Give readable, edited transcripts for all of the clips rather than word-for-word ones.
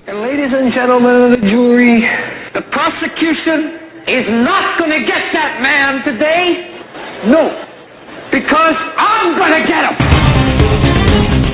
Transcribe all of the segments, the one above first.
And ladies and gentlemen of the jury, the prosecution is not going to get that man today. No, because I'm going to get him.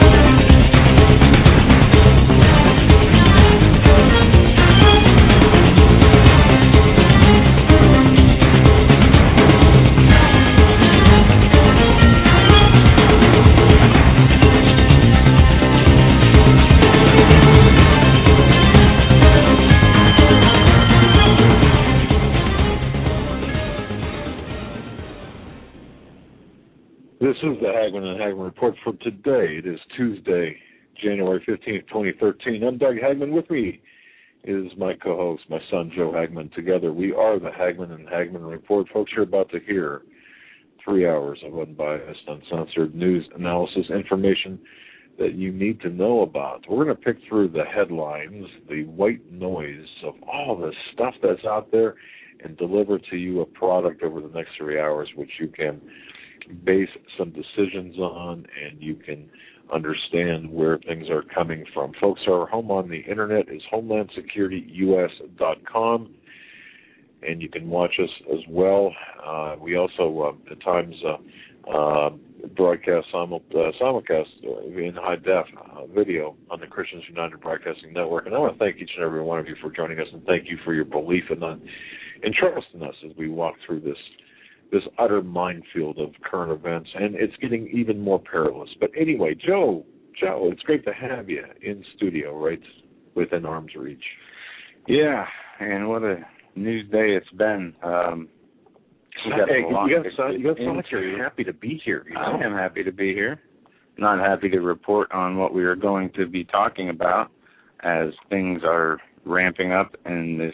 This is the Hagmann and Hagmann Report for today. It is Tuesday, January 15th, 2013. I'm Doug Hagmann. With me is my co-host, my son, Joe Hagmann. Together, we are the Hagmann and Hagmann Report. Folks, you're about to hear 3 hours of unbiased, uncensored news, analysis, information that you need to know about. We're going to pick through the headlines, the white noise of all the stuff that's out there, and deliver to you a product over the next 3 hours, which you can base some decisions on, and you can understand where things are coming from. Folks, our home on the internet is HomelandSecurityUS.com, and you can watch us as well. We also, at times, broadcast simulcast in high def video on the Christians United Broadcasting Network. And I want to thank each and every one of you for joining us, and thank you for your belief and trust in us as we walk through this utter minefield of current events, and it's getting even more perilous. But anyway, Joe, it's great to have you in studio, right within arm's reach. Yeah, and what a news day it's been. You sound like you're happy to be here. You know? I am happy to be here. Not happy to report on what we are going to be talking about as things are ramping up in this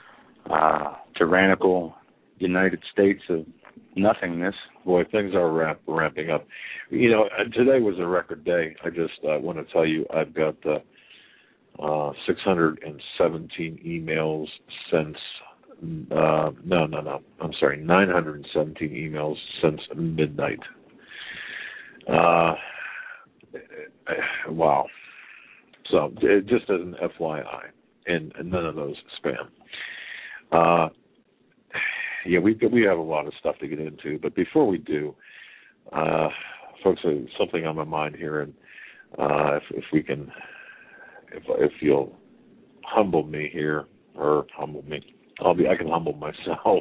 tyrannical United States of nothingness. Boy, things are ramping up. You know, today was a record day. I just want to tell you I've got 617 emails since, 917 emails since midnight. Wow. So, just as an FYI, and none of those spam. Yeah, we have a lot of stuff to get into, but before we do, folks, there's something on my mind here, and if you'll humble me here, or humble me, I can humble myself.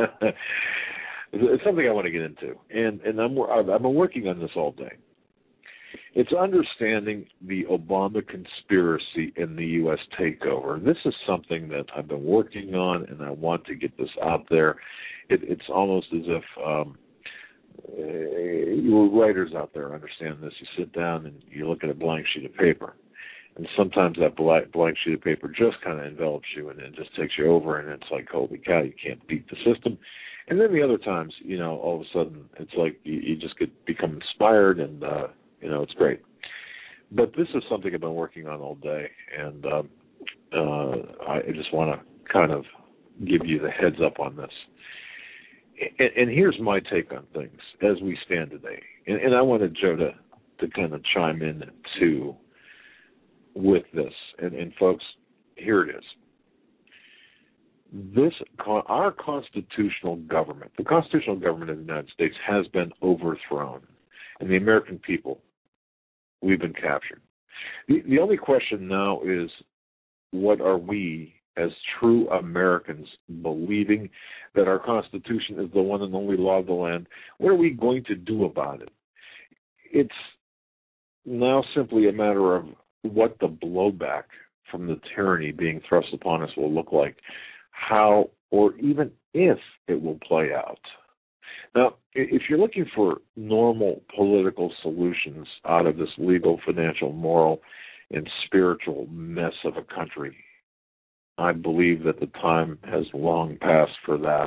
It's something I want to get into, and I've been working on this all day. It's understanding the Obama conspiracy in the U.S. takeover. This is something that I've been working on, and I want to get this out there. It's almost as if you writers out there understand this. You sit down and you look at a blank sheet of paper, and sometimes that blank sheet of paper just kind of envelops you and it just takes you over, and it's like, holy cow, you can't beat the system. And then the other times, you know, all of a sudden it's like you just become inspired, and it's great. But this is something I've been working on all day, and I just want to kind of give you the heads up on this. And here's my take on things as we stand today. And I wanted Joe to kind of chime in, too, with this. And folks, here it is. Our constitutional government, the constitutional government of the United States, has been overthrown. And the American people, we've been captured. The only question now is, what are we, as true Americans, believing that our Constitution is the one and only law of the land? What are we going to do about it? It's now simply a matter of what the blowback from the tyranny being thrust upon us will look like, how or even if it will play out. Now, if you're looking for normal political solutions out of this legal, financial, moral, and spiritual mess of a country, I believe that the time has long passed for that.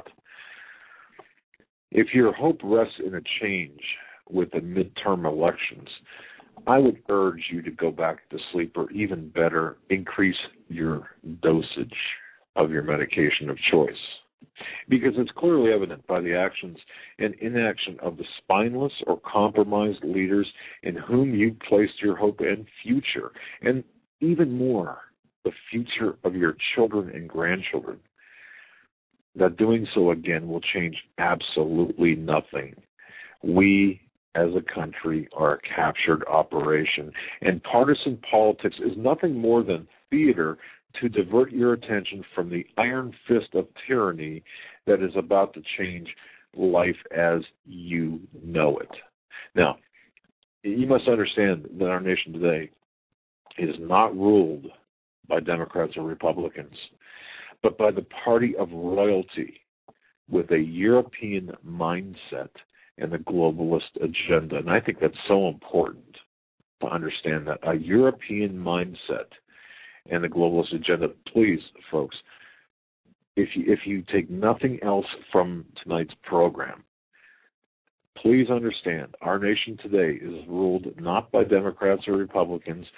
If your hope rests in a change with the midterm elections, I would urge you to go back to sleep, or even better, increase your dosage of your medication of choice. Because it's clearly evident by the actions and inaction of the spineless or compromised leaders in whom you placed your hope and future. And even more, the future of your children and grandchildren, that doing so again will change absolutely nothing. We, as a country, are a captured operation, and partisan politics is nothing more than theater to divert your attention from the iron fist of tyranny that is about to change life as you know it. Now, you must understand that our nation today is not ruled by Democrats or Republicans, but by the party of royalty with a European mindset and a globalist agenda. And I think that's so important to understand that. A European mindset and a globalist agenda. Please, folks, if you take nothing else from tonight's program, please understand our nation today is ruled not by Democrats or Republicans,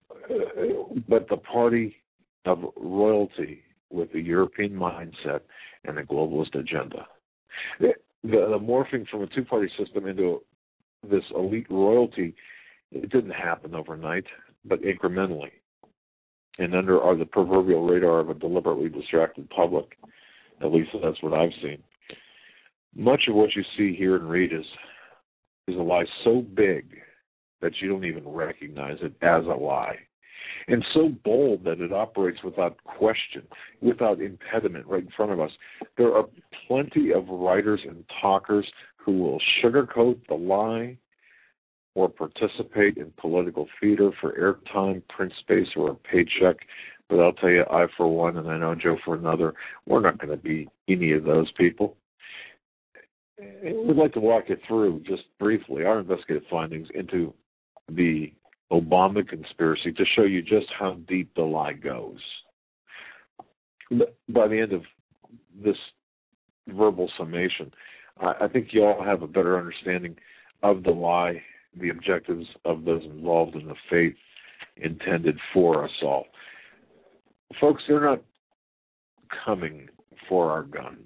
but the party of royalty with a European mindset and a globalist agenda. The morphing from a two-party system into this elite royalty, it didn't happen overnight, but incrementally, and under the proverbial radar of a deliberately distracted public. At least that's what I've seen. Much of what you see, hear, and read is a lie so big that you don't even recognize it as a lie, and so bold that it operates without question, without impediment right in front of us. There are plenty of writers and talkers who will sugarcoat the lie or participate in political theater for airtime, print space, or a paycheck. But I'll tell you, I for one, and I know Joe for another, we're not going to be any of those people. We'd like to walk you through, just briefly, our investigative findings into the Obama conspiracy to show you just how deep the lie goes. By the end of this verbal summation, I think you all have a better understanding of the lie, the objectives of those involved in the fate intended for us all. Folks, they're not coming for our guns.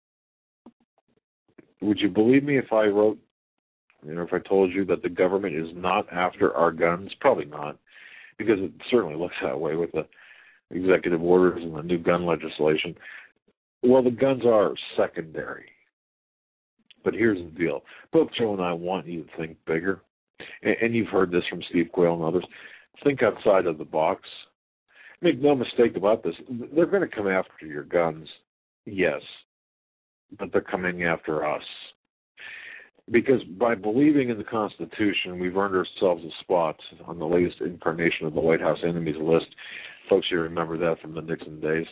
Would you believe me if I wrote, if I told you that the government is not after our guns? Probably not, because it certainly looks that way with the executive orders and the new gun legislation. Well, the guns are secondary. But here's the deal. Both Joe and I want you to think bigger. And you've heard this from Steve Quayle and others. Think outside of the box. Make no mistake about this. They're going to come after your guns, yes, but they're coming after us. Because by believing in the Constitution, we've earned ourselves a spot on the latest incarnation of the White House enemies list. Folks, you remember that from the Nixon days.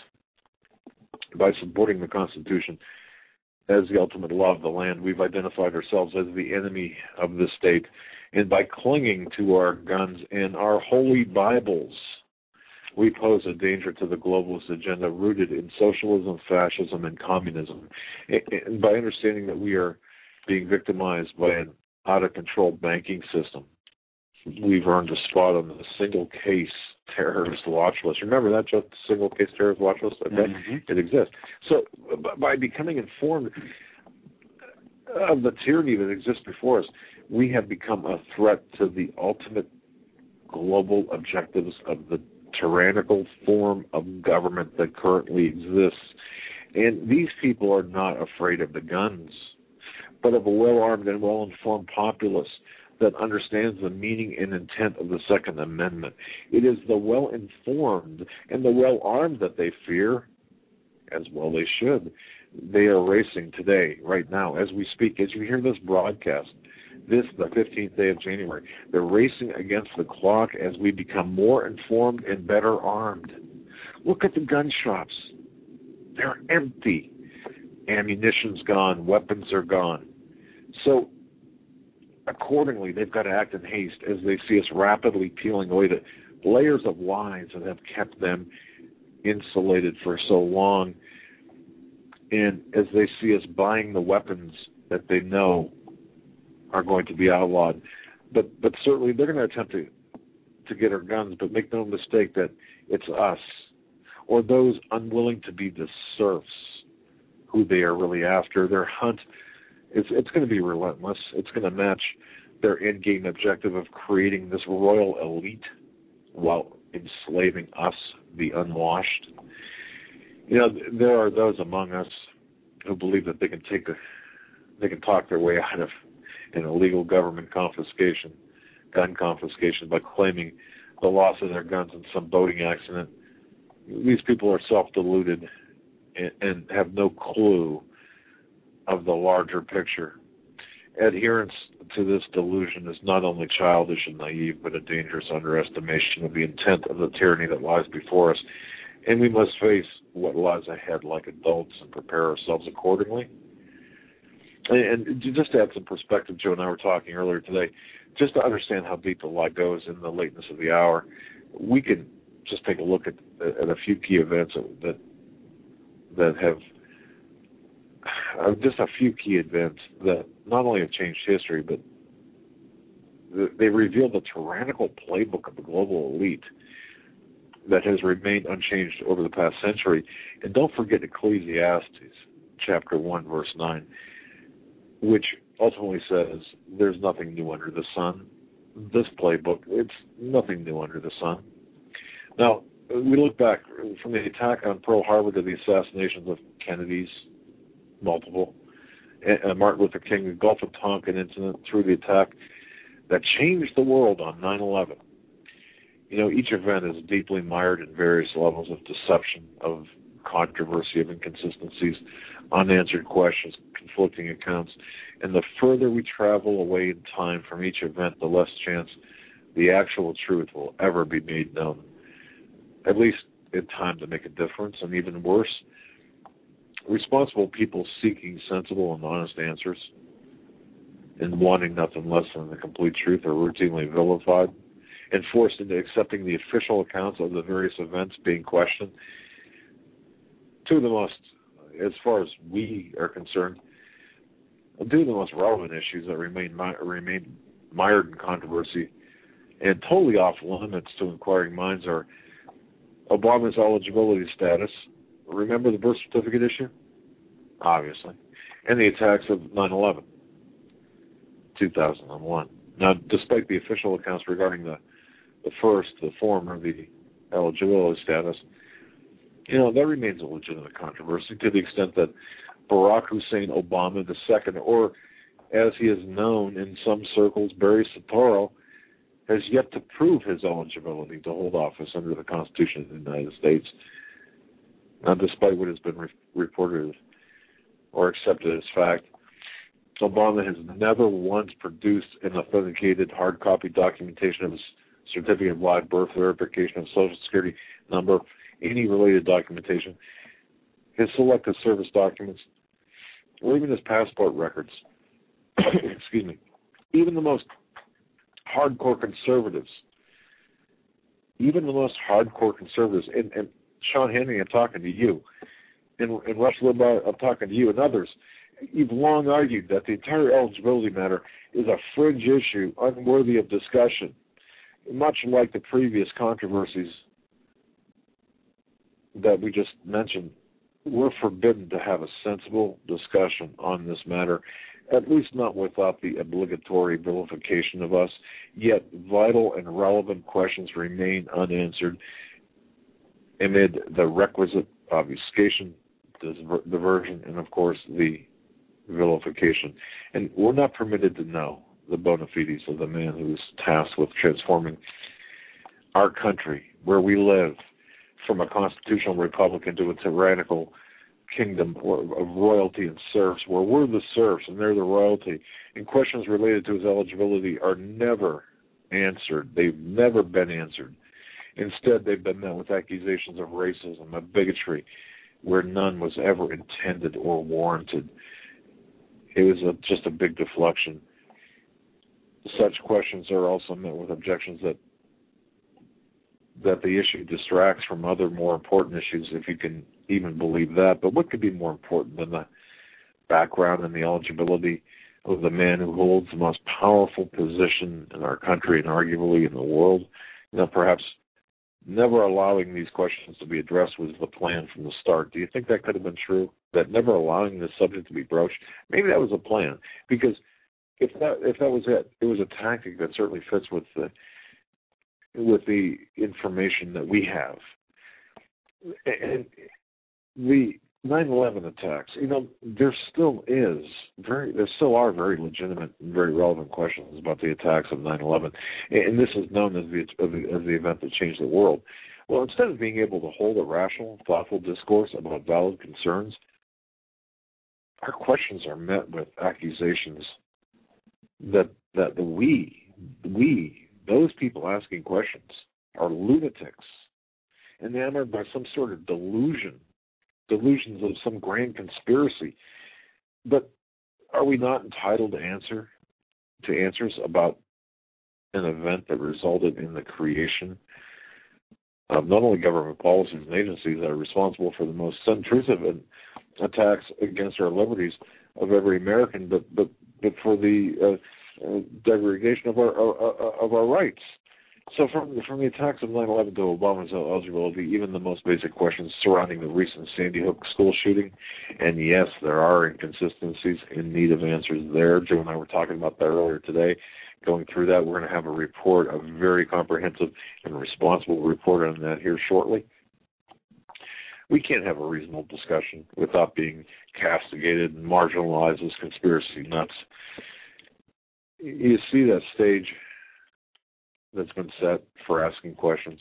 By supporting the Constitution as the ultimate law of the land, we've identified ourselves as the enemy of the state. And by clinging to our guns and our holy Bibles, we pose a danger to the globalist agenda rooted in socialism, fascism, and communism. And by understanding that we are being victimized by an out-of-control banking system, we've earned a spot on the single-case terrorist watch list. Remember that, just single-case terrorist watch list? Okay? Mm-hmm. It exists. So by becoming informed of the tyranny that exists before us, we have become a threat to the ultimate global objectives of the tyrannical form of government that currently exists. And these people are not afraid of the guns, but of a well-armed and well-informed populace that understands the meaning and intent of the Second Amendment. It is the well-informed and the well-armed that they fear, as well they should. They are racing today, right now, as we speak, as you hear this broadcast, the 15th day of January. They're racing against the clock as we become more informed and better armed. Look at the gun shops. They're empty. Ammunition's gone. Weapons are gone. So, accordingly, they've got to act in haste as they see us rapidly peeling away the layers of lies that have kept them insulated for so long. And as they see us buying the weapons that they know are going to be outlawed. But certainly they're going to attempt to get our guns, but make no mistake that it's us or those unwilling to be the serfs who they are really after. Their hunt, it's going to be relentless. It's going to match their end-game objective of creating this royal elite while enslaving us, the unwashed. You know, there are those among us who believe that they can talk their way out of an illegal government confiscation, gun confiscation, by claiming the loss of their guns in some boating accident. These people are self-deluded and have no clue of the larger picture. Adherence to this delusion is not only childish and naive, but a dangerous underestimation of the intent of the tyranny that lies before us. And we must face what lies ahead like adults and prepare ourselves accordingly. And just to add some perspective, Joe and I were talking earlier today, just to understand how deep the lie goes in the lateness of the hour, we can just take a look at a few key events that have just a few key events that not only have changed history, but they reveal the tyrannical playbook of the global elite that has remained unchanged over the past century. And don't forget Ecclesiastes chapter 1, verse 9, which ultimately says there's nothing new under the sun. This playbook, it's nothing new under the sun. Now, we look back from the attack on Pearl Harbor to the assassinations of Kennedy's, multiple, and Martin Luther King, the Gulf of Tonkin incident, through the attack that changed the world on 9/11. You know, each event is deeply mired in various levels of deception, of controversy, of inconsistencies, unanswered questions, conflicting accounts. And the further we travel away in time from each event, the less chance the actual truth will ever be made known, at least in time to make a difference. And even worse, responsible people seeking sensible and honest answers and wanting nothing less than the complete truth are routinely vilified and forced into accepting the official accounts of the various events being questioned. Two of the most, as far as we are concerned, two of the most relevant issues that remain mired in controversy and totally off limits to inquiring minds are Obama's eligibility status. Remember the birth certificate issue? Obviously. And the attacks of 9/11, 2001. Now, despite the official accounts regarding the former, the eligibility status, you know, that remains a legitimate controversy to the extent that Barack Hussein Obama II, or as he is known in some circles, Barry Soetoro, has yet to prove his eligibility to hold office under the Constitution of the United States. Now, despite what has been reported or accepted as fact, Obama has never once produced an authenticated hard copy documentation of his certificate of live birth, verification of Social Security number, any related documentation, his selective service documents, or even his passport records. Excuse me. Even the most hardcore conservatives, and Sean Hannity, I'm talking to you, and Rush Limbaugh, I'm talking to you, and others, you've long argued that the entire eligibility matter is a fringe issue unworthy of discussion. Much like the previous controversies that we just mentioned, we're forbidden to have a sensible discussion on this matter, at least not without the obligatory vilification of us. Yet vital and relevant questions remain unanswered amid the requisite obfuscation, diversion, and, of course, the vilification. And we're not permitted to know the bona fides of the man who is tasked with transforming our country, where we live, from a constitutional republic into a tyrannical kingdom of royalty and serfs, where we're the serfs and they're the royalty. And questions related to his eligibility are never answered. They've never been answered. Instead, they've been met with accusations of racism, of bigotry, where none was ever intended or warranted. It was just a big deflection. Such questions are also met with objections that the issue distracts from other more important issues, if you can even believe that. But what could be more important than the background and the eligibility of the man who holds the most powerful position in our country and arguably in the world? You know, perhaps never allowing these questions to be addressed was the plan from the start. Do you think that could have been true? That never allowing this subject to be broached? Maybe that was a plan. Because if that was it was a tactic that certainly fits with with the information that we have. And the 9/11 attacks, there still are very legitimate and very relevant questions about the attacks of 9/11, and this is known as the event that changed the world. Well, instead of being able to hold a rational, thoughtful discourse about valid concerns, our questions are met with accusations that those people asking questions, are lunatics, and enamored by some sort of delusions of some grand conspiracy. But are we not entitled to answers about an event that resulted in the creation of not only government policies and agencies that are responsible for the most intrusive attacks against our liberties of every American, but for the degradation of our rights? So from the attacks of 9/11 to Obama's eligibility, even the most basic questions surrounding the recent Sandy Hook school shooting, and yes, there are inconsistencies in need of answers there. Joe and I were talking about that earlier today. Going through that, we're going to have a very comprehensive and responsible report on that here shortly. We can't have a reasonable discussion without being castigated and marginalized as conspiracy nuts. You see that stage that's been set for asking questions.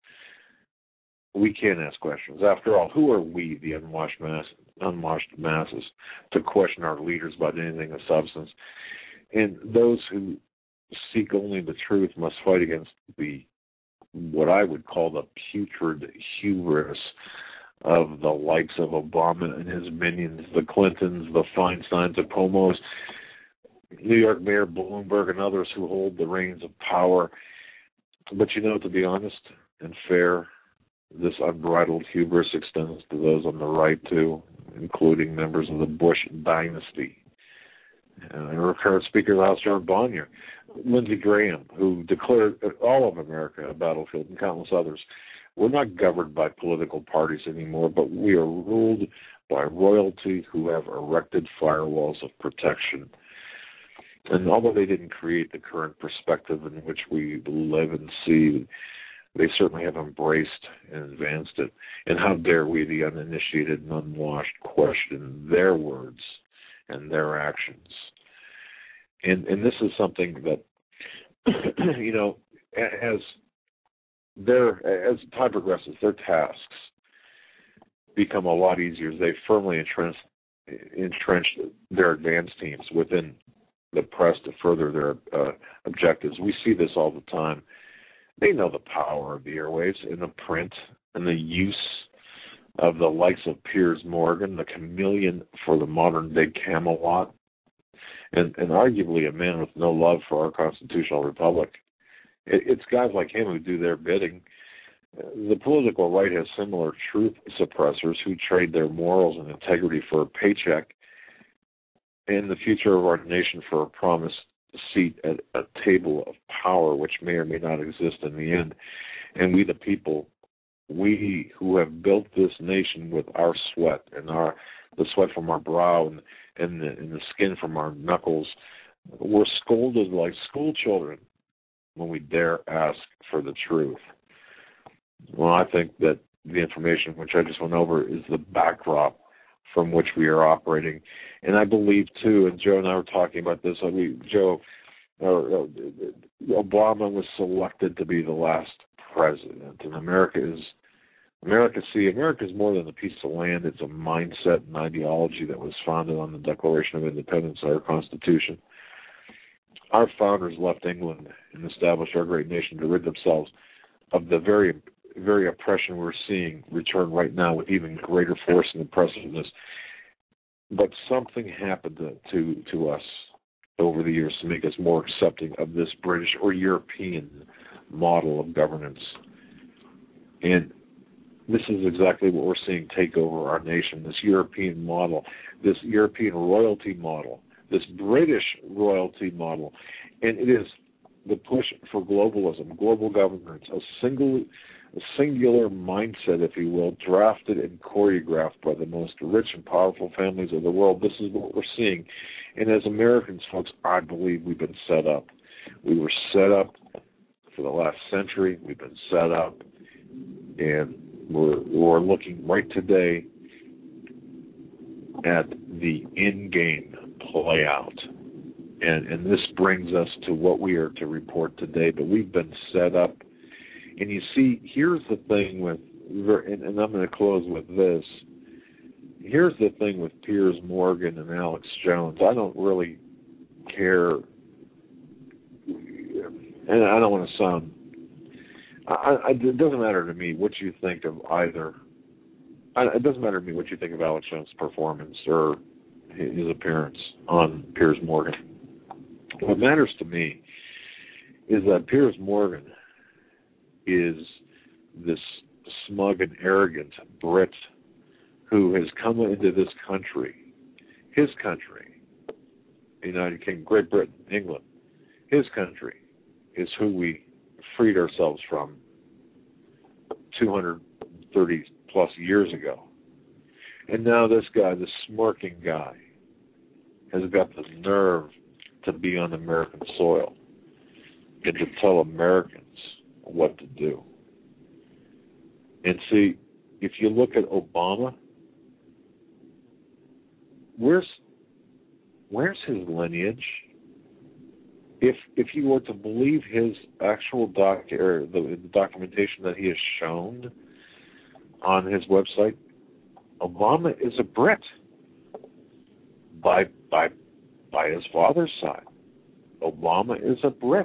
We can't ask questions. After all, who are we, the unwashed masses, to question our leaders about anything of substance? And those who seek only the truth must fight against what I would call the putrid hubris of the likes of Obama and his minions, the Clintons, the Feinsteins, the Comos, New York Mayor Bloomberg, and others who hold the reins of power. But to be honest and fair, this unbridled hubris extends to those on the right too, including members of the Bush dynasty. Our current Speaker of the House, John Boehner, Lindsey Graham, who declared all of America a battlefield, and countless others. We're not governed by political parties anymore, but we are ruled by royalty who have erected firewalls of protection. And although they didn't create the current perspective in which we live and see, they certainly have embraced and advanced it. And how dare we, the uninitiated and unwashed, question their words and their actions. And this is something that, as time progresses, their tasks become a lot easier as they firmly entrench their advanced teams within the press to further their objectives. We see this all the time. They know the power of the airwaves and the print and the use of the likes of Piers Morgan, the chameleon for the modern-day Camelot, and arguably a man with no love for our constitutional republic. It's guys like him who do their bidding. The political right has similar truth suppressors who trade their morals and integrity for a paycheck and the future of our nation for a promised seat at a table of power, which may or may not exist in the end. And we, the people, we who have built this nation with our sweat and the sweat from our brow and the skin from our knuckles, we're scolded like school children when we dare ask for the truth. Well, I think that the information which I just went over is the backdrop from which we are operating. And I believe, too, and Joe and I were talking about this, Obama was selected to be the last president. And America is more than a piece of land. It's a mindset and ideology that was founded on the Declaration of Independence, our Constitution. Our founders left England and established our great nation to rid themselves of the very, very oppression we're seeing return right now with even greater force and impressiveness. But something happened to us over the years to make us more accepting of this British or European model of governance. And this is exactly what we're seeing take over our nation, this European model, this European royalty model, this British royalty model. And it is the push for globalism, global governance, a singular mindset, if you will, drafted and choreographed by the most rich and powerful families of the world. This is what we're seeing. And as Americans, folks, I believe we've been set up. We were set up for the last century. We've been set up, and we're looking right today at the in-game play out. And this brings us to what we are to report today, but we've been set up. And you see, here's the thing with, and I'm going to close with this. Here's the thing with Piers Morgan and Alex Jones. I don't really care, and I don't want to sound, it doesn't matter to me what you think of either. It doesn't matter to me what you think of Alex Jones' performance or his appearance on Piers Morgan. What matters to me is that Piers Morgan is this smug and arrogant Brit who has come into this country, his country, the United Kingdom, Great Britain, England. His country is who we freed ourselves from 230 plus years ago. And now this guy, this smirking guy, has got the nerve to be on American soil and to tell Americans what to do. And see, if you look at Obama, where's his lineage? If you were to believe his actual the documentation that he has shown on his website, Obama is a Brit by his father's side. Obama is a Brit.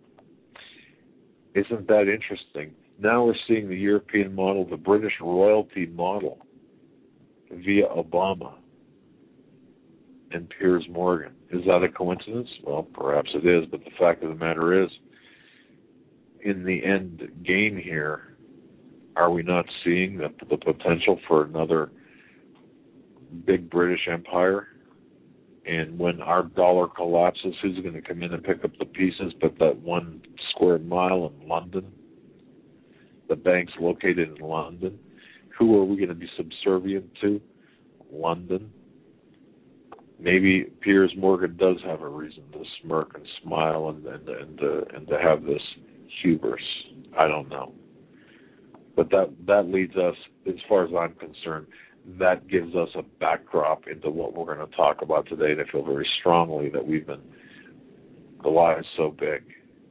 Isn't that interesting? Now we're seeing the European model, the British royalty model, via Obama and Piers Morgan. Is that a coincidence? Well, perhaps it is, but the fact of the matter is, in the end game here, are we not seeing the potential for another big British empire? And when our dollar collapses, who's going to come in and pick up the pieces? But that 1 square mile in London, the bank's located in London. Who are we going to be subservient to? London. Maybe Piers Morgan does have a reason to smirk and smile and to have this hubris. I don't know. But that leads us, as far as I'm concerned, that gives us a backdrop into what we're going to talk about today. And I feel very strongly that the lie is so big.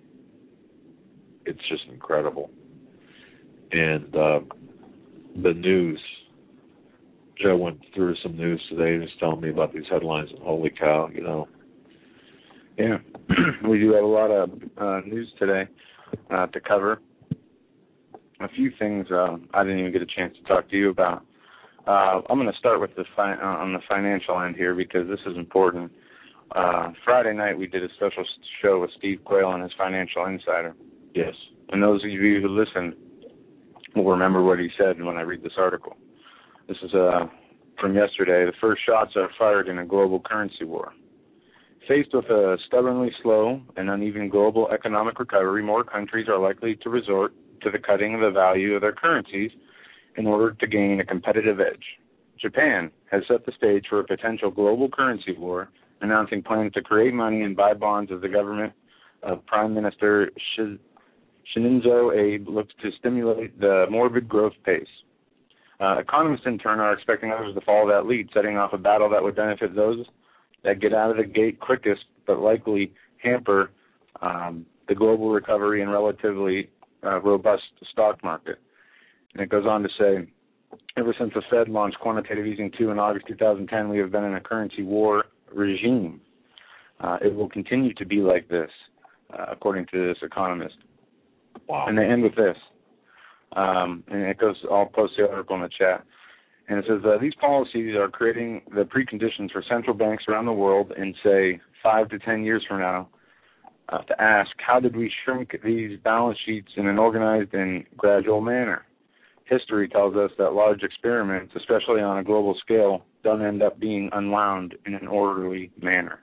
It's just incredible. And the news, Joe went through some news today and was telling me about these headlines, and holy cow, Yeah, we do have a lot of news today to cover. A few things I didn't even get a chance to talk to you about. I'm going to start with on the financial end here because this is important. Friday night we did a special show with Steve Quayle and his Financial Insider. Yes. And those of you who listened will remember what he said when I read this article. This is from yesterday. The first shots are fired in a global currency war. Faced with a stubbornly slow and uneven global economic recovery, more countries are likely to resort to the cutting of the value of their currencies in order to gain a competitive edge. Japan has set the stage for a potential global currency war, announcing plans to create money and buy bonds as the government of Prime Minister Shinzo Abe looks to stimulate the morbid growth pace. Economists, in turn, are expecting others to follow that lead, setting off a battle that would benefit those that get out of the gate quickest, but likely hamper the global recovery and relatively robust stock market. And it goes on to say, ever since the Fed launched quantitative easing 2 in August 2010, we have been in a currency war regime. It will continue to be like this, according to this economist. Wow. And they end with this. And it goes, I'll post the article in the chat. And it says, these policies are creating the preconditions for central banks around the world in, say, 5 to 10 years from now, to ask, how did we shrink these balance sheets in an organized and gradual manner? History tells us that large experiments, especially on a global scale, don't end up being unwound in an orderly manner.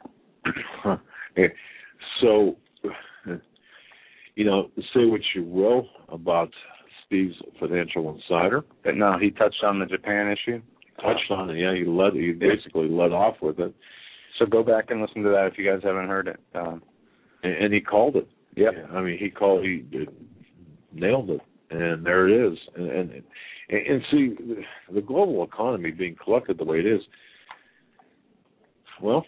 So, say what you will about Steve's Financial Insider. But no, he touched on the Japan issue. Touched on it, yeah. He basically led off with it. So go back and listen to that if you guys haven't heard it. And he called it. Yeah. I mean, he nailed it, and there it is. And see, the global economy being collected the way it is, well,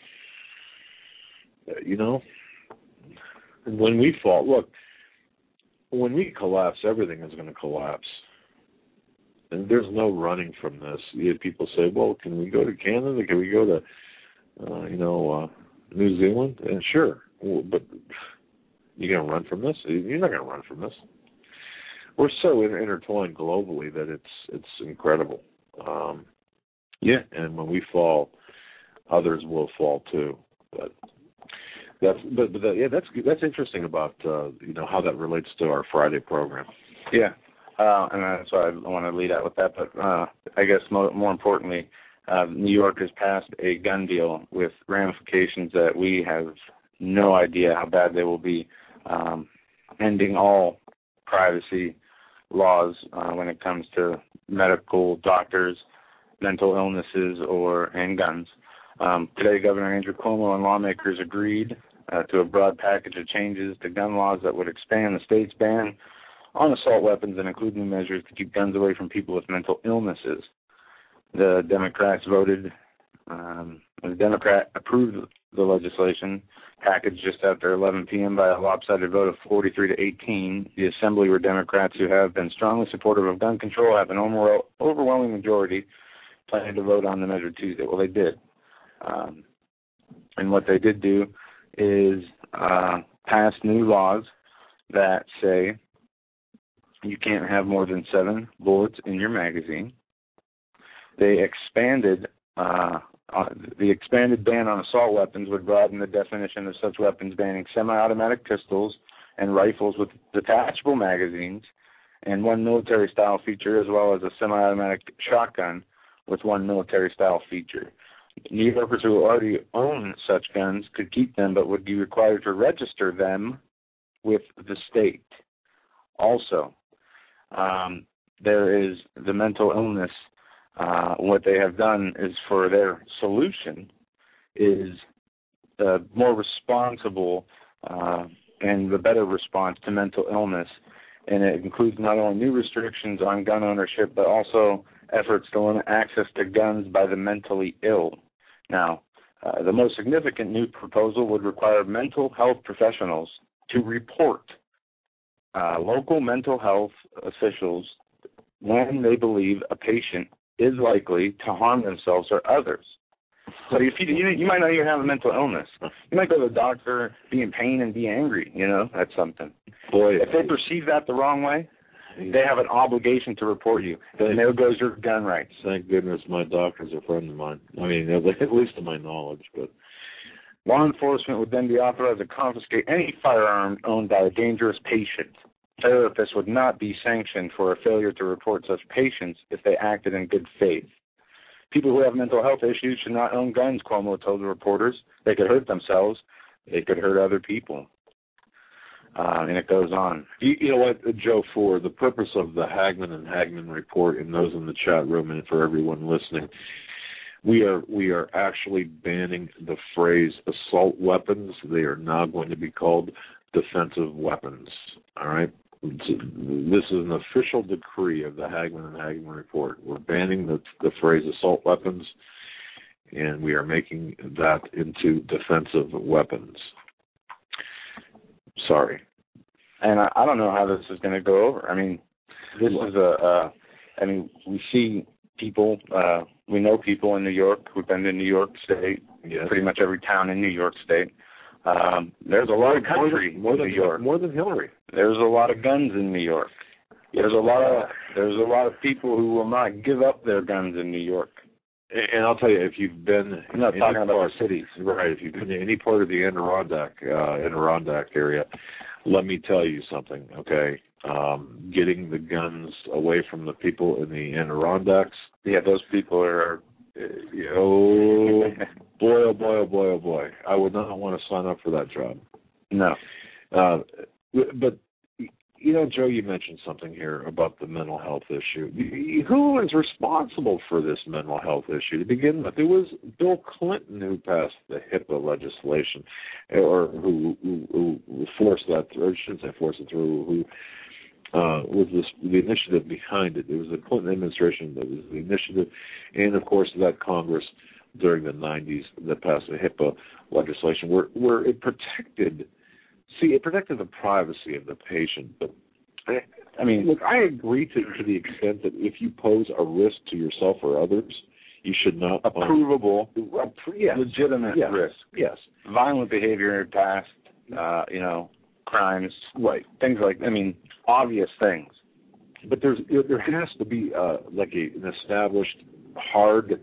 when we fall, look, when we collapse, everything is going to collapse. And there's no running from this. People say, well, can we go to Canada? Can we go to, New Zealand? And sure, but you going to run from this? You're not going to run from this. We're so intertwined globally that it's incredible. Yeah. And when we fall, others will fall too. But that's interesting about how that relates to our Friday program. Yeah. And that's why I want to lead out with that. But I guess more importantly, New York has passed a gun deal with ramifications that we have no idea how bad they will be, ending all privacy laws when it comes to medical doctors, mental illnesses, and guns. Today, Governor Andrew Cuomo and lawmakers agreed to a broad package of changes to gun laws that would expand the state's ban on assault weapons and include new measures to keep guns away from people with mental illnesses. The Democrats approved the legislation package just after 11 p.m. by a lopsided vote of 43 to 18. The Assembly, where Democrats who have been strongly supportive of gun control have an overwhelming majority, planning to vote on the measure Tuesday. Well, they did. And what they did do is pass new laws that say you can't have more than 7 bullets in your magazine. They expanded the expanded ban on assault weapons would broaden the definition of such weapons, banning semi-automatic pistols and rifles with detachable magazines and one military-style feature, as well as a semi-automatic shotgun with one military-style feature. New Yorkers who already own such guns could keep them, but would be required to register them with the state. Also, there is the mental illness. What they have done is, for their solution, is more responsible and the better response to mental illness. And it includes not only new restrictions on gun ownership, but also efforts to limit access to guns by the mentally ill. Now, the most significant new proposal would require mental health professionals to report local mental health officials when they believe a patient is likely to harm themselves or others. So if you might not even have a mental illness. You might go to the doctor, be in pain, and be angry. That's something. Boy, if they perceive that the wrong way, they have an obligation to report you. And there goes your gun rights. Thank goodness my doctor's a friend of mine. I mean, at least to my knowledge. But law enforcement would then be authorized to confiscate any firearm owned by a dangerous patient. Therapists would not be sanctioned for a failure to report such patients if they acted in good faith. People who have mental health issues should not own guns, Cuomo told the reporters. They could hurt themselves. They could hurt other people. And it goes on. You know what, Joe, for the purpose of the Hagmann and Hagmann report and those in the chat room and for everyone listening, we are actually banning the phrase assault weapons. They are now going to be called defensive weapons. All right? This is an official decree of the Hagmann and Hagmann report. We're banning the phrase assault weapons, and we are making that into defensive weapons. Sorry. And I don't know how this is going to go over. I mean, this is we see people, we know people in New York who've been to New York State, yes. Pretty much every town in New York State. There's a lot of country in New York. More than Hillary. There's a lot of guns in New York. There's a lot of people who will not give up their guns in New York. And I'll tell you, if you've been, I'm not talking about the cities, right? If you've been to any part of the Adirondack area, let me tell you something, okay? Getting the guns away from the people in the Adirondacks. Yeah, those people are. Oh boy! Oh boy! Oh boy! Oh boy! I would not want to sign up for that job. No. But Joe, you mentioned something here about the mental health issue. Who is responsible for this mental health issue to begin with? It was Bill Clinton who passed the HIPAA legislation, or who forced that, or I shouldn't say forced it through, who was the initiative behind it. It was the Clinton administration that was the initiative, and of course that Congress during the 90s that passed the HIPAA legislation where it protected the privacy of the patient. But I mean, look, I agree to the extent that if you pose a risk to yourself or others, you should not provable, legitimate risk. Yes, violent behavior in past, crimes, right? Things like, obvious things. But there has to be an established, hard,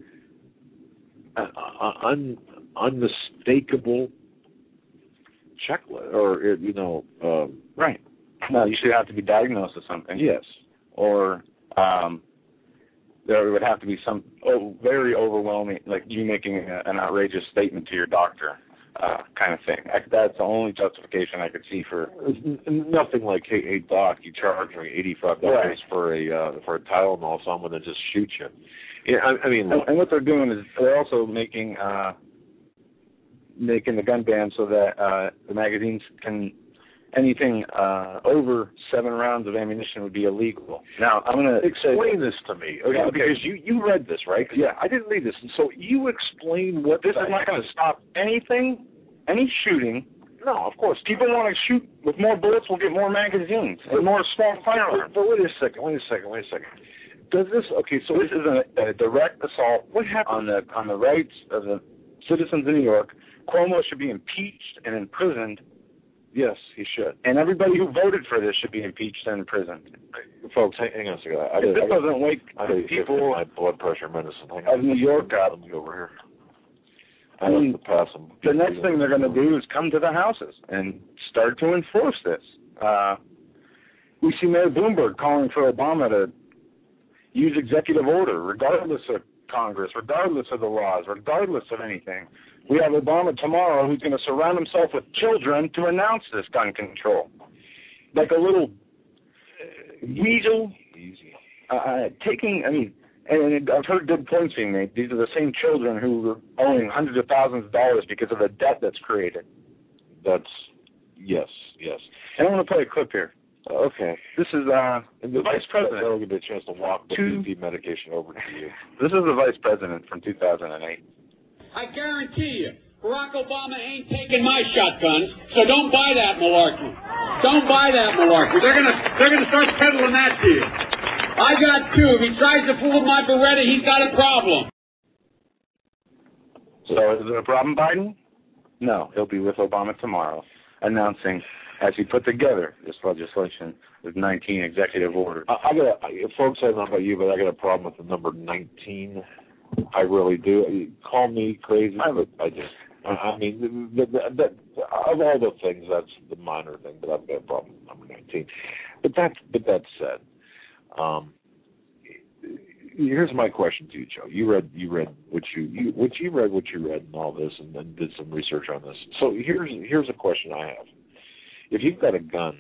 unmistakable checklist, or right. No, you should have to be diagnosed with something. Yes, or there would have to be some very overwhelming, like you making an outrageous statement to your doctor, kind of thing. That's the only justification I could see for. Nothing like, hey doc, you charge me $85 for a Tylenol, so I'm going to just shoot you. Yeah, and what they're doing is they're also making the gun ban so that the magazines can, anything over 7 rounds of ammunition would be illegal. Now, I'm going to explain this to me, okay? Because you read this, right? Yeah, I didn't read this, and so you explain what this is not going to stop anything, any shooting. No, of course. People want to shoot with more bullets. We'll get more magazines and more small firearms. But wait a second. Does this? Okay, so this is a direct assault. What happened on the rights of the citizens of New York? Cuomo should be impeached and imprisoned. Yes, he should. And everybody who voted for this should be impeached and imprisoned. Folks, hang on a second. If this doesn't wake people, my blood pressure medicine. Of New York up. Let me go over here. The next thing they're going to do is come to the houses and start to enforce this. We see Mayor Bloomberg calling for Obama to use executive order, regardless of Congress, regardless of the laws, regardless of anything. We have Obama tomorrow who's going to surround himself with children to announce this gun control. Like a little weasel. Easy. And I've heard good points being made. These are the same children who are owing hundreds of thousands of dollars because of the debt that's created. Yes. And I want to play a clip here. Okay. This is the Vice President. That'll give me a chance to walk the BP medication over to you. This is the Vice President from 2008. I guarantee you, Barack Obama ain't taking my shotguns, so don't buy that malarkey. Don't buy that malarkey. They're gonna start peddling that to you. I got 2. If he tries to fool with my Beretta, he's got a problem. So is it a problem, Biden? No, he'll be with Obama tomorrow, announcing, as he put together this legislation with 19 executive orders. Folks, I don't know about you, but I got a problem with the number 19. I really do. Call me crazy, but I just, of all the things, that's the minor thing, but I've got a problem with number 19. But that said, here's my question to you, Joe. You read what you read and all this, and then did some research on this. So here's a question I have. If you've got a gun,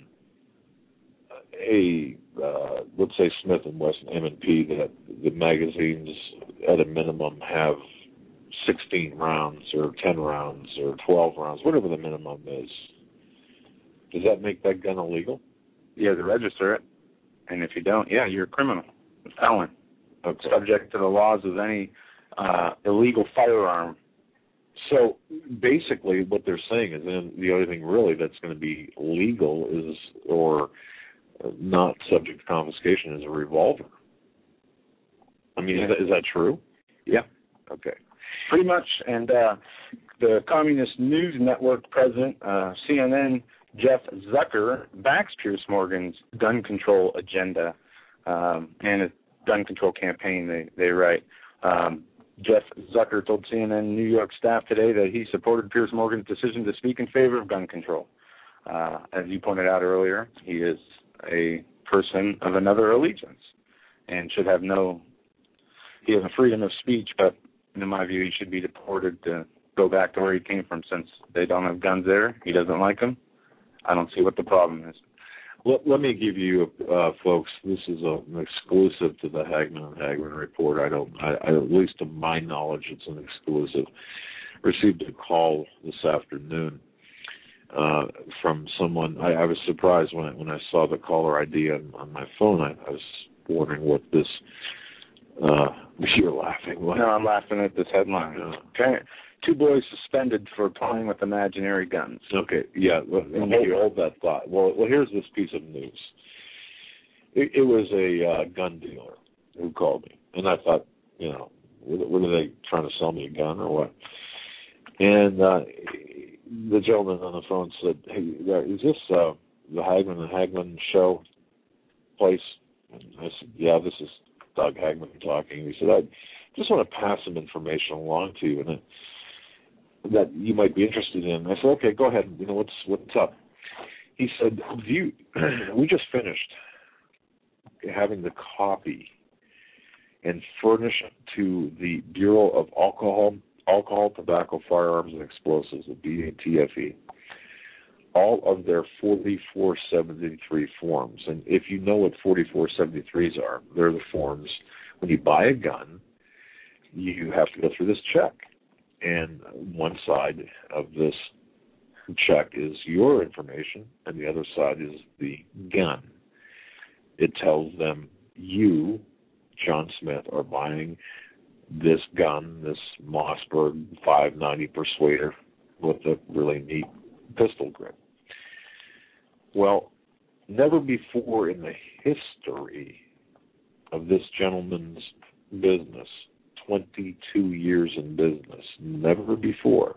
let's say Smith & Wesson M&P, that the magazines at a minimum have 16 rounds or 10 rounds or 12 rounds, whatever the minimum is, does that make that gun illegal? You have to register it, and if you don't, you're a criminal, a felon, subject to the laws of any illegal firearm. So basically what they're saying is then the only thing really that's going to be legal is, or not subject to confiscation, is a revolver. I mean, is that true? Yeah. Okay. Pretty much. And the Communist News Network president, CNN, Jeff Zucker, backs Piers Morgan's gun control agenda and his gun control campaign, they write. Jeff Zucker told CNN New York staff today that he supported Piers Morgan's decision to speak in favor of gun control. As you pointed out earlier, he is a person of another allegiance and should have he has a freedom of speech, but in my view, he should be deported to go back to where he came from since they don't have guns there. He doesn't like them. I don't see what the problem is. Let me give you, folks, this is an exclusive to the Hagmann and Hagmann report. I at least to my knowledge, it's an exclusive. Received a call this afternoon from someone. I was surprised when I saw the caller ID on my phone. I was wondering what this. You're laughing. What? No, I'm laughing at this headline. Okay. 2 boys suspended for playing with imaginary guns. Okay, yeah. Hold that thought. Well, here's this piece of news. It was a gun dealer who called me, and I thought, what are they trying to sell me a gun or what? And the gentleman on the phone said, "Hey, is this the Hagmann and Hagmann show place?" And I said, "Yeah, this is Doug Hagmann talking." He said, "I just want to pass some information along to you, and that you might be interested in." I said, "Okay, go ahead. What's up?" He said, "We just finished having the copy and furnish to the Bureau of Alcohol, Tobacco, Firearms, and Explosives, the BATFE, all of their 4473 forms." And if you know what 4473s are, they're the forms when you buy a gun, you have to go through this check. And one side of this check is your information, and the other side is the gun. It tells them you, John Smith, are buying this gun, this Mossberg 590 Persuader with a really neat pistol grip. Well, never before in the history of this gentleman's business, 22 years in business, never before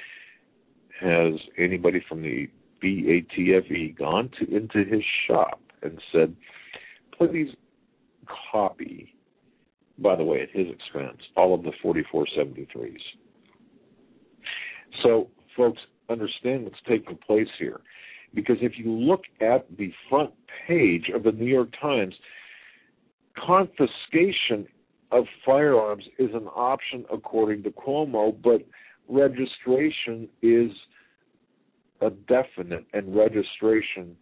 has anybody from the BATFE gone into his shop and said, "Please copy, by the way, at his expense, all of the 4473s. So, folks, understand what's taking place here. Because if you look at the front page of the New York Times, confiscation of firearms is an option according to Cuomo, but registration is a definite, and registration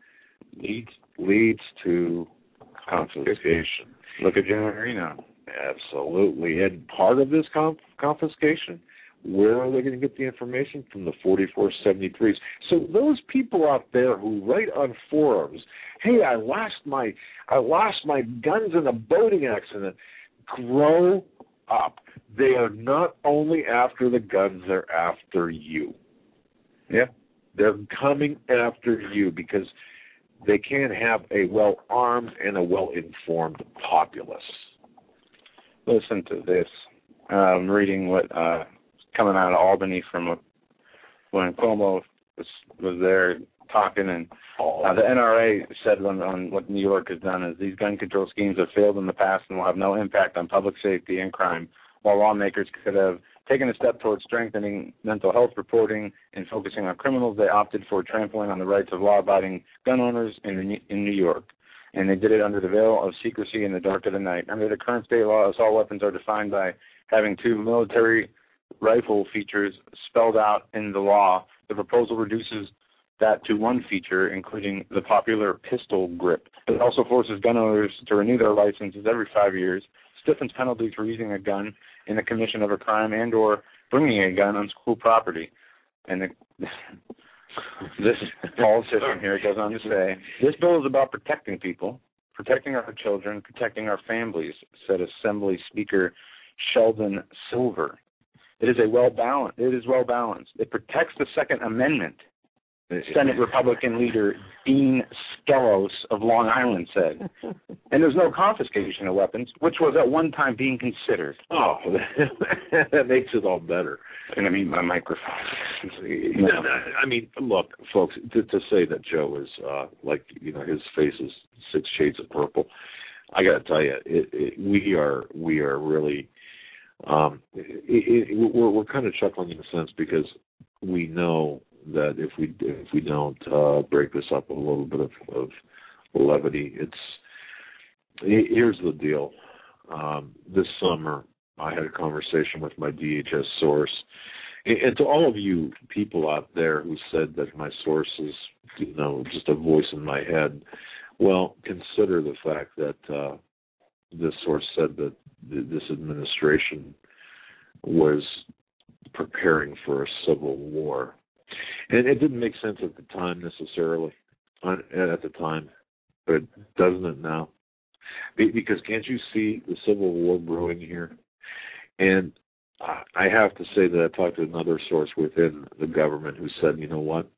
leads to confiscation. Look at John Reno. Absolutely. And part of this confiscation, where are they going to get the information? From the 4473s. So those people out there who write on forums, "Hey, I lost my guns in a boating accident," grow up. They are not only after the guns, they're after you. Yeah. They're coming after you because they can't have a well-armed and a well-informed populace. Listen to this. I'm reading what coming out of Albany from when Cuomo was there talking, and the NRA said on what New York has done is these gun control schemes have failed in the past and will have no impact on public safety and crime, while lawmakers could have taken a step towards strengthening mental health reporting and focusing on criminals. They opted for trampling on the rights of law-abiding gun owners in New York, and they did it under the veil of secrecy in the dark of the night. Under the current state law, assault weapons are defined by having 2 military rifle features spelled out in the law. The proposal reduces that to 1 feature, including the popular pistol grip. It also forces gun owners to renew their licenses every 5 years, stiffens penalties for using a gun in the commission of a crime and or bringing a gun on school property. And this politician here goes on to say, "This bill is about protecting people, protecting our children, protecting our families," said Assembly Speaker Sheldon Silver. It is well balanced. It protects the Second Amendment, Senate Republican leader Dean Skelos of Long Island said. And there's no confiscation of weapons, which was at one time being considered. Oh, that makes it all better. And I mean, my microphone. I mean, look, folks, to say that Joe is his face is 6 shades of purple. I got to tell you, we are really. We're kind of chuckling in a sense because we know that if we don't break this up with a little bit of levity, here's the deal. This summer, I had a conversation with my DHS source, and to all of you people out there who said that my source is just a voice in my head. Well, consider the fact that this source said that this administration was preparing for a civil war. And it didn't make sense at the time necessarily, at the time, but doesn't it now? Because can't you see the civil war brewing here? And I have to say that I talked to another source within the government who said, you know what?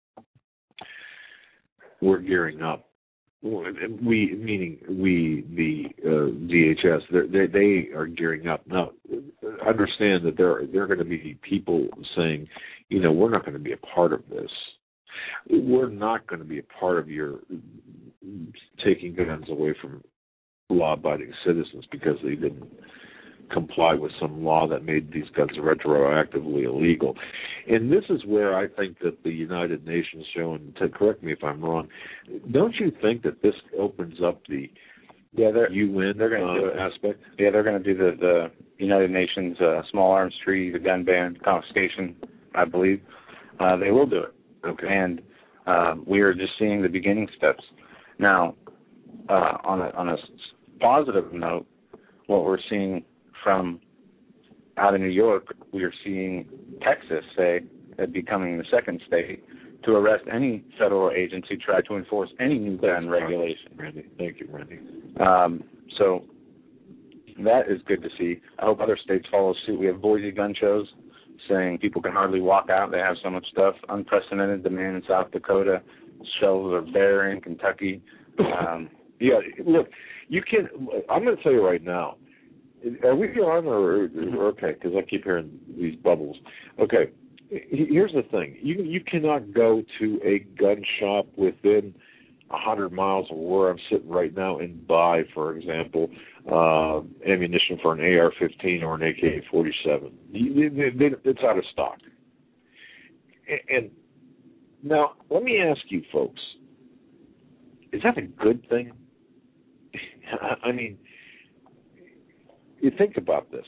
We're gearing up. We, meaning we, the DHS, they are gearing up. Now, understand that there are going to be people saying, you know, we're not going to be a part of this. We're not going to be a part of your taking guns away from law-abiding citizens because they didn't comply with some law that made these guns retroactively illegal. And this is where I think that the United Nations show, and to correct me if I'm wrong, don't you think that this opens up the UN aspect? Yeah, they're going to do the United Nations Small Arms Treaty, the gun ban, confiscation, I believe. They will do it. Okay. And we are just seeing the beginning steps. Now, on a positive note, what we're seeing from out of New York, we are seeing Texas say becoming the second state to arrest any federal agency try to enforce any new gun regulation. Randy, thank you, Randy. So that is good to see. I hope other states follow suit. We have Boise gun shows saying people can hardly walk out. They have so much stuff. Unprecedented demand in South Dakota. Shelves are bare in Kentucky. Yeah, look, you can. I'm going to tell you right now. Are we on or okay? Because I keep hearing these bubbles. Okay, here's the thing: you cannot go to a gun shop within 100 miles of where I'm sitting right now and buy, for example, ammunition for an AR-15 or an AK-47. It's out of stock. And now, let me ask you, folks: is that a good thing? I mean, you think about this.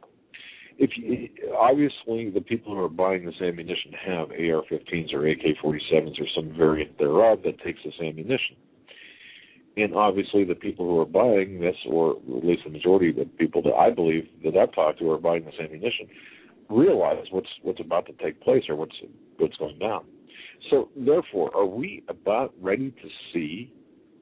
Obviously, the people who are buying this ammunition have AR-15s or AK-47s or some variant thereof that takes this ammunition. And obviously, the people who are buying this, or at least the majority of the people that I believe that I've talked to are buying this ammunition, realize what's about to take place or what's going down. So, therefore, are we about ready to see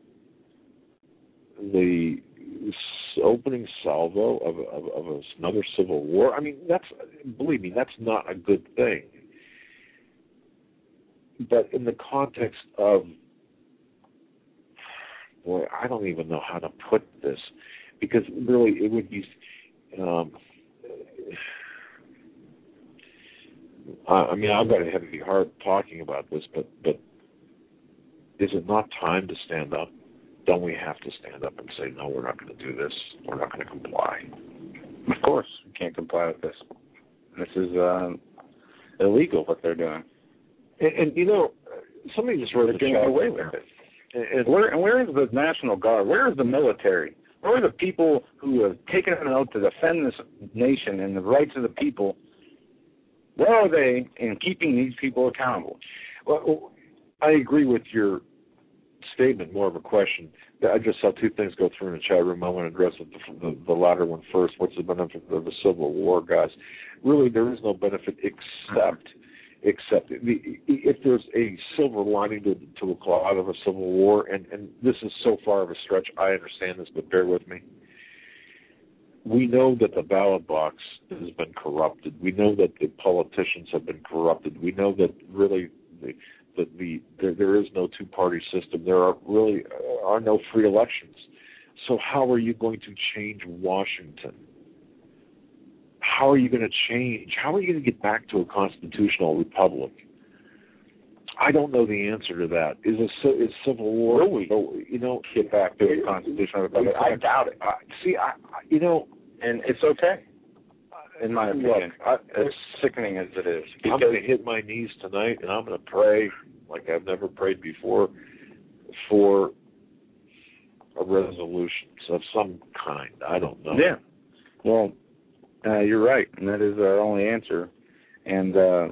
the opening salvo of another civil war? I mean, believe me, that's not a good thing. But in the context of, boy, I don't even know how to put this, because really it would be, I mean, I've got a heavy heart talking about this, but is it not time to stand up? Don't we have to stand up and say, no, we're not going to do this. We're not going to comply. Of course, we can't comply with this. This is illegal, what they're doing. And you know, somebody just wrote getting away with it. And where is the National Guard? Where is the military? Where are the people who have taken an oath to defend this nation and the rights of the people? Where are they in keeping these people accountable? Well, I agree with your statement, more of a question. I just saw two things go through in the chat room. I want to address the latter one first. What's the benefit of the Civil War, guys? Really, there is no benefit except if there's a silver lining to a cloud of a Civil War, and this is so far of a stretch, I understand this, but bear with me. We know that the ballot box has been corrupted. We know that the politicians have been corrupted. We know that really there is no two-party system. There are no free elections. So how are you going to change Washington? How are you going to change? How are you going to get back to a constitutional republic? I don't know the answer to that. Is Civil War? Will we? Get back to a constitutional republic? I doubt it. And it's okay. In my opinion, as sickening as it is. I'm going to hit my knees tonight, and I'm going to pray like I've never prayed before for a resolution of some kind. I don't know. Yeah. Well, you're right, and that is our only answer. And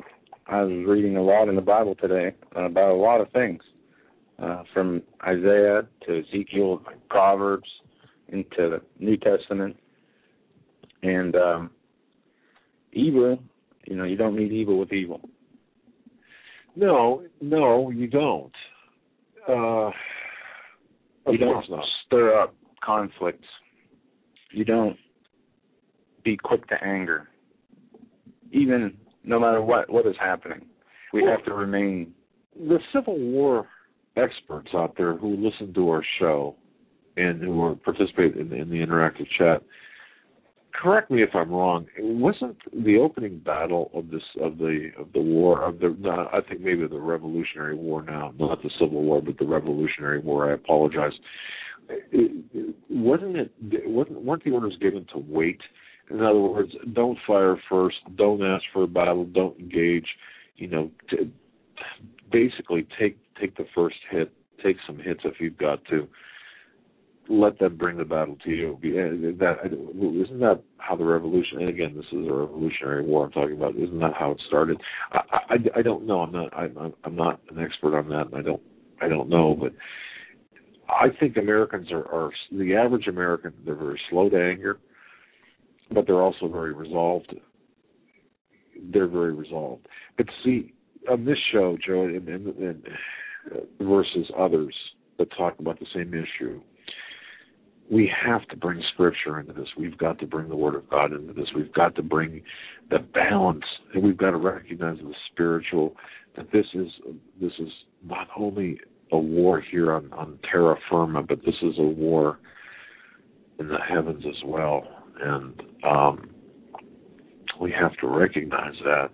I was reading a lot in the Bible today about a lot of things, from Isaiah to Ezekiel, Proverbs, into the New Testament. And evil, you don't meet evil with evil. No, you don't. You don't stir up conflicts. You don't be quick to anger, even no matter what is happening. We have to remain. The Civil War experts out there who listen to our show and who participate in the interactive chat, correct me if I'm wrong. Wasn't the opening battle of the war I think maybe the Revolutionary War now, not the Civil War, but the Revolutionary War. I apologize. Weren't the orders given to wait? In other words, don't fire first, don't ask for a battle, don't engage. To basically take the first hit, take some hits if you've got to. Let them bring the battle to you. Isn't that how the revolution? And again, this is a Revolutionary War I'm talking about. Isn't that how it started? I don't know. I'm not an expert on that, and I don't know. But I think Americans are the average American. They're very slow to anger, but they're also very resolved. They're very resolved. But see, on this show, Joe, and versus others that talk about the same issue, we have to bring Scripture into this. We've got to bring the Word of God into this. We've got to bring the balance, and we've got to recognize the spiritual. That this is not only a war here on terra firma, but this is a war in the heavens as well, and we have to recognize that.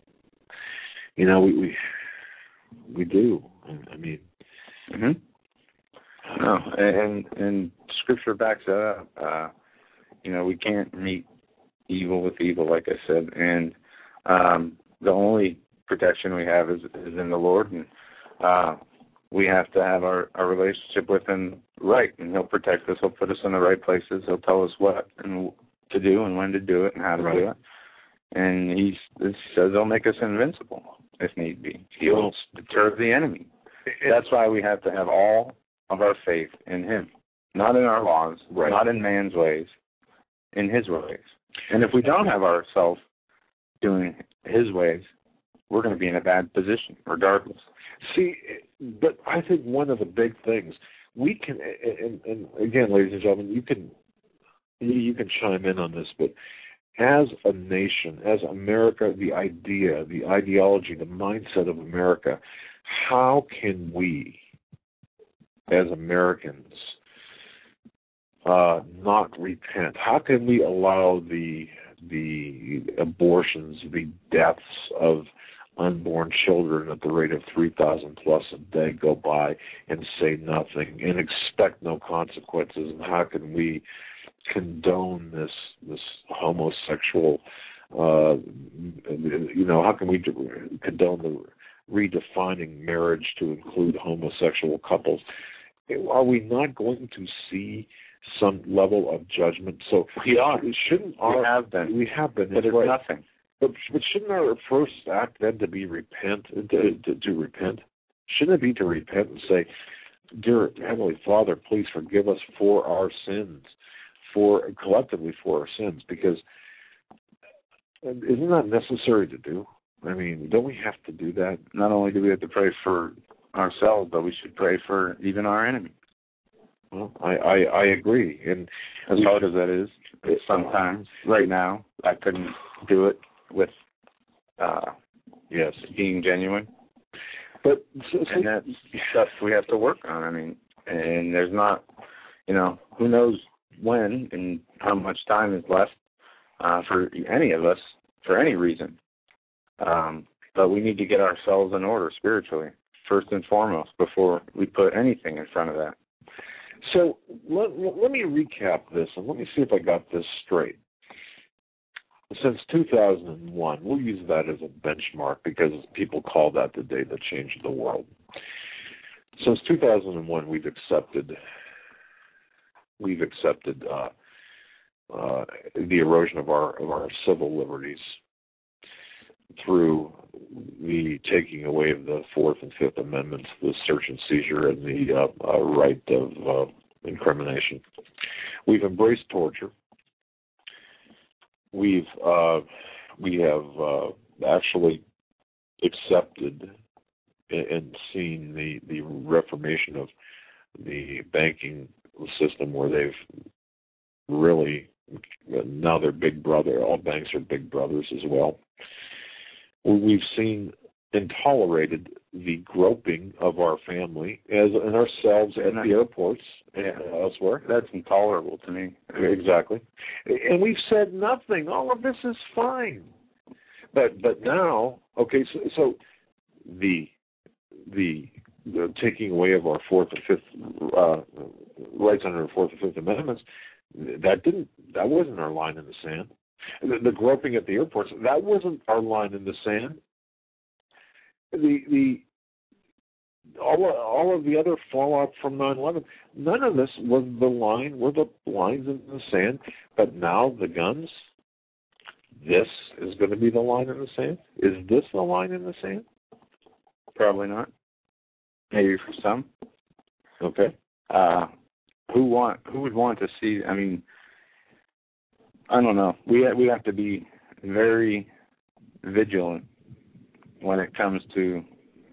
We do. I mean. Mm-hmm. No, and Scripture backs that up. We can't meet evil with evil, like I said, and the only protection we have is in the Lord, and we have to have our relationship with Him right, and He'll protect us. He'll put us in the right places. He'll tell us what to do and when to do it and how to do it. And He says He'll make us invincible if need be. He'll deter the enemy. That's why we have to have all of our faith in Him, not in our laws, not in man's ways, in His ways. And if we don't have ourselves doing His ways, we're going to be in a bad position, regardless. See, but I think one of the big things we can, and again, ladies and gentlemen, you can chime in on this, but as a nation, as America, the ideology, the mindset of America, how can we, as Americans, not repent? How can we allow the abortions, the deaths of unborn children at the rate of 3,000 plus a day go by and say nothing and expect no consequences? And how can we condone this homosexual? How can we condone the redefining marriage to include homosexual couples? Are we not going to see some level of judgment? So we are. We have been. But it's nothing. But shouldn't our first act then to be repent? To repent? Shouldn't it be to repent and say, "Dear Heavenly Father, please forgive us for our sins, collectively for our sins"? Because isn't that necessary to do? I mean, don't we have to do that? Not only do we have to pray for ourselves, but we should pray for even our enemy. Well, I agree. And as hard as that is, sometimes, right now, I couldn't do it with being genuine. But and that's stuff we have to work on. I mean, and there's not, who knows when and how much time is left for any of us for any reason. But we need to get ourselves in order spiritually, first and foremost, before we put anything in front of that. So let me recap this, and let me see if I got this straight. Since 2001, we'll use that as a benchmark because people call that the day that changed the world. Since 2001, we've accepted the erosion of our civil liberties through the taking away of the Fourth and Fifth Amendments, the search and seizure, and the right of incrimination. We've embraced torture. We have actually accepted and seen the reformation of the banking system, where they've really, now they're big brother. All banks are big brothers as well. We've seen and tolerated the groping of our family and ourselves at the airports and elsewhere. That's intolerable to me. Exactly. And we've said nothing. All of this is fine. But now, okay, so the taking away of our Fourth and Fifth rights under the Fourth and Fifth Amendments, that wasn't our line in the sand. The groping at the airports, that wasn't our line in the sand. All of the other fallout from 9/11, none of this were the lines in the sand. But now the guns, this is going to be the line in the sand. Is this the line in the sand? Probably not. Maybe for some. Okay. Who would want to see? I mean, I don't know. We have to be very vigilant when it comes to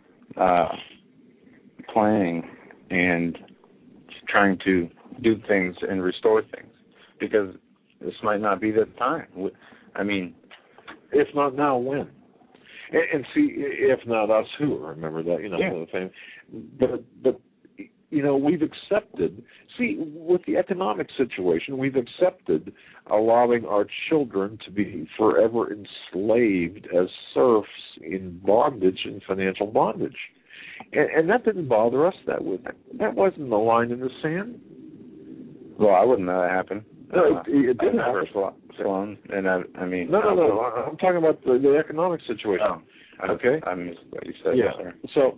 planning and trying to do things and restore things, because this might not be the time. I mean, if not now, when? And see, if not us, who? Remember that, the thing. But we've accepted. See, with the economic situation, we've accepted allowing our children to be forever enslaved as serfs in bondage and financial bondage, and that didn't bother us. That wasn't the line in the sand. Well, I wouldn't let that happen. No, it didn't never flown, and I mean. No. I'm talking about the economic situation. Oh, okay. I mean, what you said. Yeah. Sorry. So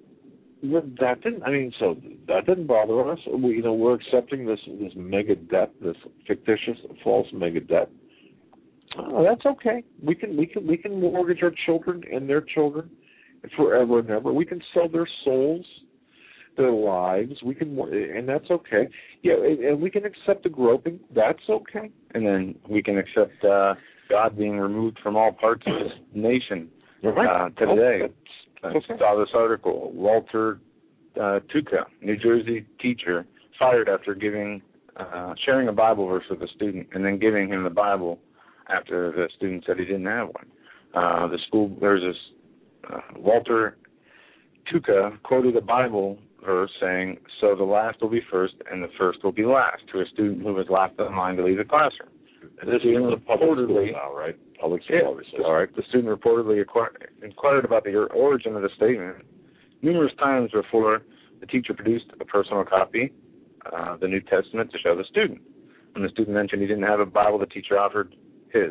that didn't bother us. We're accepting this mega debt, this fictitious, false mega debt. Oh, that's okay. We can mortgage our children and their children forever and ever. We can sell their souls, their lives. And that's okay. Yeah, and we can accept the groping. That's okay. And then we can accept God being removed from all parts of this nation. Today. I saw this article. Walter Tuka, New Jersey teacher, fired after sharing a Bible verse with a student and then giving him the Bible after the student said he didn't have one. There's this Walter Tuka quoted a Bible verse saying, "So the last will be first and the first will be last," to a student who was last in line to leave the classroom. And this is reportedly now, right? Public school. All right. The student reportedly inquired about the origin of the statement numerous times before the teacher produced a personal copy, the New Testament, to show the student. When the student mentioned he didn't have a Bible, the teacher offered his.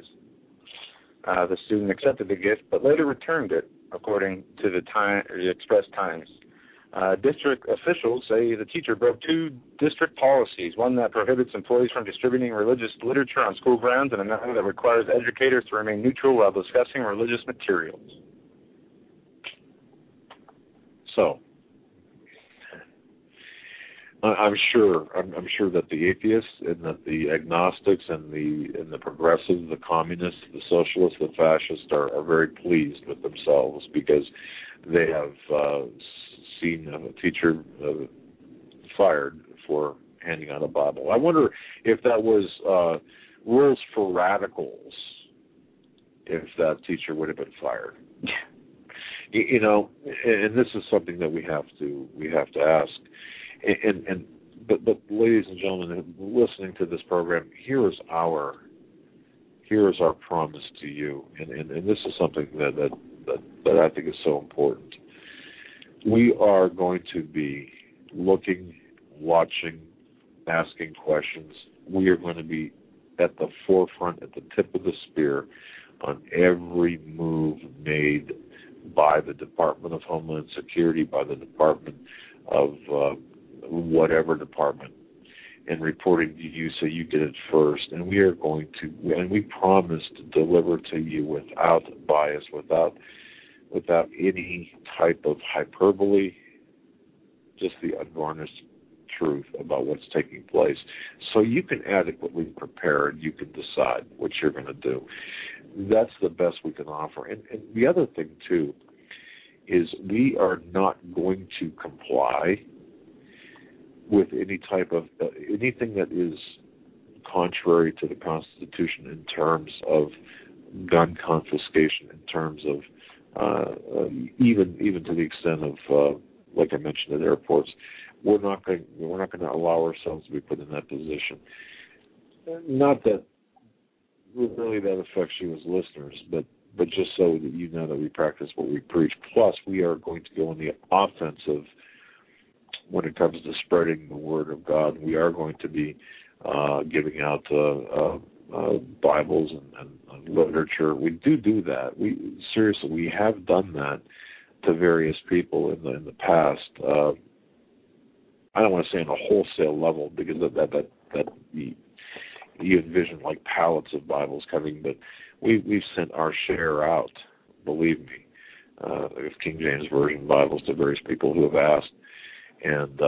The student accepted the gift, but later returned it, according to the Express Times. District officials say the teacher broke two district policies, one that prohibits employees from distributing religious literature on school grounds and another that requires educators to remain neutral while discussing religious materials. So, I'm sure that the atheists and that the agnostics and the progressives, the communists, the socialists, the fascists are very pleased with themselves because they have seen a teacher fired for handing out a Bible. I wonder if that was rules for radicals, if that teacher would have been fired. And this is something that we have to ask. But ladies and gentlemen listening to this program, here is our promise to you, and this is something that I think is so important. We are going to be looking, watching, asking questions. We are going to be at the forefront, at the tip of the spear on every move made by the Department of Homeland Security, by the Department of whatever department, and reporting to you so you get it first. And we are going to, and we promise to deliver to you without bias, without without any type of hyperbole, just the unvarnished truth about what's taking place. So you can adequately prepare and you can decide what you're going to do. That's the best we can offer. And the other thing, too, is we are not going to comply with any type of anything that is contrary to the Constitution in terms of gun confiscation, in terms of even to the extent of like I mentioned at airports. We're not going to allow ourselves to be put in that position. Not that really that affects you as listeners, but just so that you know that we practice what we preach. Plus, we are going to go on the offensive when it comes to spreading the word of God. We are going to be giving out Bibles and literature. We do that. We have done that to various people in the past. I don't want to say on a wholesale level because of that you envision like pallets of Bibles coming, but we've sent our share out, believe me, of King James Version Bibles to various people who have asked. And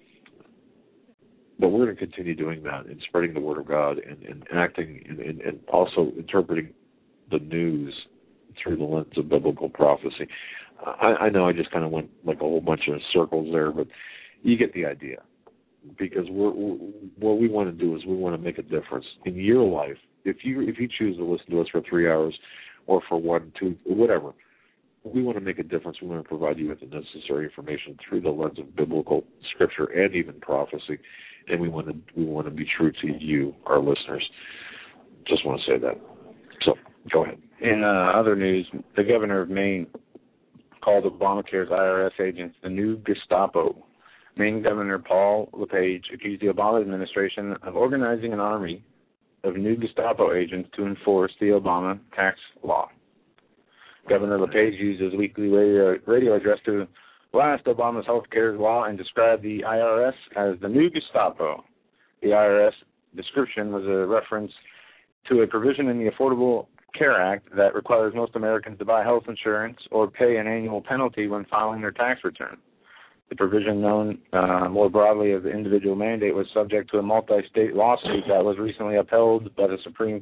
but we're going to continue doing that and spreading the word of God and acting and also interpreting the news through the lens of biblical prophecy. I know I just kind of went like a whole bunch of circles there, but you get the idea. Because what we want to do is we want to make a difference in your life. If you choose to listen to us for 3 hours or for 1, 2, whatever, we want to make a difference. We want to provide you with the necessary information through the lens of biblical scripture and even prophecy. And we want to be true to you, our listeners. Just want to say that. So go ahead. In other news, the governor of Maine called Obamacare's IRS agents the new Gestapo. Maine Governor Paul LePage accused the Obama administration of organizing an army of new Gestapo agents to enforce the Obama tax law. Governor LePage used his weekly radio address to blast Obama's health care law and described the IRS as the new Gestapo. The IRS description was a reference to a provision in the Affordable Care Act that requires most Americans to buy health insurance or pay an annual penalty when filing their tax return. The provision, known more broadly as the individual mandate, was subject to a multi-state lawsuit that was recently upheld by the Supreme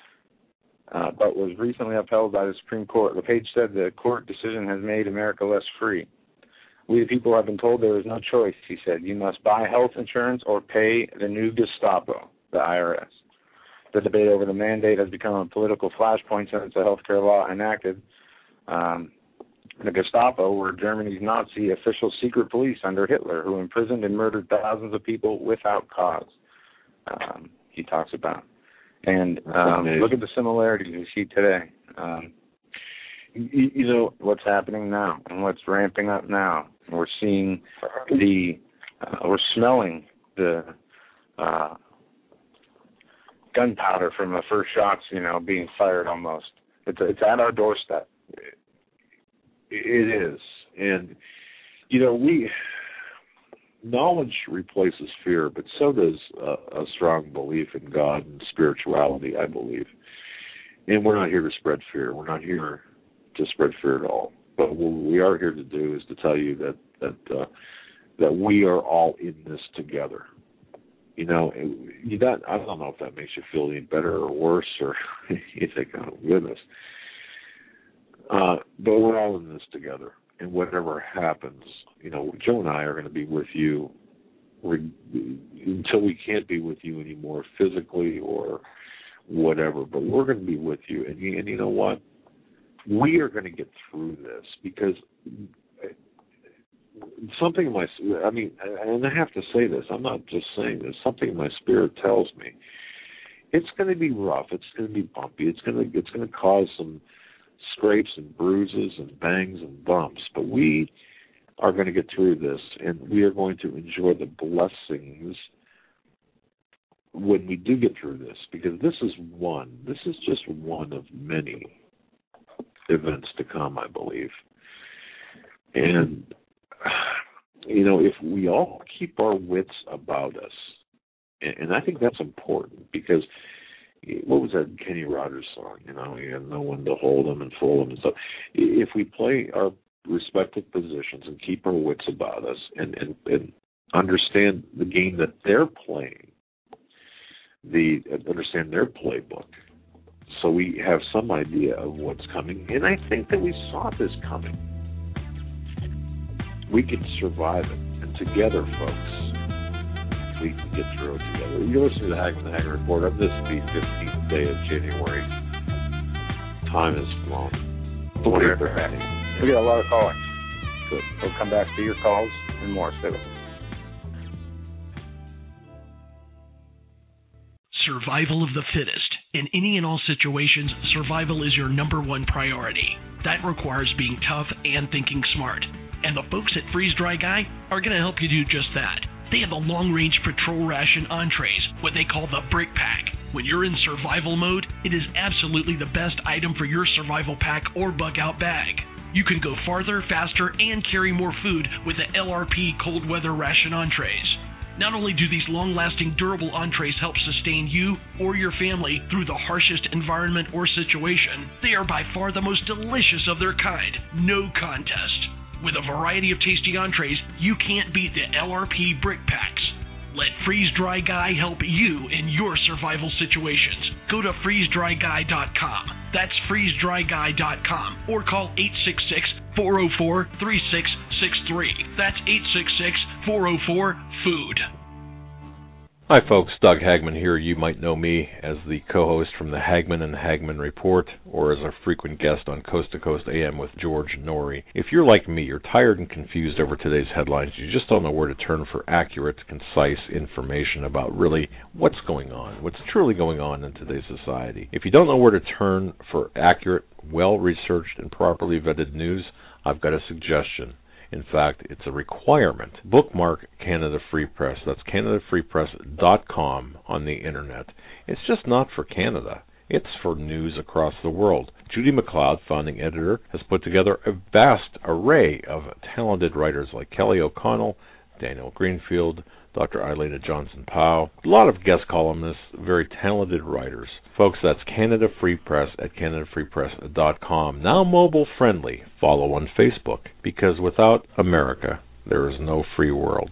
Court. LePage said the court decision has made America less free. We the people have been told there is no choice, he said. You must buy health insurance or pay the new Gestapo, the IRS. The debate over the mandate has become a political flashpoint since the health care law enacted. The Gestapo were Germany's Nazi official secret police under Hitler, who imprisoned and murdered thousands of people without cause. He talks about. And look at the similarities we see today. You know what's happening now and what's ramping up now. We're seeing we're smelling the gunpowder from the first shots, being fired almost. It's at our doorstep. It is. And, knowledge replaces fear, but so does a strong belief in God and spirituality, I believe. And we're not here to spread fear. We're not here to spread fear at all. But what we are here to do is to tell you that we are all in this together. I don't know if that makes you feel any better or worse, or you think, oh, goodness. But we're all in this together, and whatever happens, Joe and I are going to be with you until we can't be with you anymore physically or whatever, but we're going to be with you. And you know what? We are going to get through this because something in my, and I have to say this, I'm not just saying this, something in my spirit tells me it's going to be rough, it's going to be bumpy, it's going to cause some scrapes and bruises and bangs and bumps, but we are going to get through this, and we are going to enjoy the blessings when we do get through this, because this is just one of many events to come, I believe. And if we all keep our wits about us, and I think that's important, because what was that Kenny Rogers song, you have no one to hold them and fool them and stuff. If we play our respective positions and keep our wits about us and understand the game that they're playing, understand their playbook, so we have some idea of what's coming. And I think that we saw this coming. We can survive it. And together, folks, we can get through it together. You're listening to the Hagmann Report on this, the 15th day of January. Time has flown. We got a lot of calling. Good. We'll come back to your calls and more. Stay with us. Survival of the fittest. In any and all situations, survival is your number one priority. That requires being tough and thinking smart. And the folks at Freeze Dry Guy are going to help you do just that. They have the long-range patrol ration entrees, what they call the Brick Pack. When you're in survival mode, it is absolutely the best item for your survival pack or bug-out bag. You can go farther, faster, and carry more food with the LRP cold weather ration entrees. Not only do these long-lasting, durable entrees help sustain you or your family through the harshest environment or situation, they are by far the most delicious of their kind. No contest. With a variety of tasty entrees, you can't beat the LRP Brick Packs. Let Freeze Dry Guy help you in your survival situations. Go to freezedryguy.com. That's freezedryguy.com or call 866-404-3663. That's 866-404-FOOD. Hi folks, Doug Hagmann here. You might know me as the co-host from the Hagmann and Hagmann Report, or as a frequent guest on Coast to Coast AM with George Norrie. If you're like me, you're tired and confused over today's headlines. You just don't know where to turn for accurate, concise information about really what's going on, what's truly going on in today's society. If you don't know where to turn for accurate, well-researched, and properly vetted news, I've got a suggestion. In fact, it's a requirement. Bookmark Canada Free Press. That's CanadaFreePress.com on the internet. It's just not for Canada. It's for news across the world. Judy McLeod, founding editor, has put together a vast array of talented writers like Kelly O'Connell, Daniel Greenfield, Dr. Eileen Johnson-Powell, a lot of guest columnists, very talented writers. Folks, that's Canada Free Press at CanadaFreePress.com. Now mobile friendly. Follow on Facebook, because without America, there is no free world.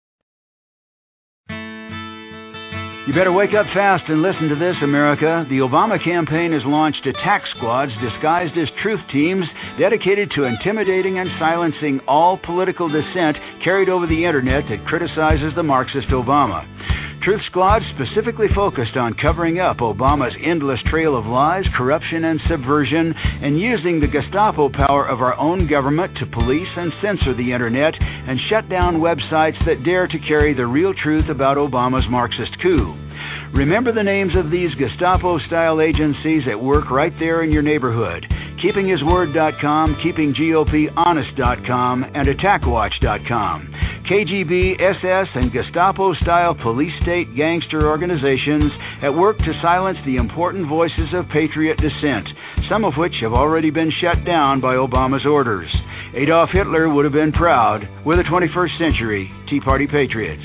You better wake up fast and listen to this, America. The Obama campaign has launched attack squads disguised as truth teams dedicated to intimidating and silencing all political dissent carried over the internet that criticizes the Marxist Obama. Truth squads specifically focused on covering up Obama's endless trail of lies, corruption, and subversion, and using the Gestapo power of our own government to police and censor the internet and shut down websites that dare to carry the real truth about Obama's Marxist coup. Remember the names of these Gestapo-style agencies at work right there in your neighborhood: KeepingHisWord.com, KeepingGOPHonest.com, and AttackWatch.com. KGB, SS, and Gestapo-style police-state gangster organizations at work to silence the important voices of patriot dissent, some of which have already been shut down by Obama's orders. Adolf Hitler would have been proud. We're the 21st century Tea Party patriots.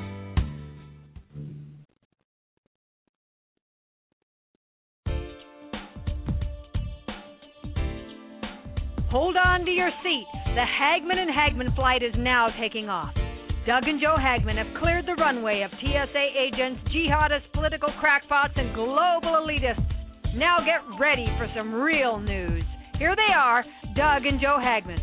Hold on to your seats. The Hagmann and Hagmann flight is now taking off. Doug and Joe Hagmann have cleared the runway of TSA agents, jihadists, political crackpots, and global elitists. Now get ready for some real news. Here they are, Doug and Joe Hagmann.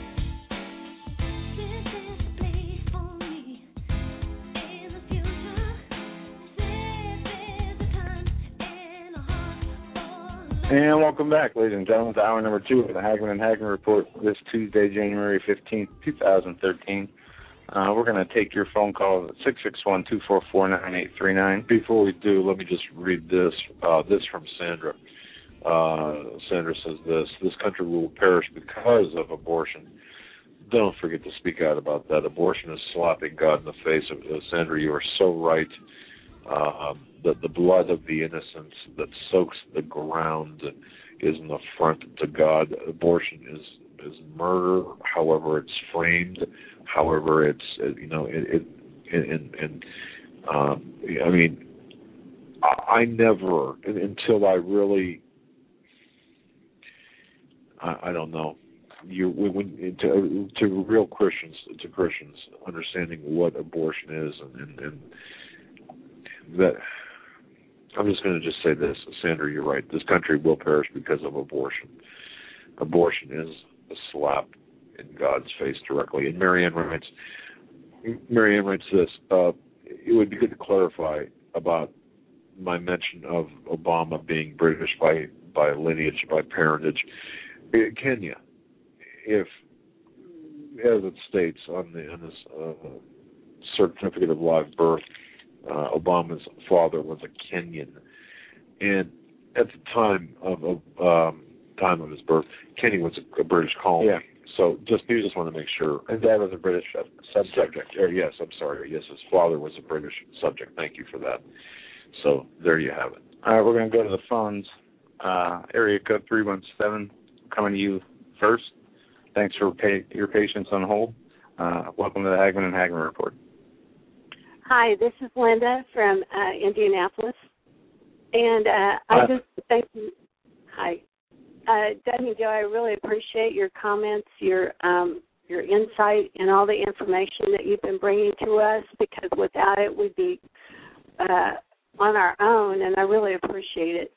And welcome back, ladies and gentlemen, to hour number 2 of the Hagmann and Hagmann Report this Tuesday, January 15th, 2013. We're going to take your phone call at 661-244-9839. Before we do, let me just read this. This from Sandra. Sandra says this country will perish because of abortion. Don't forget to speak out about that. Abortion is slapping God in the face. Sandra, you are so right. The blood of the innocents that soaks the ground is an affront to God. Abortion is murder, however it's framed, however it's I mean, I never, until I really, I don't know, to real Christians, understanding what abortion is, and that, I'm just going to just say this, Sandra, you're right. This country will perish because of abortion. Abortion is a slap in God's face directly. And Marianne writes this, it would be good to clarify about my mention of Obama being British by lineage, by parentage. Kenya, if, as it states on his certificate of live birth, Obama's father was a Kenyan, and at the time of his birth, Kenya was a British colony. Yeah. So you just want to make sure. And dad was a British subject. Yes, I'm sorry. Yes, his father was a British subject. Thank you for that. So there you have it. All right, we're going to go to the phones. Area code 317, coming to you first. Thanks for your patience on hold. Welcome to the Hagman and Hagman Report. Hi, this is Linda from Indianapolis, and I just thank you. Hi, Doug and Joe. I really appreciate your comments, your insight, and all the information that you've been bringing to us. Because without it, we'd be on our own, and I really appreciate it.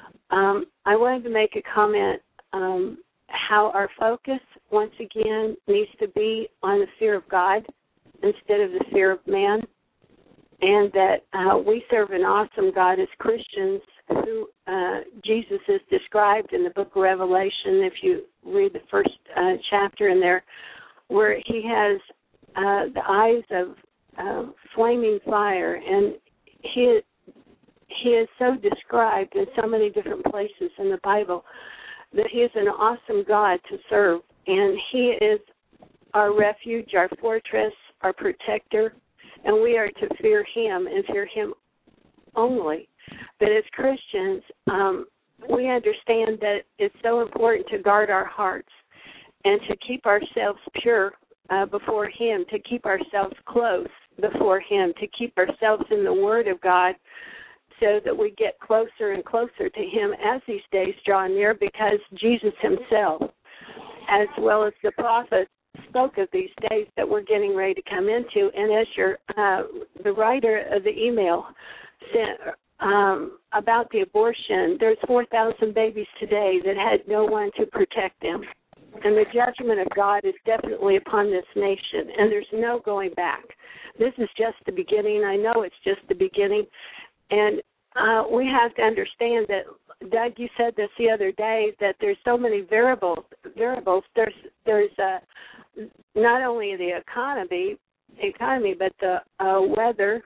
I wanted to make a comment. How our focus once again needs to be on the fear of God instead of the fear of man. And that we serve an awesome God as Christians who Jesus is described in the book of Revelation, if you read the first chapter in there, where he has the eyes of flaming fire. And he is so described in so many different places in the Bible that he is an awesome God to serve. And he is our refuge, our fortress, our protector. And we are to fear him and fear him only. But as Christians, we understand that it's so important to guard our hearts and to keep ourselves pure before him, to keep ourselves close before him, to keep ourselves in the Word of God so that we get closer and closer to him as these days draw near, because Jesus himself, as well as the prophets, spoke of these days that we're getting ready to come into. And as the writer of the email said about the abortion, there's 4,000 babies today that had no one to protect them. And the judgment of God is definitely upon this nation, and there's no going back. This is just the beginning. I know it's just the beginning. And we have to understand that, Doug, you said this the other day, that there's so many variables. There's not only the economy, but the weather,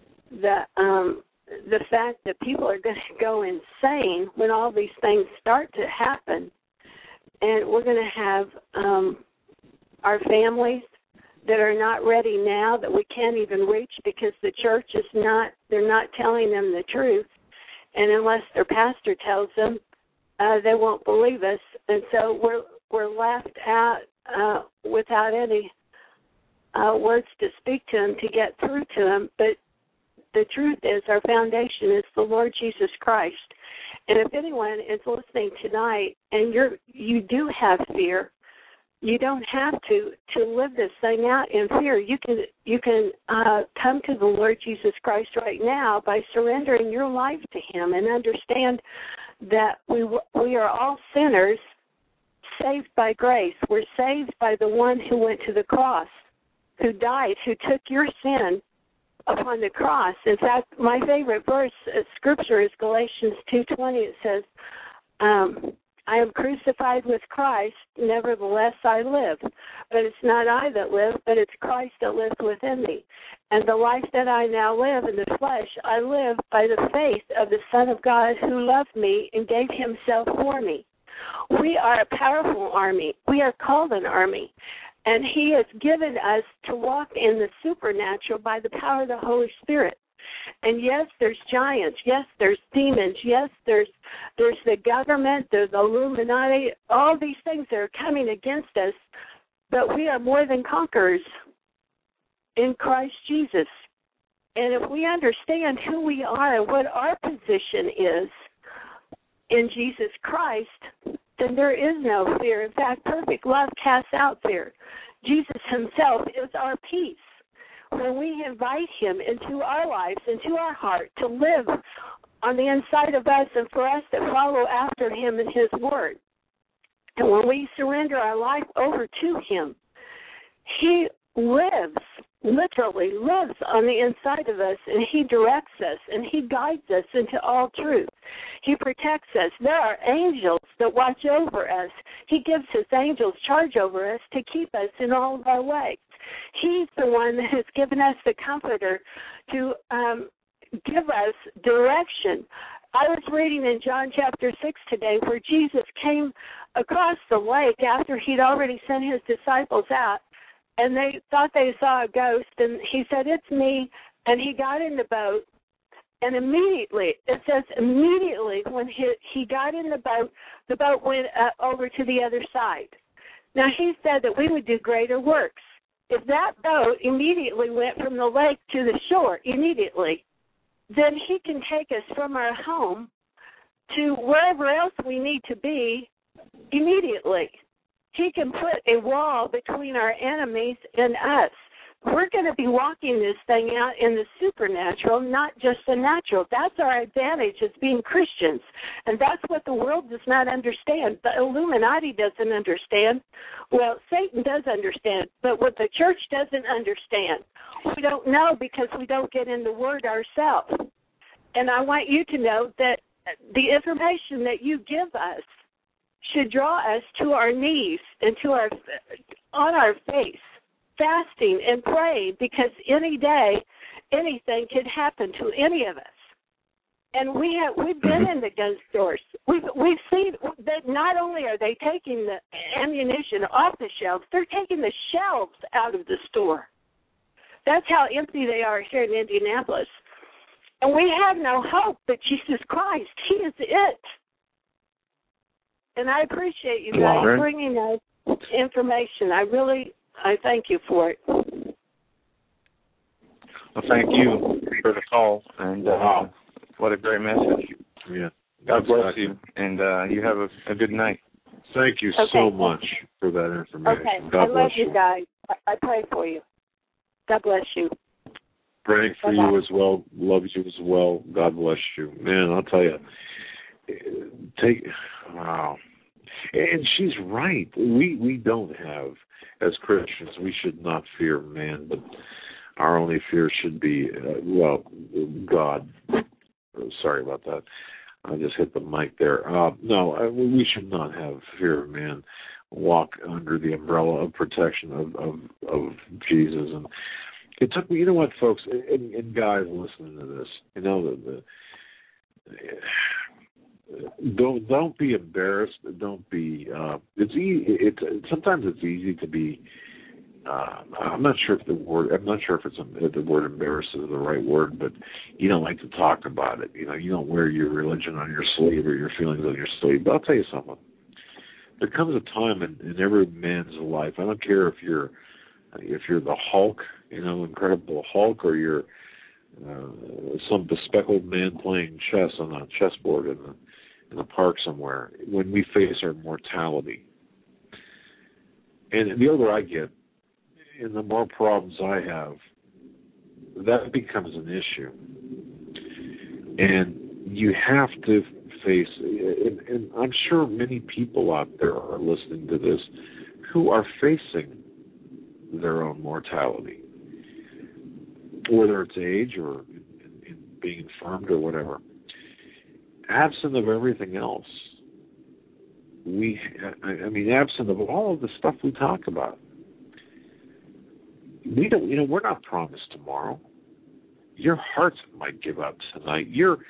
the fact that people are going to go insane when all these things start to happen, and we're going to have our families that are not ready now, that we can't even reach because the church is not. They're not telling them the truth, and unless their pastor tells them, they won't believe us, and so we're left out without any words to speak to them, to get through to them. But the truth is, our foundation is the Lord Jesus Christ. And if anyone is listening tonight and you do have fear, you don't have to live this thing out in fear. You can come to the Lord Jesus Christ right now by surrendering your life to him, and understand that we are all sinners saved by grace. We're saved by the one who went to the cross, who died, who took your sin upon the cross. In fact, my favorite verse of Scripture is Galatians 2:20. It says, I am crucified with Christ, nevertheless I live. But it's not I that live, but it's Christ that lives within me. And the life that I now live in the flesh, I live by the faith of the Son of God who loved me and gave himself for me. We are a powerful army. We are called an army. And he has given us to walk in the supernatural by the power of the Holy Spirit. And yes, there's giants. Yes, there's demons. Yes, there's the government, there's the Illuminati, all these things that are coming against us. But we are more than conquerors in Christ Jesus. And if we understand who we are and what our position is in Jesus Christ, then there is no fear. In fact, perfect love casts out fear. Jesus himself is our peace. When we invite him into our lives, into our heart, to live on the inside of us and for us to follow after him in his word. And when we surrender our life over to him, he lives, literally lives on the inside of us, and he directs us, and he guides us into all truth. He protects us. There are angels that watch over us. He gives his angels charge over us to keep us in all of our ways. He's the one that has given us the Comforter to give us direction. I was reading in John chapter 6 today where Jesus came across the lake after he'd already sent his disciples out, and they thought they saw a ghost, and he said, "It's me," and he got in the boat, and immediately, it says immediately when he got in the boat went over to the other side. Now, he said that we would do greater works. If that boat immediately went from the lake to the shore, immediately, then he can take us from our home to wherever else we need to be immediately. He can put a wall between our enemies and us. We're going to be walking this thing out in the supernatural, not just the natural. That's our advantage as being Christians, and that's what the world does not understand. The Illuminati doesn't understand. Well, Satan does understand, but what the church doesn't understand, we don't know because we don't get in the Word ourselves. And I want you to know that the information that you give us should draw us to our knees and on our face, fasting and praying, because any day, anything could happen to any of us. And we've been in the gun stores. We've seen that not only are they taking the ammunition off the shelves, they're taking the shelves out of the store. That's how empty they are here in Indianapolis. And we have no hope but Jesus Christ. He is it. And I appreciate you guys bringing us information. I thank you for it. Well, thank you for the call, and what a great message. Yeah. God bless you, and you have a good night. Thank you so much for that information. Okay. God bless love you guys. I pray for you. God bless you. Praying for you as well. Love you as well. God bless you. Man, I'll tell you. Wow. And she's right. We don't have, as Christians, we should not fear man, but our only fear should be, God. Sorry about that. I just hit the mic there. No, we should not have fear of man. Walk under the umbrella of protection of Jesus. And it took me, you know what, folks, and guys listening to this, you know, don't be embarrassed. Don't be. It's easy. Sometimes it's easy to be. I'm not sure if the word embarrassed is the right word, but you don't like to talk about it. You know, you don't wear your religion on your sleeve or your feelings on your sleeve. But I'll tell you something. There comes a time in every man's life. I don't care if you're the Hulk, you know, Incredible Hulk, or you're some bespectacled man playing chess on a chessboard in a park somewhere. When we face our mortality, and the older I get, and the more problems I have, that becomes an issue. And you have to face, and I'm sure many people out there are listening to this who are facing their own mortality, whether it's age or in being infirmed or whatever. Absent of everything else, absent of all of the stuff we talk about, we're not promised tomorrow. Your heart might give out tonight.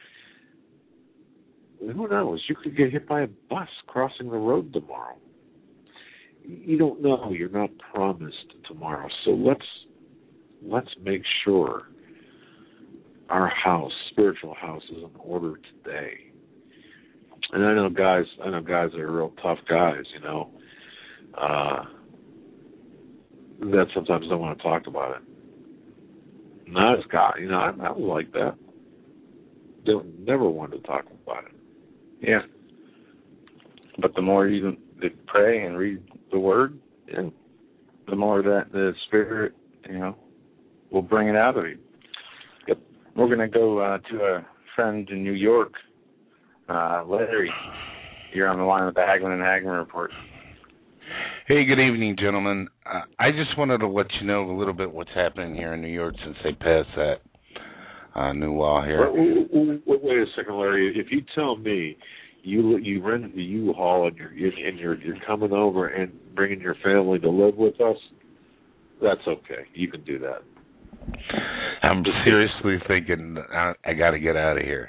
Who knows? You could get hit by a bus crossing the road tomorrow. You don't know. You're not promised tomorrow. So let's make sure our spiritual house, is in order today. And I know guys are real tough guys, you know, that sometimes don't want to talk about it. Not Scott. You know, I was like that. Never wanted to talk about it. Yeah. But the more you pray and read the Word, the more that the Spirit, will bring it out of you. Yep. We're going to go to a friend in New York, Larry. You're on the line with the Hagman and Hagman Report. Hey, good evening, gentlemen. I just wanted to let you know a little bit what's happening here in New York since they passed that new law here. Wait a second, Larry. If you tell me you rented the U-Haul and you're coming over and bringing your family to live with us, that's okay. You can do that. I'm seriously thinking I got to get out of here.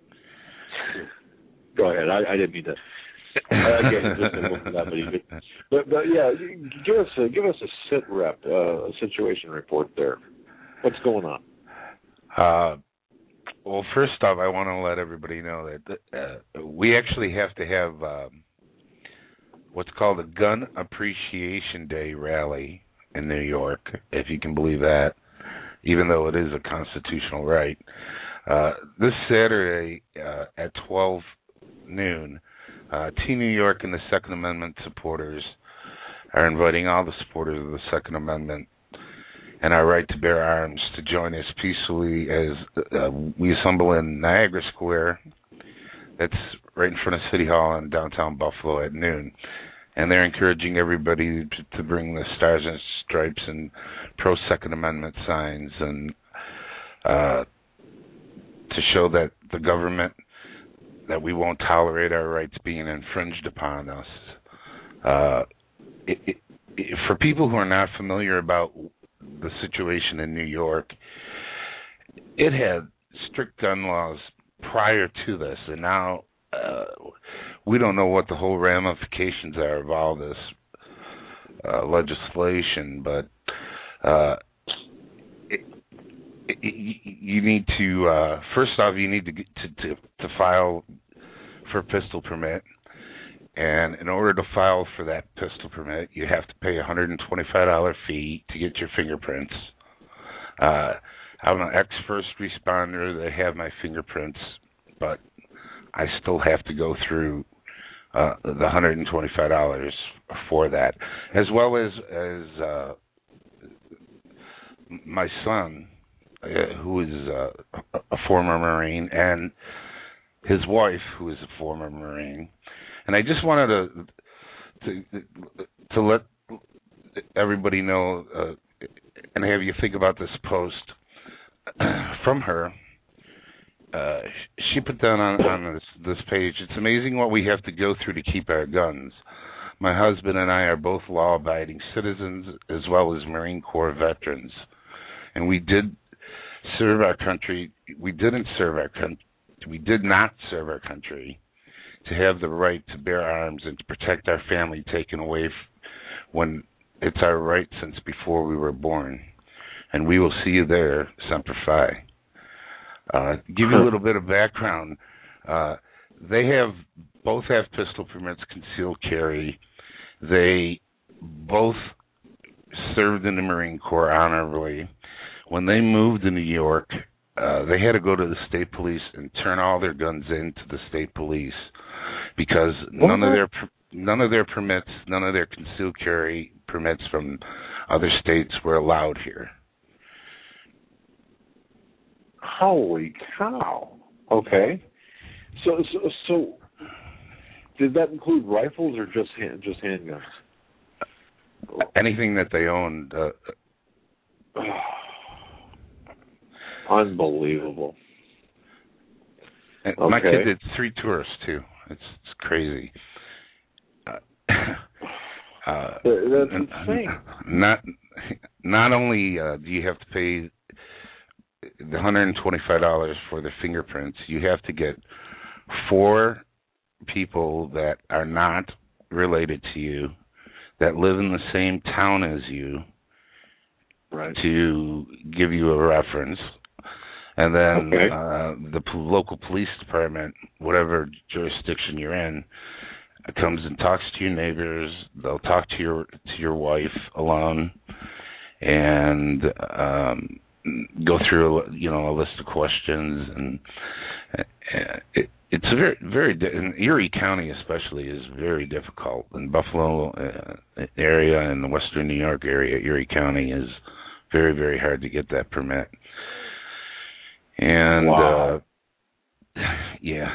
Go ahead. I didn't mean to. But yeah, give us a sit rep, a situation report there. What's going on? Well, first off, I want to let everybody know that we actually have to have what's called a Gun Appreciation Day rally in New York, if you can believe that, even though it is a constitutional right. This Saturday at 12 noon, Team New York and the Second Amendment supporters are inviting all the supporters of the Second Amendment and our right to bear arms to join us peacefully as we assemble in Niagara Square. That's right in front of City Hall in downtown Buffalo at noon. And they're encouraging everybody to bring the Stars and Stripes and pro-Second Amendment signs and to show that the government, that we won't tolerate our rights being infringed upon us. For people who are not familiar about the situation in New York, it had strict gun laws prior to this, and now we don't know what the whole ramifications are of all this legislation, but you need to first off, you need to file for a pistol permit, and in order to file for that pistol permit, you have to pay a $125 fee to get your fingerprints. I'm an ex-first responder. They have my fingerprints, but I still have to go through the $125 for that, as well as my son, who is a former Marine, and his wife, who is a former Marine. And I just wanted to let everybody know and have you think about this post from her. She put down on this page, "It's amazing what we have to go through to keep our guns. My husband and I are both law-abiding citizens as well as Marine Corps veterans. And we did serve our country. We didn't serve our country. We did not serve our country to have the right to bear arms and to protect our family taken away when it's our right since before we were born. And we will see you there, Semper Fi." Give you a little bit of background. They both have pistol permits, concealed carry. They both served in the Marine Corps honorably. When they moved to New York, they had to go to the state police and turn all their guns in to the state police because none of their permits, none of their concealed carry permits from other states were allowed here. Holy cow! Okay, so did that include rifles or just handguns? Anything that they owned. Unbelievable. And my kid did 3 tours too. It's crazy. That's insane. Not only do you have to pay the $125 for the fingerprints, you have to get 4 people that are not related to you, that live in the same town as you, right, to give you a reference. And then the local police department, whatever jurisdiction you're in, comes and talks to your neighbors. They'll talk to your wife alone, and go through a list of questions, and it's a very in Erie County especially is very difficult. In Buffalo area and the Western New York area, Erie County is very, very hard to get that permit. And wow. Yeah.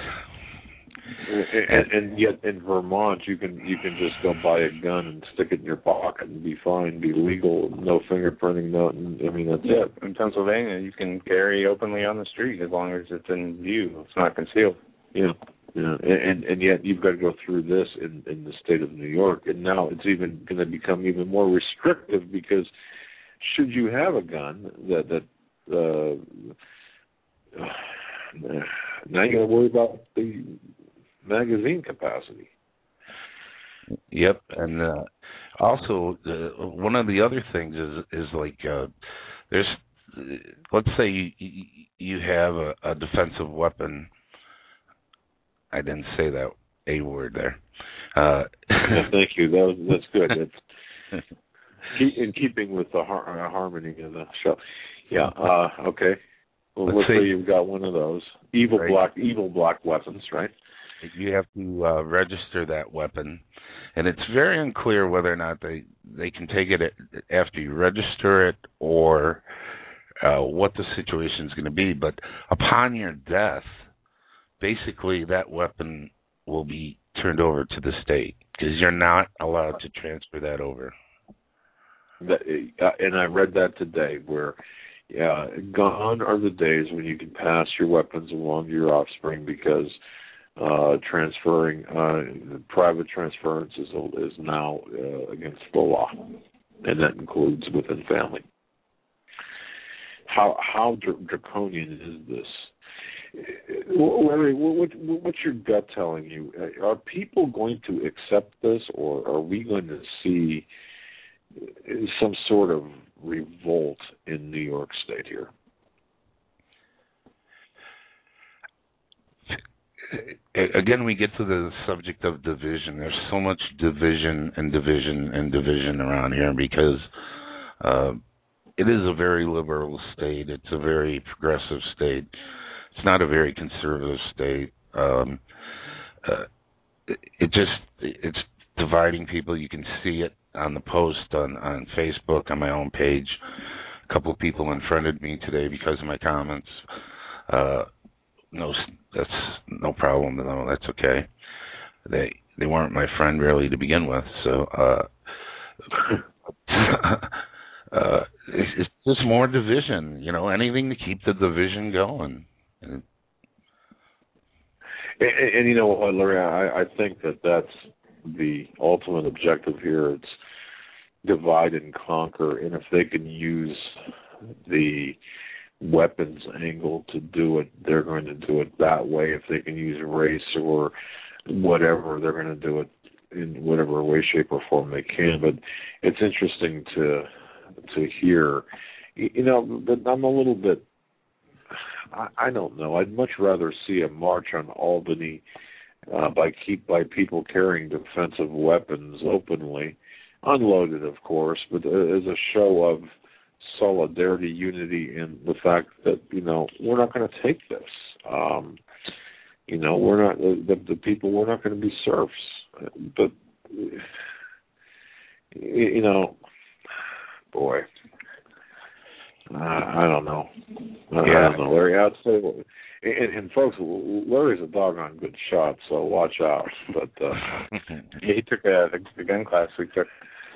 And yet in Vermont, you can just go buy a gun and stick it in your pocket and be fine, be legal, no fingerprinting, nothing. I mean, that's it. In Pennsylvania, you can carry openly on the street as long as it's in view. It's not concealed. Yeah. And yet you've got to go through this in the state of New York, and now it's even going to become even more restrictive, because should you have a gun that now you got to worry about the magazine capacity. Yep, and also one of the other things is like there's, let's say you have a defensive weapon. I didn't say that A word there. Thank you. That's good. It's in keeping with the harmony of the show. Yeah. Okay. Well, let's say you've got one of those evil block weapons, right? You have to register that weapon, and it's very unclear whether or not they can take it after you register it, or what the situation is going to be. But upon your death, basically that weapon will be turned over to the state, because you're not allowed to transfer that over. And I read that today, where gone are the days when you can pass your weapons along to your offspring, because transferring private transference is now against the law, and that includes within family. How draconian is this? Larry, what's your gut telling you? Are people going to accept this, or are we going to see some sort of revolt in New York State here? Again, we get to the subject of division. There's so much division around here, because it is a very liberal state. It's a very progressive state. It's not a very conservative state. It's dividing people. You can see it on the post on Facebook, on my own page. A couple of people unfriended me today because of my comments. No, that's no problem. No, that's okay. They weren't my friend really to begin with. So it's just more division. Anything to keep the division going. And you know what, Larry, I think that's the ultimate objective here. It's divide and conquer, and if they can use the weapons angle to do it, they're going to do it that way. If they can use race or whatever, they're going to do it in whatever way, shape, or form they can. But it's interesting to hear. But I'm a little bit, I don't know. I'd much rather see a march on Albany by people carrying defensive weapons openly, unloaded, of course, but as a show of solidarity, unity, and the fact that we're not going to take this. We're not the people. We're not going to be serfs. But boy, I don't know. I don't know, Larry. I'd say, and folks, Larry's a doggone good shot, so watch out. But he took the gun class we took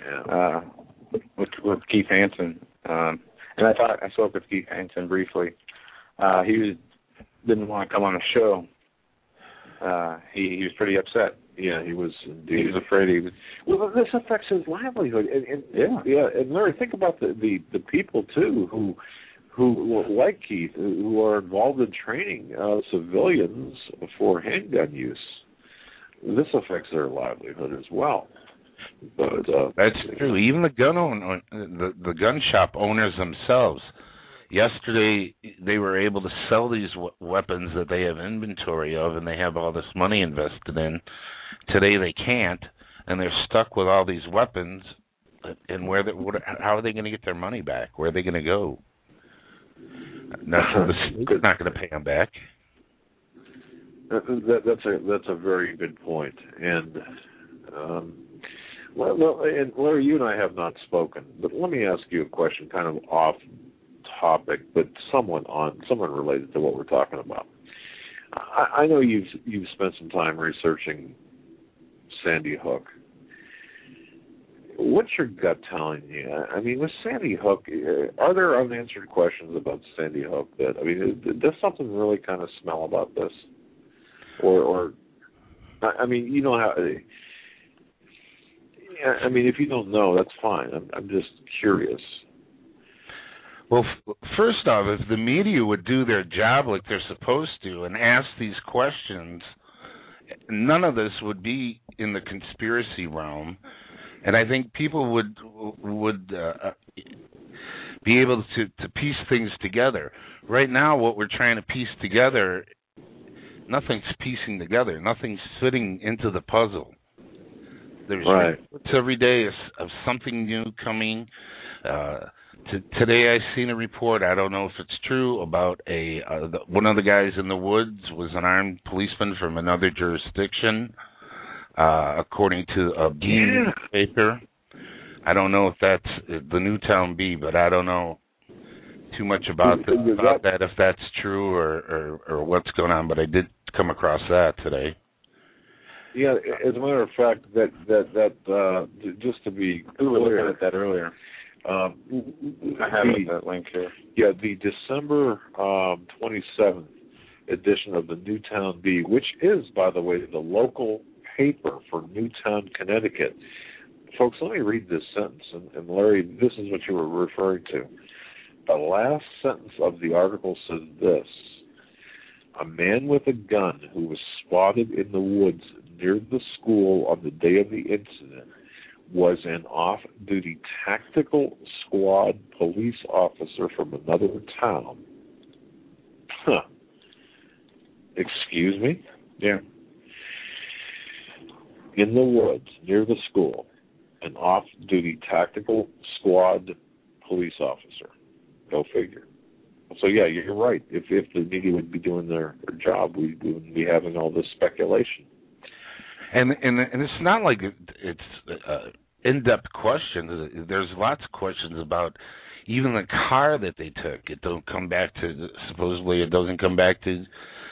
with Keith Hansen. And I spoke with Keith Hansen briefly. He didn't want to come on the show. He was pretty upset. Yeah, he was. Indeed. He was afraid he was. Well, this affects his livelihood. And and Larry, think about the people too who like Keith, who are involved in training civilians for handgun use. This affects their livelihood as well. But that's true. Even the the gun shop owners themselves. Yesterday, they were able to sell these weapons that they have inventory of, and they have all this money invested in. Today, they can't, and they're stuck with all these weapons. And how are they going to get their money back? Where are they going to go? The state's not going to pay them back. That's a very good point. And and Larry, you and I have not spoken, but let me ask you a question, kind of off topic, but somewhat related to what we're talking about. I know you've spent some time researching Sandy Hook. What's your gut telling you? I mean, with Sandy Hook, are there unanswered questions about Sandy Hook? Does something really kind of smell about this? Or I mean, you know how. I mean, if you don't know, that's fine. I'm just curious. Well, first off, if the media would do their job like they're supposed to and ask these questions, none of this would be in the conspiracy realm, and I think people would be able to piece things together. Right now, what we're trying to piece together, nothing's piecing together. Nothing's fitting into the puzzle. There's reports every day of something new coming. Today I seen a report, I don't know if it's true, about one of the guys in the woods was an armed policeman from another jurisdiction, according to a Bean paper. I don't know if that's the Newtown Bee, but I don't know too much about that, if that's true or what's going on, but I did come across that today. Yeah, as a matter of fact, that just to be clear, we were looking at that earlier. I have that link here. Yeah, the December 27th edition of the Newtown Bee, which is, by the way, the local paper for Newtown, Connecticut. Folks, let me read this sentence. And Larry, this is what you were referring to. The last sentence of the article says this: a man with a gun who was spotted in the woods near the school on the day of the incident was an off-duty tactical squad police officer from another town. Excuse me? Yeah. In the woods near the school, an off-duty tactical squad police officer. Go figure. So, yeah, you're right. If the media would be doing their job, we wouldn't be having all this speculation. And it's not like it's in-depth questions. There's lots of questions about even the car that they took. It don't come back to, supposedly it doesn't come back to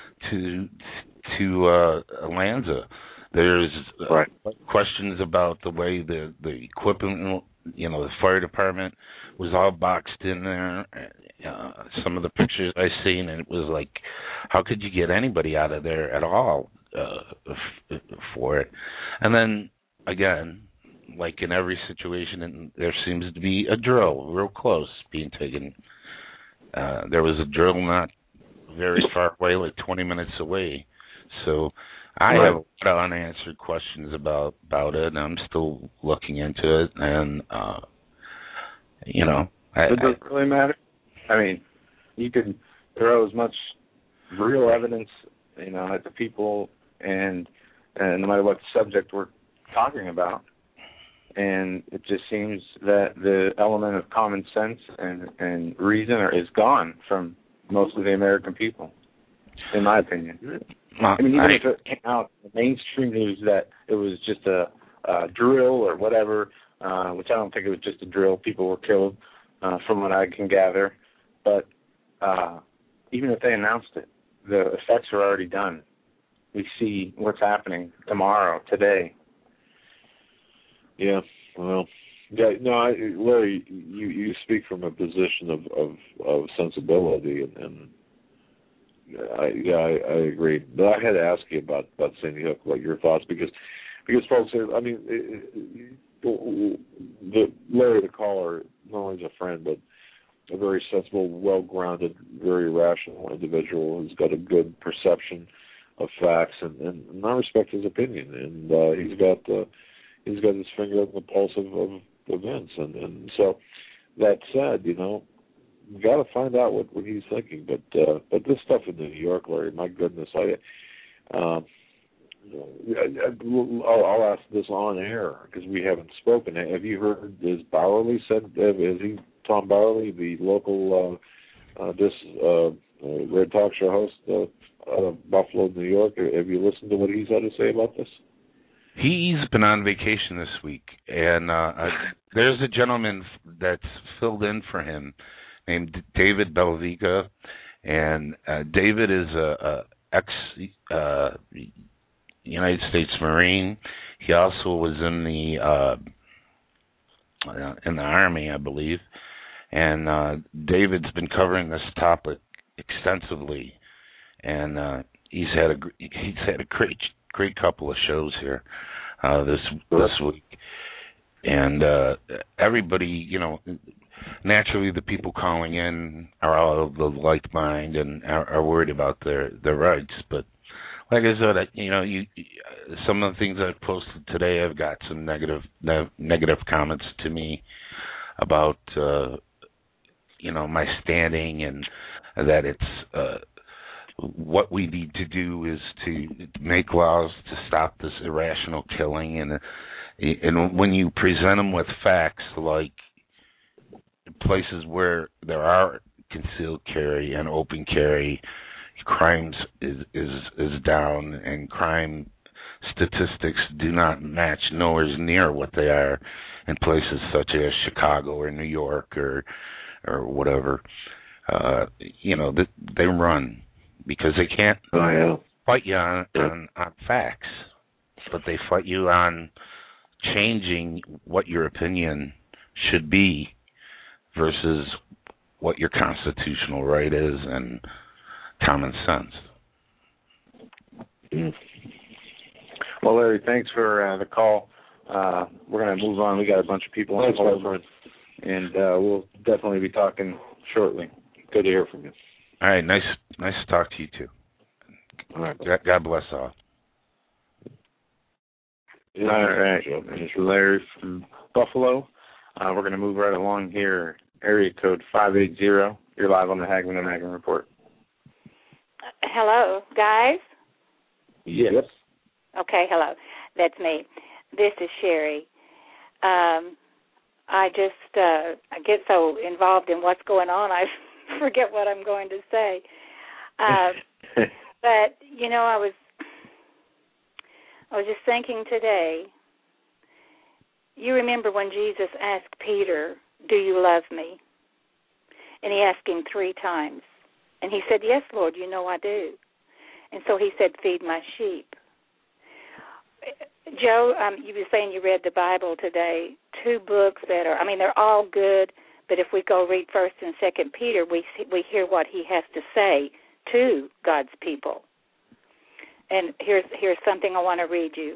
Lanza. There's questions about the way the equipment, the fire department was all boxed in there. Some of the pictures I seen, and it was like, how could you get anybody out of there at all for it? And then again, like in every situation, and there seems to be a drill real close being taken. There was a drill not very far away, like 20 minutes away. So I have a lot of unanswered questions about it, and I'm still looking into it. And it doesn't really matter. I mean, you can throw as much real evidence, at the people, and no matter what subject we're talking about. And it just seems that the element of common sense and reason is gone from most of the American people, in my opinion. I mean, even if it came out in the mainstream news that it was just a drill or whatever, which I don't think it was just a drill. People were killed, from what I can gather. But even if they announced it, the effects are already done. We see what's happening tomorrow, today. Yeah, well, Larry, you speak from a position of sensibility, and I agree. But I had to ask you about Sandy Hook, what your thoughts, because folks, I mean, Larry the caller, not only is a friend, but a very sensible, well-grounded, very rational individual who's got a good perception of facts, and I respect his opinion, and he's got his finger on the pulse of events, and so that said, we got to find out what he's thinking. But this stuff in New York, Larry, my goodness, I'll ask this on air because we haven't spoken. Have you heard? Has Bowerly said? Tom Bowerly, the local this Red Talk Show host out of Buffalo, New York. Have you listened to what he's had to say about this? He's been on vacation this week, and there's a gentleman that's filled in for him named David Belvica, and David is a ex-United States Marine. He also was in the Army, I believe, and David's been covering this topic extensively, and he's had a great couple of shows here this week, and everybody, naturally the people calling in are all of the like mind and are worried about their rights. But like I said, some of the things I've posted today, I've got some negative comments to me about my standing, and that it's what we need to do is to make laws to stop this irrational killing, and when you present them with facts like places where there are concealed carry and open carry, crimes is down, and crime statistics do not match nowhere near what they are in places such as Chicago or New York or whatever. They run because they can't fight you on facts, but they fight you on changing what your opinion should be versus what your constitutional right is and common sense. Well, Larry, thanks for the call. We're going to move on. We got a bunch of people on hold, and we'll definitely be talking shortly. Good to hear from you. All right, nice to talk to you too. All right, God bless all. All right, it's Larry from Buffalo. We're going to move right along here. Area code 580. You're live on the Hagman and Hagman Report. Hello, guys? Yes. Okay, hello. That's me. This is Sherry. I get so involved in what's going on, I forget what I'm going to say. But, I was just thinking today, you remember when Jesus asked Peter, "Do you love me?" And he asked him 3 times. And he said, "Yes, Lord, you know I do." And so he said, "Feed my sheep." Joe, you were saying you read the Bible today, 2 books that are, they're all good, but if we go read 1st and 2nd Peter, we hear what he has to say to God's people. And here's something I want to read you.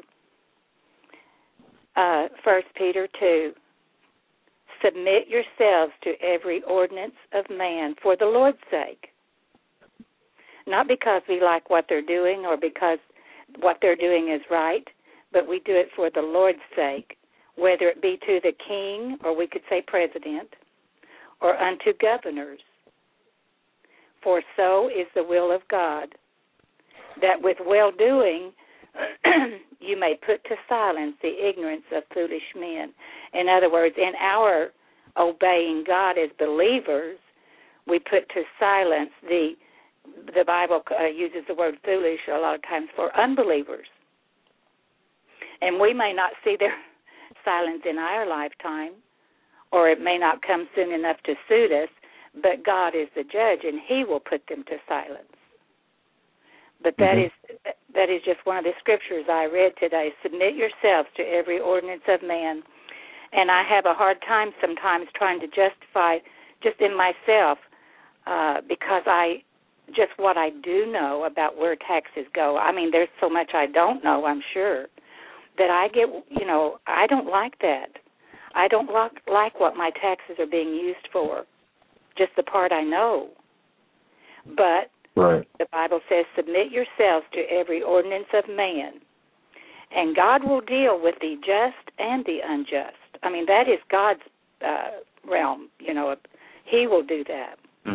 1 Peter 2. Submit yourselves to every ordinance of man for the Lord's sake. Not because we like what they're doing or because what they're doing is right, but we do it for the Lord's sake, whether it be to the king, or we could say president, or unto governors. For so is the will of God, that with well-doing you may put to silence the ignorance of foolish men. In other words, in our obeying God as believers, we put to silence the Bible uses the word foolish a lot of times for unbelievers. And we may not see their silence in our lifetime, or it may not come soon enough to suit us, but God is the judge, and he will put them to silence. But that is just one of the scriptures I read today. Submit yourselves to every ordinance of man. And I have a hard time sometimes trying to justify just in myself because what I do know about where taxes go. There's so much I don't know, I'm sure, that I get, I don't like that. I don't like what my taxes are being used for, just the part I know. But the Bible says, submit yourselves to every ordinance of man, and God will deal with the just and the unjust. That is God's realm, he will do that.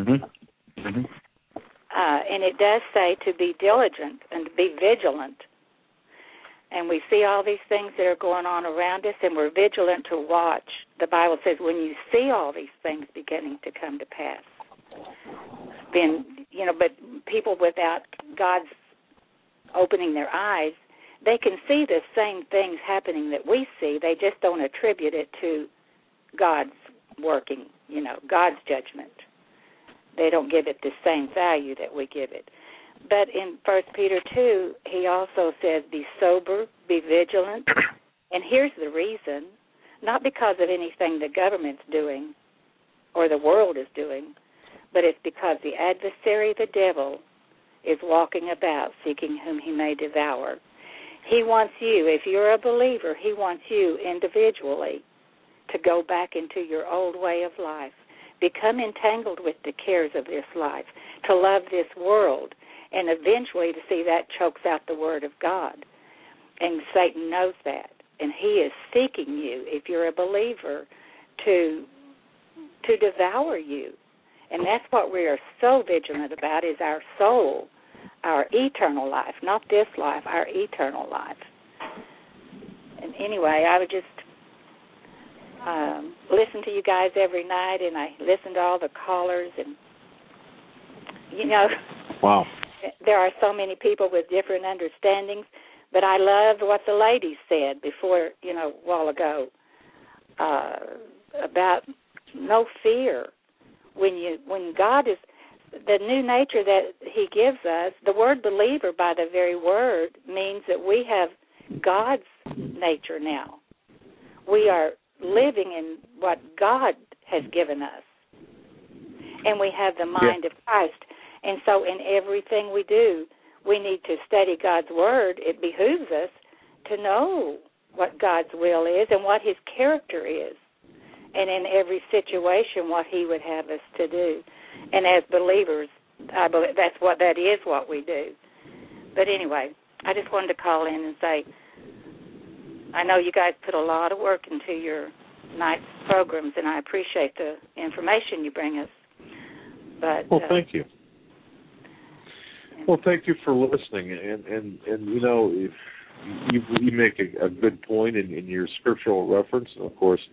And it does say to be diligent and to be vigilant. And we see all these things that are going on around us, and we're vigilant to watch. The Bible says when you see all these things beginning to come to pass. then, but people without God's opening their eyes, they can see the same things happening that we see. They just don't attribute it to God's working, God's judgment. They don't give it the same value that we give it. But in 1 Peter 2, he also says, be sober, be vigilant. And here's the reason, not because of anything the government's doing or the world is doing, but it's because the adversary, the devil, is walking about seeking whom he may devour. He wants you, if you're a believer, he wants you individually to go back into your old way of life, become entangled with the cares of this life, to love this world, and eventually to see that chokes out the Word of God. And Satan knows that, and he is seeking you, if you're a believer, to devour you. And that's what we are so vigilant about, is our soul, our eternal life, not this life, our eternal life. And anyway, I would just listen to you guys every night, and I listen to all the callers, and, wow. There are so many people with different understandings, but I loved what the lady said before, a while ago, about no fear. When God is, the new nature that he gives us, the word believer by the very word means that we have God's nature now. We are living in what God has given us, and we have the mind of Christ. And so in everything we do, we need to study God's Word. It behooves us to know what God's will is and what his character is, and in every situation what he would have us to do. And as believers, I believe that is what we do. But anyway, I just wanted to call in and say, I know you guys put a lot of work into your night's programs, and I appreciate the information you bring us. But well, thank you. Well, thank you for listening, and if you make a good point in your scriptural reference, and of course,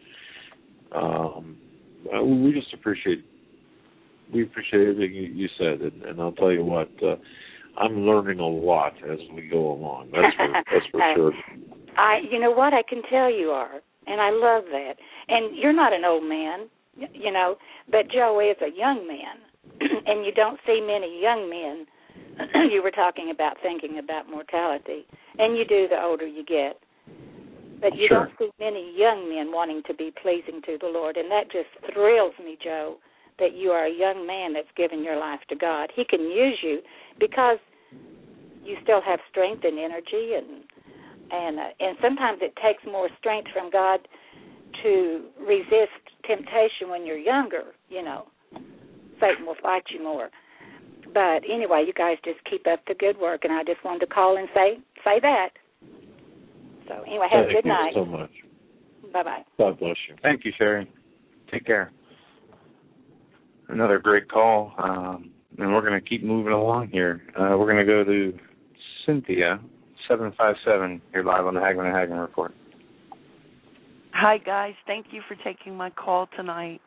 we just appreciate everything you said, and I'll tell you what, I'm learning a lot as we go along. That's for sure. You know what, I can tell you are, and I love that. And you're not an old man, but Joe is a young man, and you don't see many young men. You were talking about thinking about mortality, and you do the older you get. But you don't see many young men wanting to be pleasing to the Lord, and that just thrills me, Joe, that you are a young man that's given your life to God. He can use you because you still have strength and energy, and sometimes it takes more strength from God to resist temptation when you're younger. Satan will fight you more. But anyway, you guys just keep up the good work, and I just wanted to call and say that. So anyway, have a good night. Thank you so much. Bye-bye. God bless you. Thank you, Sherry. Take care. Another great call, and we're going to keep moving along here. We're going to go to Cynthia, 757. You're live on the Hagman and Hagman Report. Hi, guys. Thank you for taking my call tonight.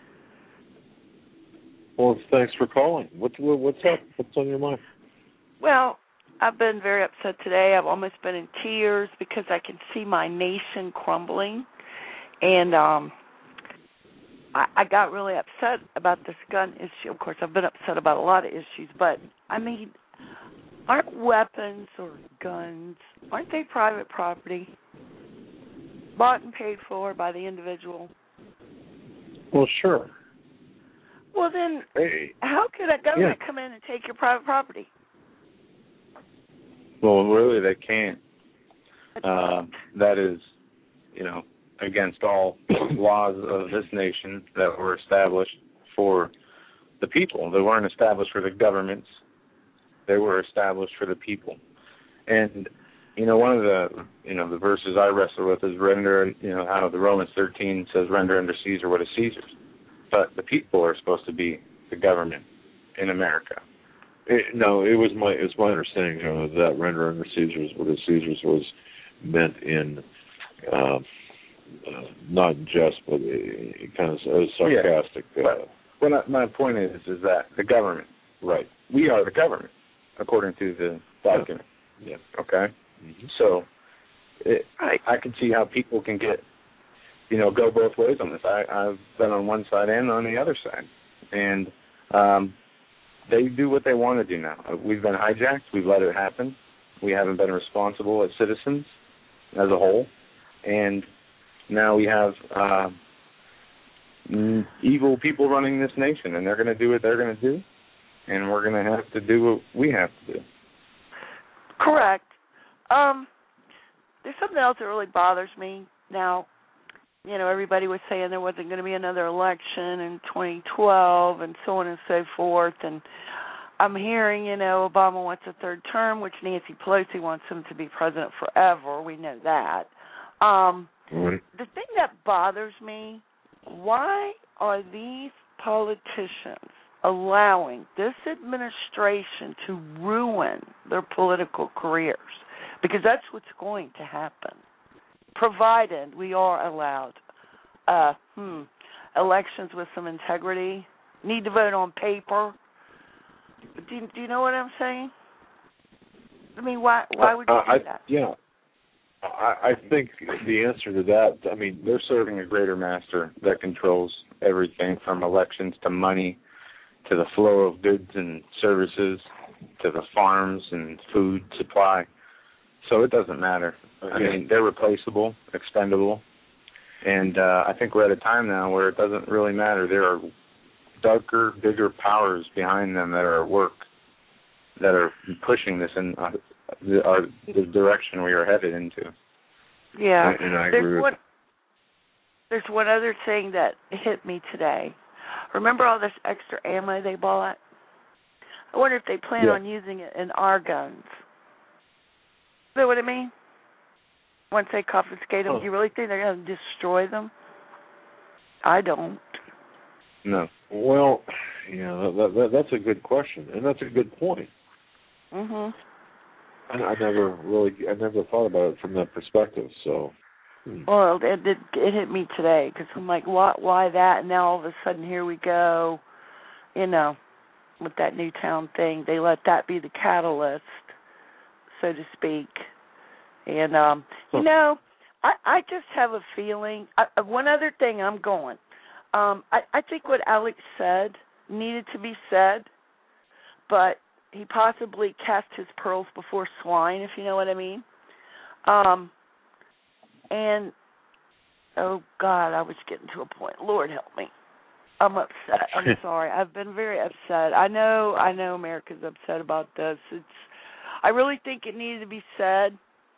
Well, thanks for calling. What's up? What's on your mind? Well, I've been very upset today. I've almost been in tears because I can see my nation crumbling. And I got really upset about this gun issue. Of course, I've been upset about a lot of issues. But, I mean, aren't weapons or guns, aren't they private property? Bought and paid for by the individual? Well, sure. Well, then, how could a government come in and take your private property? Well, really, they can't. That is, against all laws of this nation that were established for the people. They weren't established for the governments. They were established for the people. And, one of the verses I wrestle with is render, out of the Romans 13 says, render unto Caesar what is Caesar's. But the people are supposed to be the government in America. It was my understanding, that render unto Caesar's what is Caesar's was meant in not just, but kind of sarcastic. Well, my point is that the government Right. We are the government, according to the document. Yeah. Okay? Mm-hmm. So I can see how people can get, go both ways on this. I've been on one side and on the other side. And they do what they want to do now. We've been hijacked. We've let it happen. We haven't been responsible as citizens as a whole. And now we have evil people running this nation, and they're going to do what they're going to do, and we're going to have to do what we have to do. Correct. There's something else that really bothers me. Now, everybody was saying there wasn't going to be another election in 2012 and so on and so forth, and I'm hearing, Obama wants a third term, which Nancy Pelosi wants him to be president forever. We know that. The thing that bothers me, why are these politicians allowing this administration to ruin their political careers? Because that's what's going to happen, provided we are allowed elections with some integrity, need to vote on paper. Do you know what I'm saying? I mean, why would you do that? Yeah. I think the answer to that, they're serving a greater master that controls everything from elections to money to the flow of goods and services to the farms and food supply. So it doesn't matter. They're replaceable, expendable, and I think we're at a time now where it doesn't really matter. There are darker, bigger powers behind them that are at work, that are pushing this in the direction we are headed into. Yeah. And I agree with There's one other thing that hit me today. Remember all this extra ammo they bought? I wonder if they plan on using it in our guns. You know what I mean? Once they confiscate them, do you really think they're going to destroy them? I don't. No. Well, that's a good question, and that's a good point. Mhm. I never thought about it from that perspective. So. Well, it hit me today because I'm like, why that? And now all of a sudden, here we go. With that Newtown thing, they let that be the catalyst, so to speak. And I just have a feeling. One other thing, I'm going. I think what Alex said needed to be said, but he possibly cast his pearls before swine, if you know what I mean. And, oh, God, I was getting to a point. Lord help me. I'm upset. I'm sorry. I've been very upset. I know America's upset about this. I really think it needed to be said.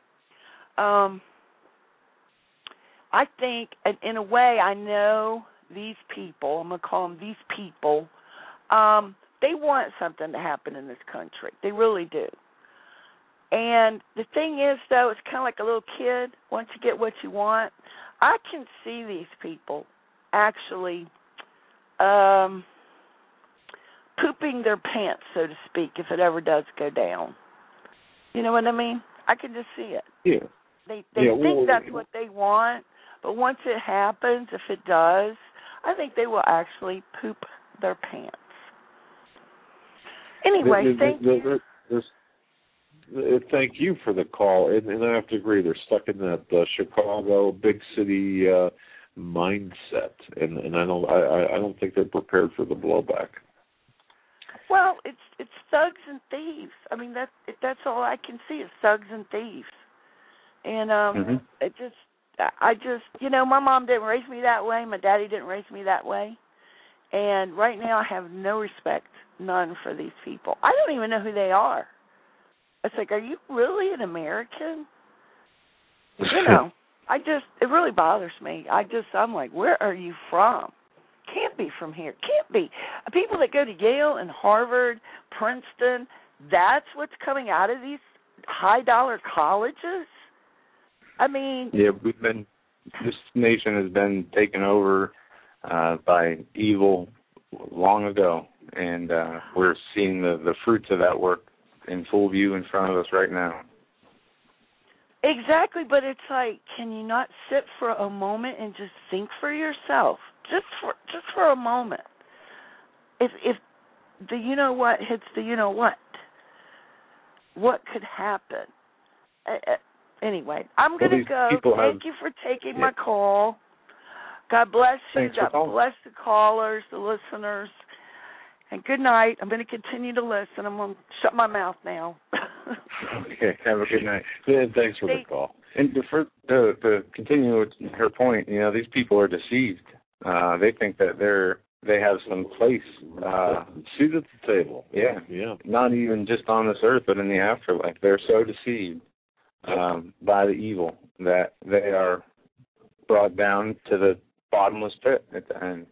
I think, in a way, I know these people, I'm going to call them these people, they want something to happen in this country. They really do. And the thing is, though, it's kind of like a little kid. Once you get what you want, I can see these people actually pooping their pants, so to speak, if it ever does go down. You know what I mean? I can just see it. Yeah. They think that's what they want, but once it happens, if it does, I think they will actually poop their pants. Anyway, thank you. Thank you for the call, and I have to agree. They're stuck in that Chicago big city mindset, and I don't think they're prepared for the blowback. Well, it's thugs and thieves. I mean, that's all I can see is thugs and thieves, and I just my mom didn't raise me that way. My daddy didn't raise me that way, and right now I have no respect, none, for these people. I don't even know who they are. It's like, are you really an American? It really bothers me. I'm like, where are you from? Can't be from here. Can't be. People that go to Yale and Harvard, Princeton, that's what's coming out of these high-dollar colleges? I mean... Yeah, this nation has been taken over by evil long ago, and we're seeing the fruits of that work in full view in front of us right now. Exactly, but it's like, can you not sit for a moment and just think for yourself? Just for a moment. If the you know what hits the you know what. What could happen? Anyway, I'm going to go. Thank you for taking my call. God bless you. God bless the callers, the listeners. And good night. I'm going to continue to listen. I'm going to shut my mouth now. Okay. Have a good night. Thanks for the call. And to continue with her point, these people are deceived. They think that they have some place. Seat at the table. Yeah. Not even just on this earth, but in the afterlife. They're so deceived by the evil that they are brought down to the bottomless pit at the end.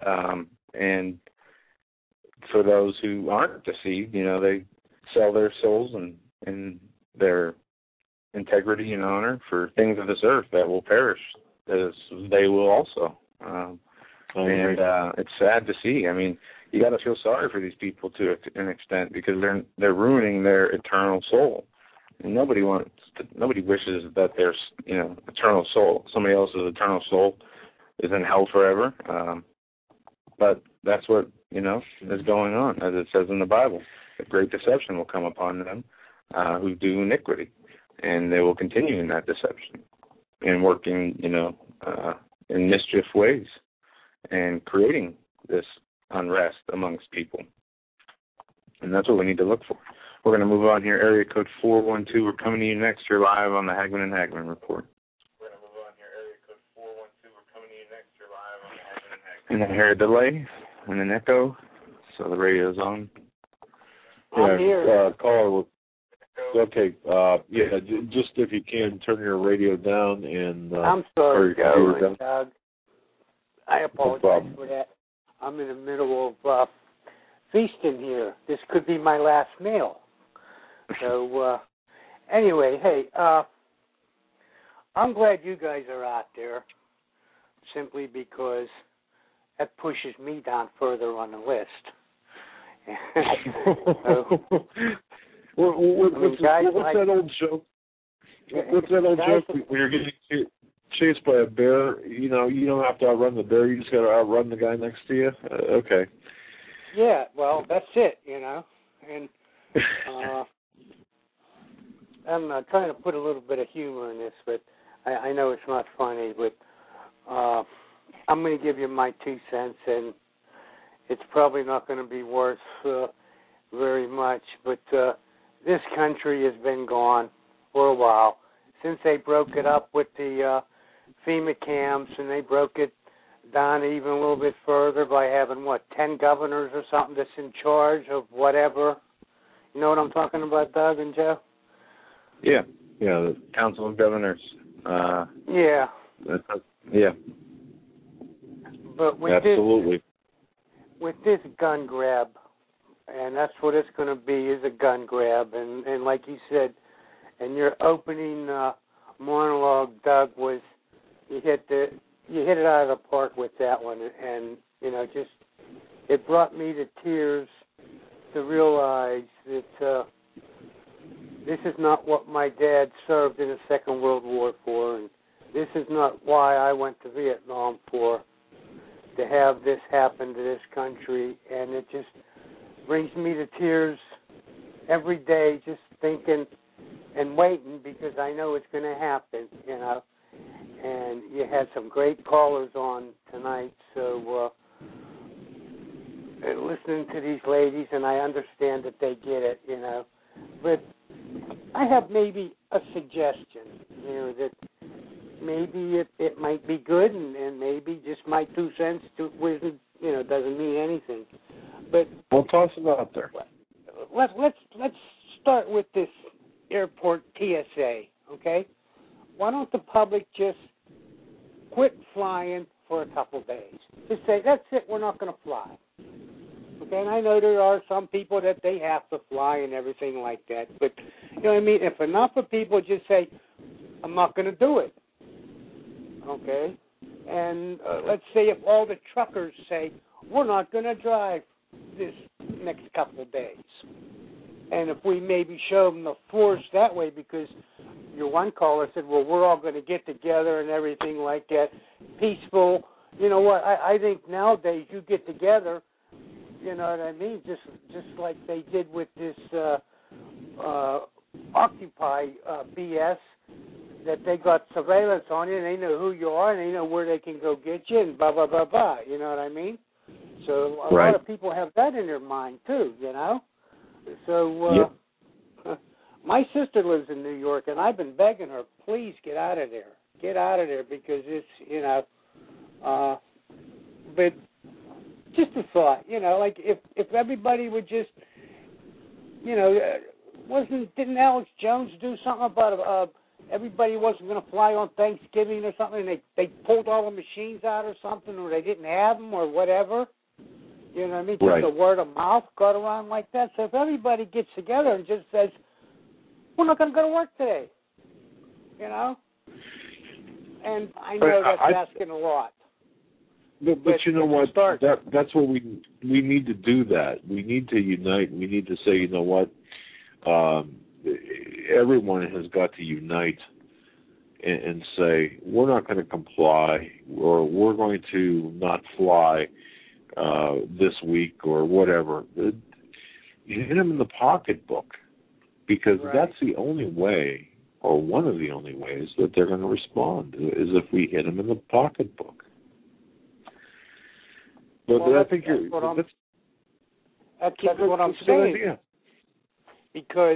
And for those who aren't deceived, they sell their souls and their integrity and honor for things of this earth that will perish, as they will also. And it's sad to see. I mean, you got to feel sorry for these people to an extent, because they're ruining their eternal soul. And nobody wishes that their eternal soul, somebody else's eternal soul, is in hell forever. But that's what is going on, as it says in the Bible. A great deception will come upon them who do iniquity, and they will continue in that deception and working, in mischief ways and creating this unrest amongst people. And that's what we need to look for. We're going to move on here. Area code 412. We're coming to you next. You're live on the Hagman and Hagman Report. We're going to move on here. Area code 412. We're coming to you next. You're live on the Hagman and Hagman. And I hear a delay and an echo, so the radio's on. I'm here. Caller, okay. Just if you can, turn your radio down and. I'm sorry, Doug. I apologize for that. I'm in the middle of feasting here. This could be my last meal. So, anyway, hey, I'm glad you guys are out there, simply because that pushes me down further on the list. What's that old joke? What's that old joke when you're getting chased by a bear? You don't have to outrun the bear. You just got to outrun the guy next to you. Okay. Yeah, well, that's it, And I'm trying to put a little bit of humor in this, but I know it's not funny, but I'm going to give you my 2 cents, and it's probably not going to be worth very much, but this country has been gone for a while. Since they broke it up with the FEMA camps, and they broke it down even a little bit further by having, 10 governors or something that's in charge of whatever. You know what I'm talking about, Doug and Joe? Yeah, the Council of Governors. Yeah. Yeah. But absolutely. With this gun grab, and that's what it's going to be, is a gun grab, and like you said, and your opening monologue, Doug, was you hit it out of the park with that one, and just it brought me to tears to realize that this is not what my dad served in the Second World War for, and this is not why I went to Vietnam for, to have this happen to this country, and it just brings me to tears every day, just thinking and waiting, because I know it's going to happen, And you had some great callers on tonight, so listening to these ladies, and I understand that they get it, But I have maybe a suggestion, that maybe it might be good, and maybe just my 2 cents doesn't mean anything. But we'll toss it out there. Let's start with this airport TSA, okay? Why don't the public just quit flying for a couple of days? Just say, that's it, we're not going to fly. Okay, and I know there are some people that they have to fly and everything like that, but, you know what I mean? If enough of people just say, I'm not going to do it, okay? And let's say if all the truckers say, we're not going to drive this next couple of days. And if we maybe show them the force that way, because your one caller said, well, we're all going to get together and everything like that, peaceful. You know what, I think nowadays you get together You know what I mean? Just like they did with this Occupy BS, that they got surveillance on you and they know who you are and they know where they can go get you and blah, blah, blah, blah. You know what I mean? So a lot of people have that in their mind too, you know? So my sister lives in New York and I've been begging her, please get out of there. Get out of there because it's, you know, but just a thought, you know, like if everybody would just, you know, didn't Alex Jones do something about everybody wasn't going to fly on Thanksgiving or something, and they pulled all the machines out or something, or they didn't have them or whatever? You know what I mean? Just the word of mouth got around like that. So if everybody gets together and just says, we're not going to go to work today, you know? And I know that's asking a lot. But you know what? That's what we need to do. That we need to unite. We need to say, you know what? Everyone has got to unite and say we're not going to comply, or we're going to not fly this week or whatever. You hit them in the pocketbook, because that's the only way, or one of the only ways that they're going to respond, is if we hit them in the pocketbook. But I think that's what I'm saying. Idea. Because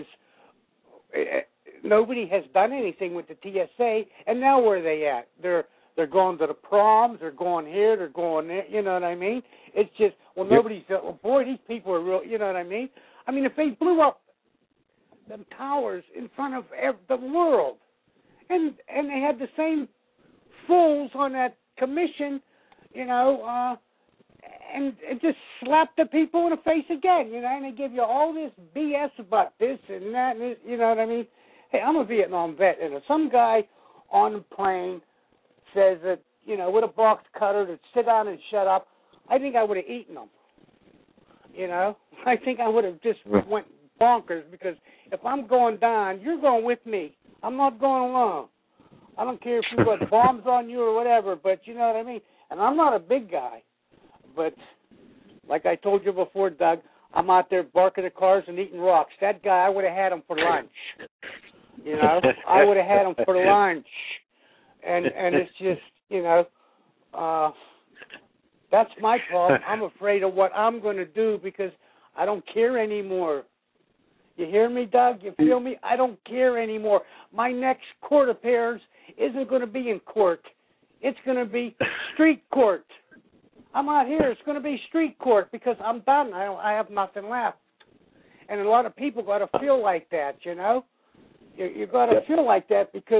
nobody has done anything with the TSA, and now where are they at? They're going to the proms, they're going here, they're going there. You know what I mean? It's just nobody's. Well, boy, these people are real. You know what I mean? I mean, if they blew up them towers in front of the world, and they had the same fools on that commission, you know. And just slap the people in the face again, you know, and they give you all this BS about this and that, and this, you know what I mean? Hey, I'm a Vietnam vet, and if some guy on the plane says that, you know, with a box cutter to sit down and shut up, I think I would have eaten them, you know? I think I would have just went bonkers, because if I'm going down, you're going with me. I'm not going alone. I don't care if you got bombs on you or whatever, but you know what I mean? And I'm not a big guy. But like I told you before, Doug, I'm out there barking at cars and eating rocks. That guy, I would have had him for lunch. You know, I would have had him for lunch. And it's just, you know, that's my problem. I'm afraid of what I'm going to do because I don't care anymore. You hear me, Doug? You feel me? I don't care anymore. My next court appearance isn't going to be in court. It's going to be street court. I'm out here. It's going to be street court because I'm done. I have nothing left. And a lot of people got to feel like that, you know? You got to feel like that because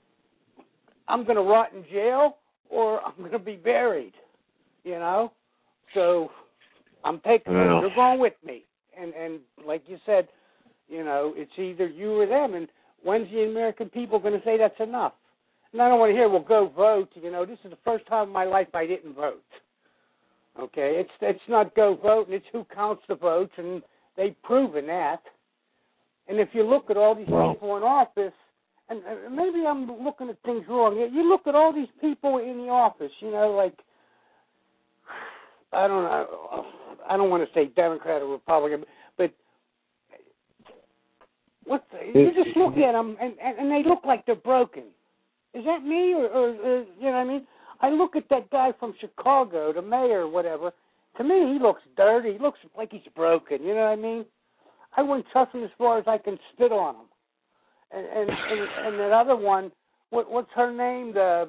I'm going to rot in jail or I'm going to be buried, you know? So I'm taking it. You're going with me. And like you said, you know, it's either you or them. And when's the American people going to say that's enough? And I don't want to hear, well, go vote. You know, this is the first time in my life I didn't vote. Okay, it's not go vote, and it's who counts the votes, and they've proven that. And if you look at all these people in office, and maybe I'm looking at things wrong. You look at all these people in the office, you know, like, I don't know, I don't want to say Democrat or Republican, but you just look at them, and they look like they're broken. Is that me, or you know what I mean? I look at that guy from Chicago, the mayor or whatever. To me, he looks dirty. He looks like he's broken. You know what I mean? I wouldn't trust him as far as I can spit on him. And that other one, what's her name? The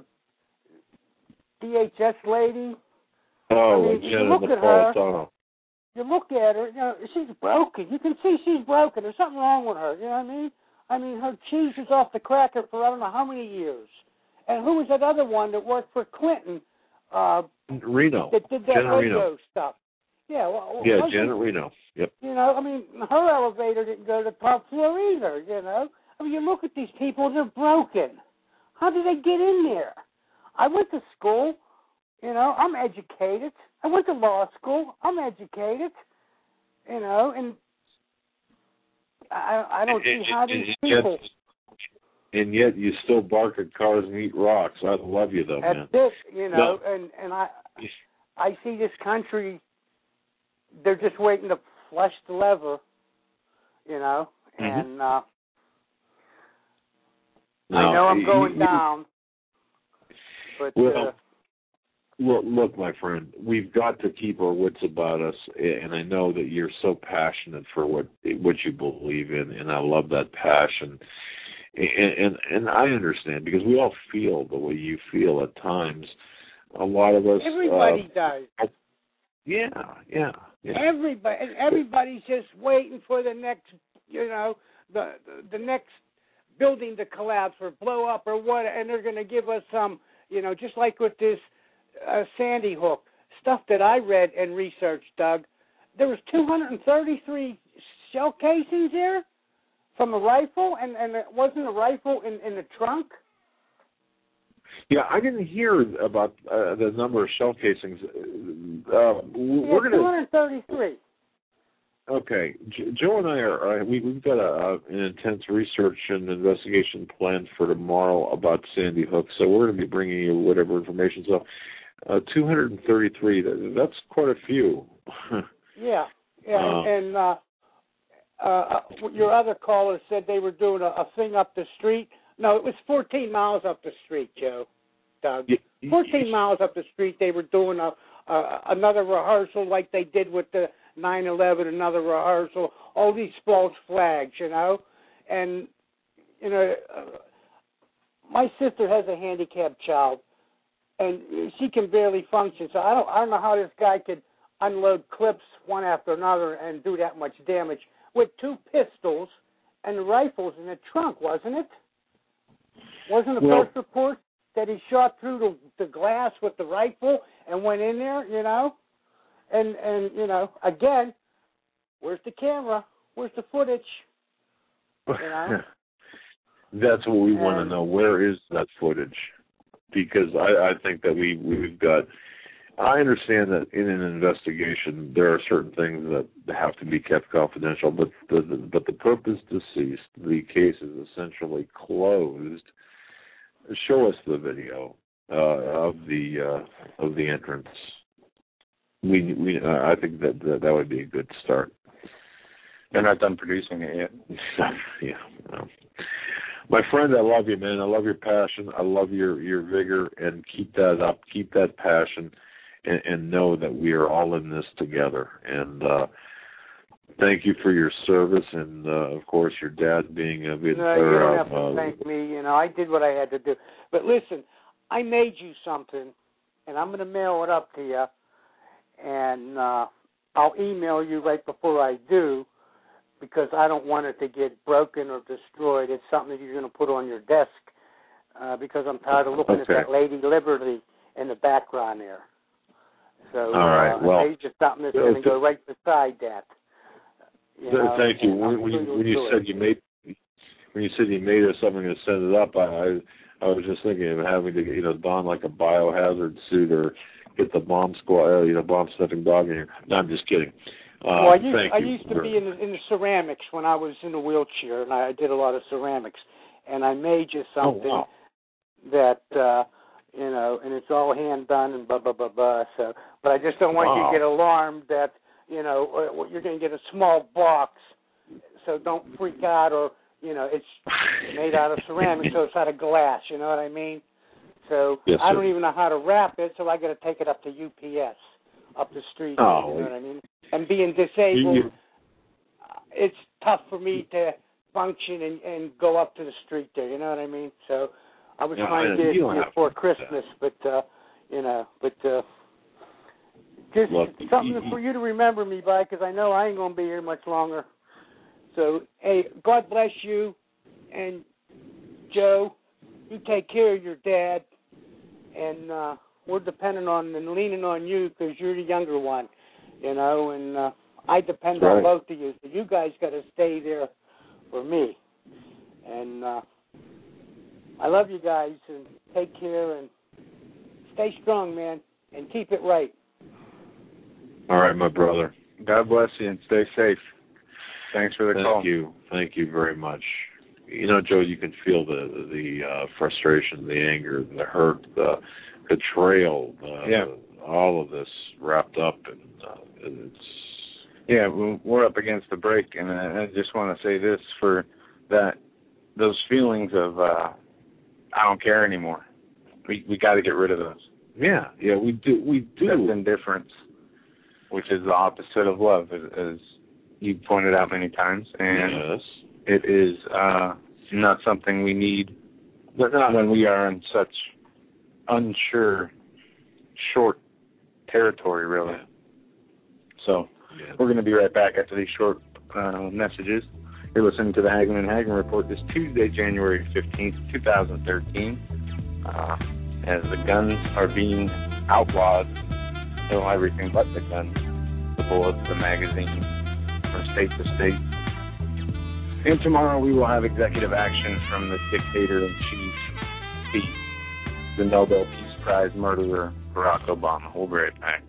DHS lady? Oh, I mean, you look at her. You look at her. You know, she's broken. You can see she's broken. There's something wrong with her. You know what I mean? I mean, her cheese is off the cracker for I don't know how many years. And who was that other one that worked for Clinton? Reno. That did that Janet radio Reno. stuff. Yeah, Janet Reno. Yep. You know, I mean, her elevator didn't go to the top floor either, you know. I mean, you look at these people, they're broken. How did they get in there? I went to school, you know, I'm educated. I went to law school, I'm educated, you know, and I don't see how these people... And yet you still bark at cars and eat rocks. I love you, though, man. That's it, you know, and I see this country they're just waiting to flush the lever, you know, and I know I'm going down, but... Well, look, my friend, we've got to keep our wits about us, and I know that you're so passionate for what you believe in, and I love that passion. And I understand, because we all feel the way you feel at times. A lot of us... Everybody does. Yeah. Everybody's just waiting for the next, you know, the next building to collapse or blow up or what, and they're going to give us some, you know, just like with this Sandy Hook stuff that I read and researched, Doug. There was 233 shell casings there from a rifle, and it wasn't a rifle in the trunk. Yeah, I didn't hear about the number of shell casings. We're going 233. Okay, Joe and I we've got an intense research and investigation planned for tomorrow about Sandy Hook, so we're going to be bringing you whatever information. So, 233, that's quite a few. Yeah, and your other caller said they were doing a thing up the street. No, it was 14 miles up the street, Joe, Doug. 14 miles up the street, they were doing another rehearsal like they did with the 9/11, another rehearsal, all these false flags, you know. And, you know, my sister has a handicapped child, and she can barely function. So I don't know how this guy could unload clips one after another and do that much damage with two pistols and rifles in the trunk, wasn't it? Wasn't the first report that he shot through the glass with the rifle and went in there, you know? And you know, again, where's the camera? Where's the footage? You know? That's what we want to know. Where is that footage? Because I think that we've got... I understand that in an investigation there are certain things that have to be kept confidential, but the purpose deceased, the case is essentially closed. Show us the video of the entrance. I think that would be a good start. They're not done producing it yet. Yeah. No. My friend, I love you, man. I love your passion. I love your vigor, and keep that up. Keep that passion, and know that we are all in this together. And thank you for your service, and of course, your dad being a bit. No, you don't have to thank me. You know, I did what I had to do. But listen, I made you something, and I'm going to mail it up to you. And I'll email you right before I do, because I don't want it to get broken or destroyed. It's something that you're going to put on your desk, because I'm tired of looking at that Lady Liberty in the background there. So all right, well, I made you something that's going to go right beside that. You know, thank you. When you said you made us something to send it up, I was just thinking of having to don like a biohazard suit or get the bomb squad, bomb sniffing dog in here. No, I'm just kidding. Well, I used to be in the ceramics when I was in a wheelchair, and I did a lot of ceramics. And I made you something that, and it's all hand done and blah, blah, blah, blah. So, but I just don't want you to get alarmed that, you're going to get a small box. So don't freak out, or, it's made out of ceramics, so it's out of glass, you know what I mean? So yes, I don't even know how to wrap it, so I got to take it up to UPS, up the street. You know what I mean? And being disabled, it's tough for me to function and go up to the street there. You know what I mean? So I was trying to get it before Christmas, but just something for you to remember me by, because I know I ain't going to be here much longer. So, hey, God bless you, and Joe, you take care of your dad. And we're depending on and leaning on you because you're the younger one, and I depend on both of you. So you guys got to stay there for me. And I love you guys, and take care, and stay strong, man, and keep it right. All right, my brother. God bless you, and stay safe. Thanks for the call. Thank you very much. Joe, you can feel the frustration, the anger, the hurt, the betrayal, all of this wrapped up, and Yeah, well, we're up against the break, and I just want to say this for that, those feelings of I don't care anymore. We got to get rid of those. Yeah, we do. That's indifference, which is the opposite of love, as you pointed out many times, and yes. It is not something we need when we are in such unsure, short territory, really. Yeah. So we're going to be right back after these short messages. You're listening to the Hagman and Hagman Report this Tuesday, January 15th, 2013. As the guns are being outlawed, everything but the guns, the bullets, the magazines, from state to state. And tomorrow we will have executive action from the dictator-in-chief, the Nobel Peace Prize murderer, Barack Obama. We'll be right back.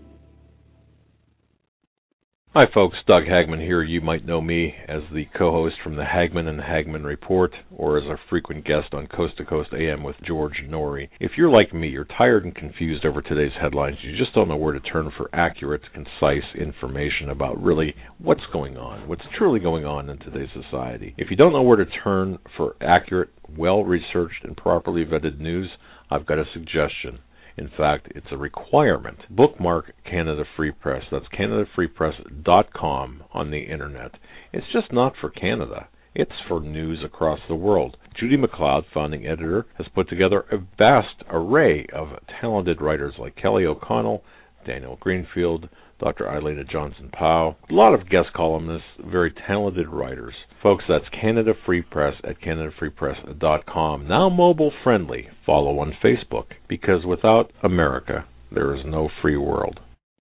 Hi folks, Doug Hagman here. You might know me as the co-host from the Hagman and Hagman Report, or as a frequent guest on Coast to Coast AM with George Norrie. If you're like me, you're tired and confused over today's headlines. You just don't know where to turn for accurate, concise information about really what's going on, what's truly going on in today's society. If you don't know where to turn for accurate, well-researched, and properly vetted news, I've got a suggestion. In fact, it's a requirement. Bookmark Canada Free Press. That's CanadaFreePress.com on the internet. It's just not for Canada. It's for news across the world. Judy McLeod, founding editor, has put together a vast array of talented writers like Kelly O'Connell, Daniel Greenfield, Dr. Eileen Johnson-Powell, a lot of guest columnists, very talented writers. Folks, that's Canada Free Press at CanadaFreePress.com. Now mobile friendly. Follow on Facebook, because without America, there is no free world.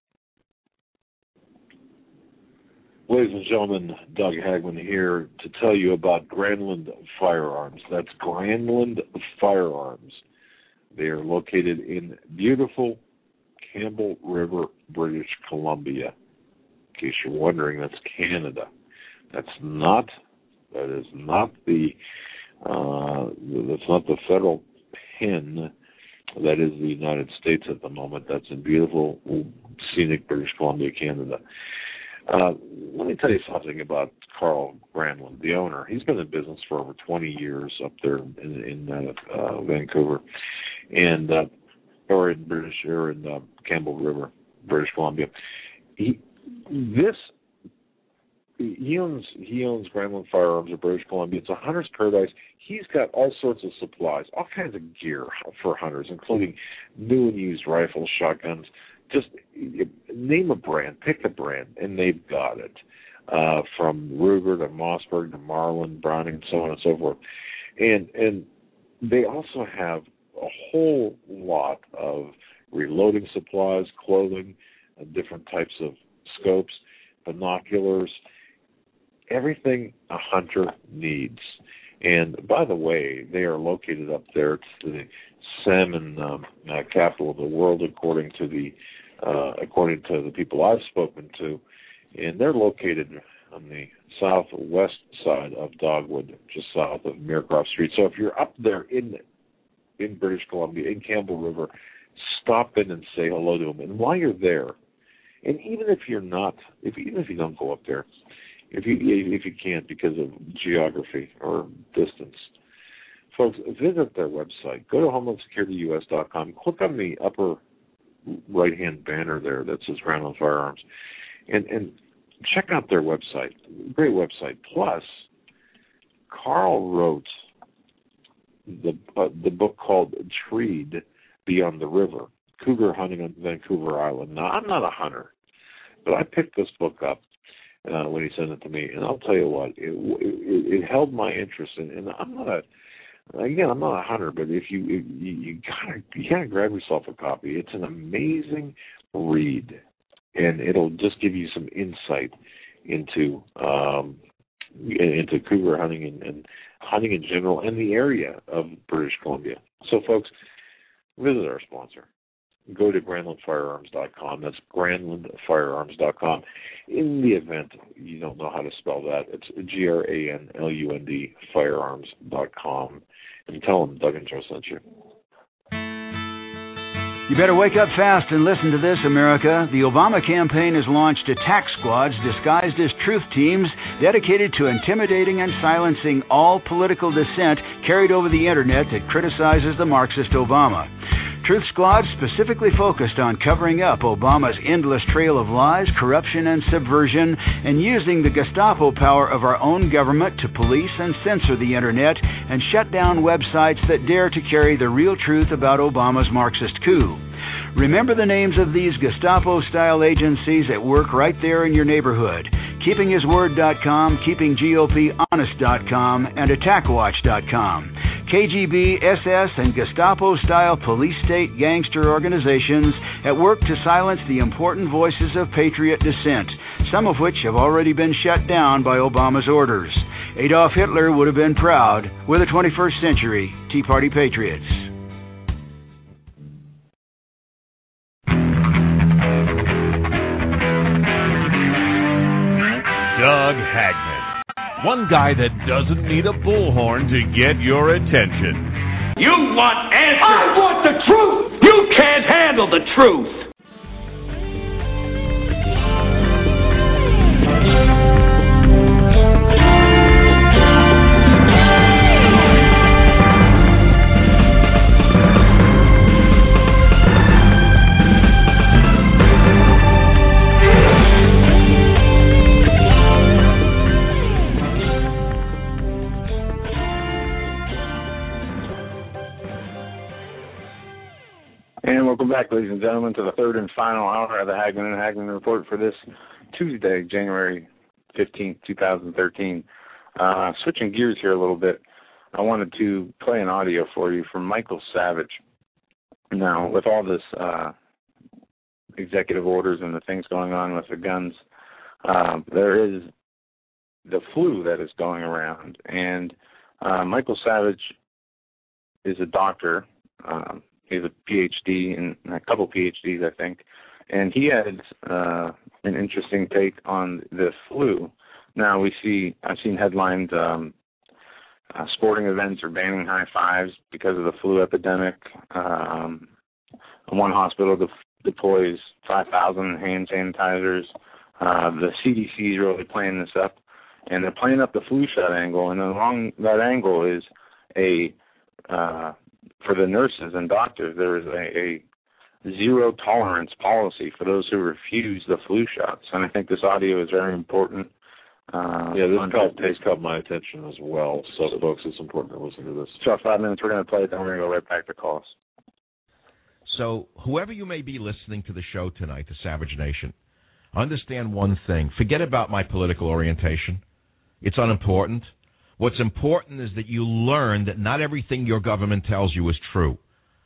Ladies and gentlemen, Doug Hagman here to tell you about Granlund Firearms. That's Granlund Firearms. They are located in beautiful Campbell River, British Columbia. In case you're wondering, that's Canada. That is not the federal pen. That is the United States at the moment. That's in beautiful, scenic British Columbia, Canada. Let me tell you something about Carl Granlund, the owner. He's been in business for over 20 years up there in Vancouver, and in Campbell River, British Columbia. He owns Granlund Firearms of British Columbia. It's a hunter's paradise. He's got all sorts of supplies, all kinds of gear for hunters, including new and used rifles, shotguns. Just name a brand, pick a brand, and they've got it. From Ruger to Mossberg to Marlin, Browning, so on and so forth. And they also have a whole lot of reloading supplies, clothing, different types of scopes, binoculars, everything a hunter needs. And by the way, they are located up there to the salmon capital of the world, according to the people I've spoken to, and they're located on the southwest side of Dogwood, just south of Muircroft Street. So if you're up there in British Columbia, in Campbell River, stop in and say hello to them. And while you're there, and even if you don't go up there, if you can't because of geography or distance, folks, visit their website. Go to HomelandSecurityUS.com. Click on the upper right-hand banner there that says Granlund Firearms, and check out their website. Great website. Plus, Carl wrote the book called Treed Beyond the River, Cougar Hunting on Vancouver Island. Now, I'm not a hunter, but I picked this book up when he sent it to me, and I'll tell you what, it held my interest, and I'm not a hunter, but if you gotta grab yourself a copy. It's an amazing read, and it'll just give you some insight into cougar hunting and hunting in general, and the area of British Columbia. So, folks, visit our sponsor. Go to GranlundFirearms.com. That's GranlundFirearms.com. In the event you don't know how to spell that, it's GRANLUND Firearms.com. And tell them Doug and Joe sent you. You better wake up fast and listen to this, America. The Obama campaign has launched attack squads disguised as truth teams dedicated to intimidating and silencing all political dissent carried over the internet that criticizes the Marxist Obama. Truth squads specifically focused on covering up Obama's endless trail of lies, corruption, and subversion, and using the Gestapo power of our own government to police and censor the internet and shut down websites that dare to carry the real truth about Obama's Marxist coup. Remember the names of these Gestapo-style agencies at work right there in your neighborhood: KeepingHisWord.com, KeepingGOPHonest.com, and AttackWatch.com. KGB, SS, and Gestapo-style police-state gangster organizations at work to silence the important voices of patriot dissent, some of which have already been shut down by Obama's orders. Adolf Hitler would have been proud. We're the 21st century Tea Party patriots. Doug Hagman. One guy that doesn't need a bullhorn to get your attention. You want answers! I want the truth! You can't handle the truth! And welcome back, ladies and gentlemen, to the third and final hour of the Hagman and Hagman Report for this Tuesday, January 15th, 2013. Switching gears here a little bit, I wanted to play an audio for you from Michael Savage. Now, with all this executive orders and the things going on with the guns, there is the flu that is going around. And Michael Savage is a doctor. He has a PhD and a couple PhDs, I think, and he has an interesting take on the flu. Now I've seen headlines: sporting events are banning high fives because of the flu epidemic. One hospital deploys 5,000 hand sanitizers. The CDC is really playing this up, and they're playing up the flu shot angle. And along that angle is for the nurses and doctors, there is a zero tolerance policy for those who refuse the flu shots. And I think this audio is very important. This caught my attention as well. So, folks, it's important to listen to this. It's about 5 minutes. We're going to play it, then we're going to go right back to calls. So, whoever you may be listening to the show tonight, the Savage Nation, understand one thing. Forget about my political orientation. It's unimportant. What's important is that you learn that not everything your government tells you is true.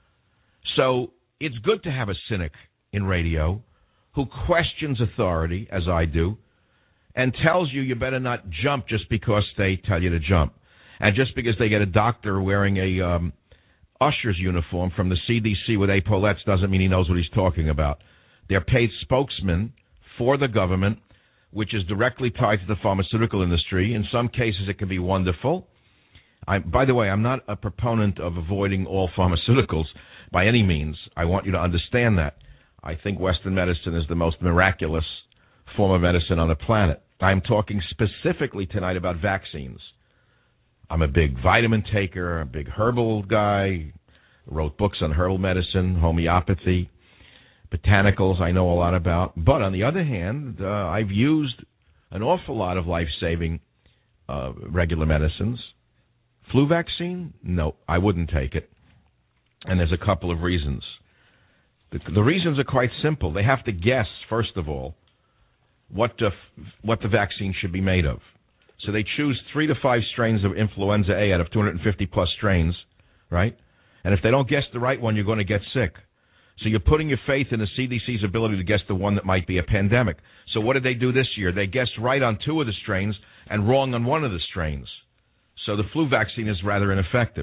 So it's good to have a cynic in radio who questions authority, as I do, and tells you better not jump just because they tell you to jump. And just because they get a doctor wearing a usher's uniform from the CDC with epaulettes doesn't mean he knows what he's talking about. They're paid spokesmen for the government, which is directly tied to the pharmaceutical industry. In some cases, it can be wonderful. By the way, I'm not a proponent of avoiding all pharmaceuticals by any means. I want you to understand that. I think Western medicine is the most miraculous form of medicine on the planet. I'm talking specifically tonight about vaccines. I'm a big vitamin taker, a big herbal guy, wrote books on herbal medicine, homeopathy. Botanicals I know a lot about. But on the other hand, I've used an awful lot of life-saving regular medicines. Flu vaccine? No, I wouldn't take it. And there's a couple of reasons. The reasons are quite simple. They have to guess, first of all, what the vaccine should be made of. So they choose 3 to 5 strains of influenza A out of 250-plus strains, right? And if they don't guess the right one, you're going to get sick. So you're putting your faith in the CDC's ability to guess the one that might be a pandemic. So what did they do this year? They guessed right on 2 of the strains and wrong on 1 of the strains. So the flu vaccine is rather ineffective.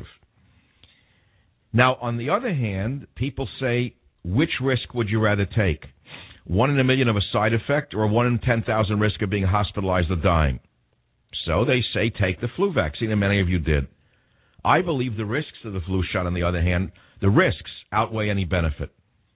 Now, on the other hand, people say, which risk would you rather take? 1 in a million of a side effect or 1 in 10,000 risk of being hospitalized or dying? So they say take the flu vaccine, and many of you did. I believe the risks of the flu shot, on the other hand, the risks outweigh any benefit.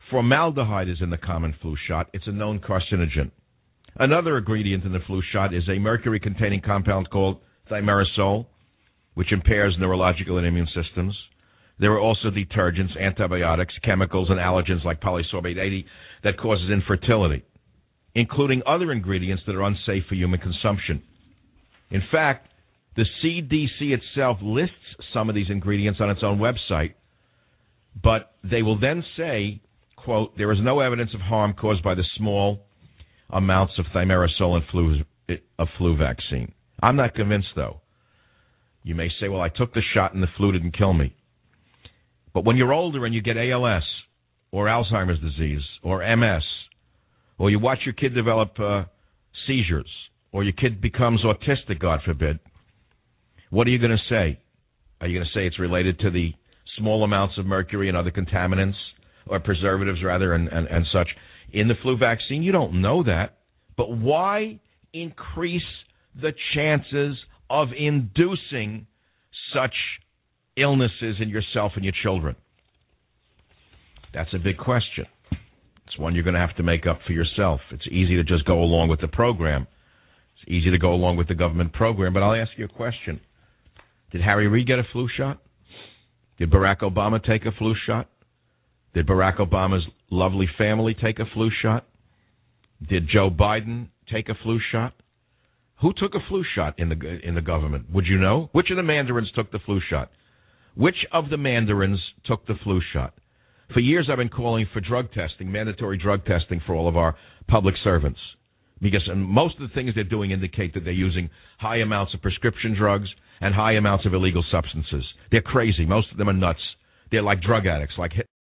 Formaldehyde is in the common flu shot. It's a known carcinogen. Another ingredient in the flu shot is a mercury-containing compound called thimerosal, which impairs neurological and immune systems. There are also detergents, antibiotics, chemicals, and allergens like polysorbate 80 that causes infertility, including other ingredients that are unsafe for human consumption. In fact, the CDC itself lists some of these ingredients on its own website, but they will then say, quote, there is no evidence of harm caused by the small amounts of thimerosal in a flu vaccine. I'm not convinced, though. You may say, well, I took the shot and the flu didn't kill me. But when you're older and you get ALS or Alzheimer's disease or MS, or you watch your kid develop seizures, or your kid becomes autistic, God forbid, what are you going to say? Are you going to say it's related to the small amounts of mercury and other contaminants, or preservatives, rather, and such in the flu vaccine? You don't know that. But why increase the chances of inducing such illnesses in yourself and your children? That's a big question. It's one you're going to have to make up for yourself. It's easy to just go along with the program. It's easy to go along with the government program, but I'll ask you a question. Did Harry Reid get a flu shot? Did Barack Obama take a flu shot? Did Barack Obama's lovely family take a flu shot? Did Joe Biden take a flu shot? Who took a flu shot in the government? Would you know? Which of the mandarins took the flu shot? Which of the mandarins took the flu shot? For years I've been calling for drug testing, mandatory drug testing for all of our public servants. Because most of the things they're doing indicate that they're using high amounts of prescription drugs and high amounts of illegal substances. They're crazy. Most of them are nuts. They're like drug addicts.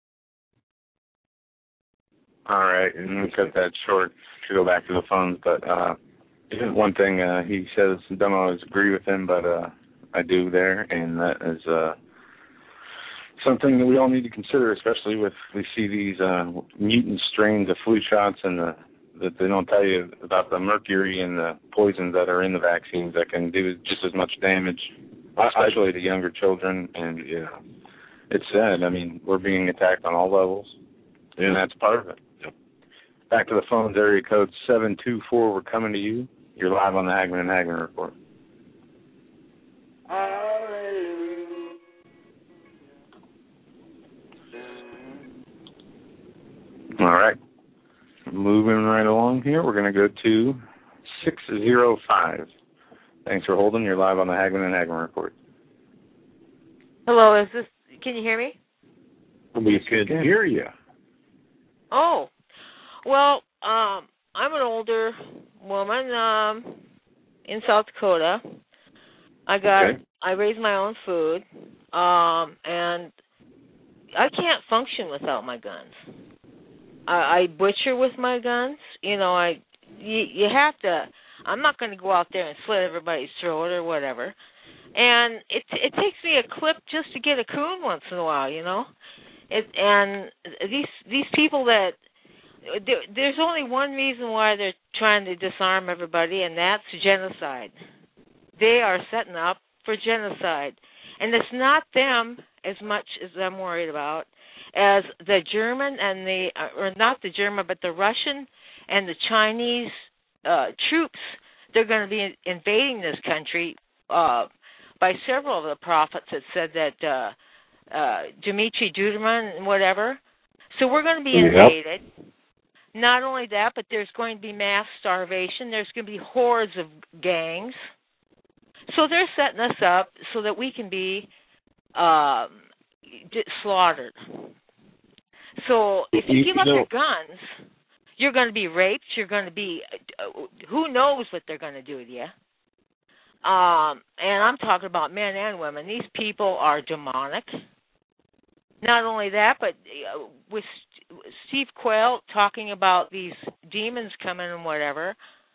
All right, and we cut that short to go back to the phones. But one thing he says, don't always agree with him, but I do there, and that is something that we all need to consider, especially with we see these mutant strains of flu shots and that they don't tell you about the mercury and the poisons that are in the vaccines that can do just as much damage, especially to younger children. And it's sad. I mean, we're being attacked on all levels, and that's part of it. Yep. Back to the phones, area code 724. We're coming to you. You're live on the Hagman and Hagman Report. All right. Moving right along here, we're going to go to 605. Thanks for holding. You're live on the Hagman and Hagman Report. Hello, can you hear me? We can hear you. Oh, well, I'm an older woman in South Dakota. I raise my own food, and I can't function without my guns. I butcher with my guns. You have to. I'm not going to go out there and slit everybody's throat or whatever. And it takes me a clip just to get a coon once in a while, And these people that there's only one reason why they're trying to disarm everybody, and that's genocide. They are setting up for genocide, and it's not them as much as I'm worried about as the German and or not the German, but the Russian and the Chinese troops. They're going to be invading this country by several of the prophets that said that Dmitry Duderman and whatever. So we're going to be invaded. Yep. Not only that, but there's going to be mass starvation. There's going to be hordes of gangs. So they're setting us up so that we can be slaughtered. So if you give up your guns, you're going to be raped. You're going to be, who knows what they're going to do to you. And I'm talking about men and women. These people are demonic. Not only that, but with Steve Quayle talking about these demons coming and whatever,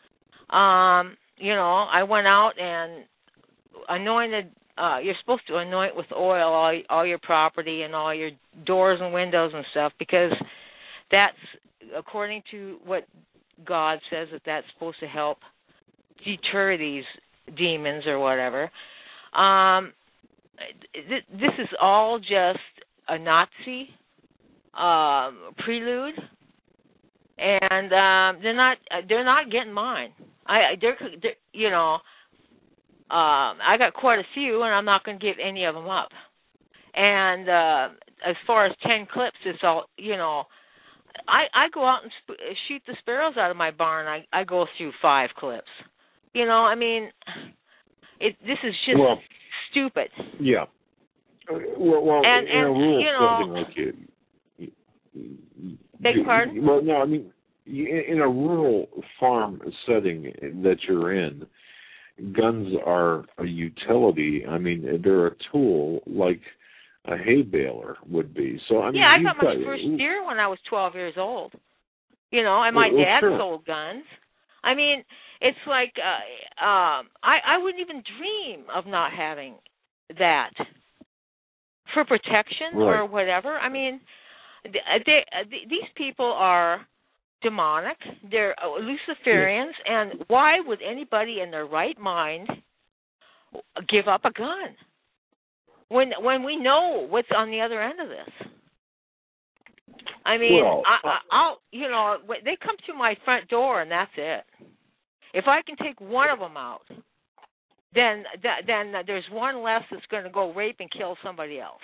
I went out and anointed. You're supposed to anoint with oil all your property and all your doors and windows and stuff, because that's, according to what God says, that's supposed to help deter these demons or whatever. This is all just a Nazi Prelude, and they're not getting mine. I got quite a few, and I'm not going to give any of them up. And as far as 10 clips, it's all, I go out and shoot the sparrows out of my barn. I go through 5 clips. This is just stupid. Yeah. Well, and in a rural setting like beg your pardon? Well, no, I mean, in a rural farm setting that you're in, guns are a utility. I mean, they're a tool like a hay baler would be. So I mean, I got my first deer when I was 12 years old. And my dad sold guns. I mean, it's like I wouldn't even dream of not having that for protection or whatever. I mean, these people are demonic. They're Luciferians, and why would anybody in their right mind give up a gun when we know what's on the other end of this? I mean, I'll they come to my front door and that's it. If I can take one of them out, then there's one less that's going to go rape and kill somebody else.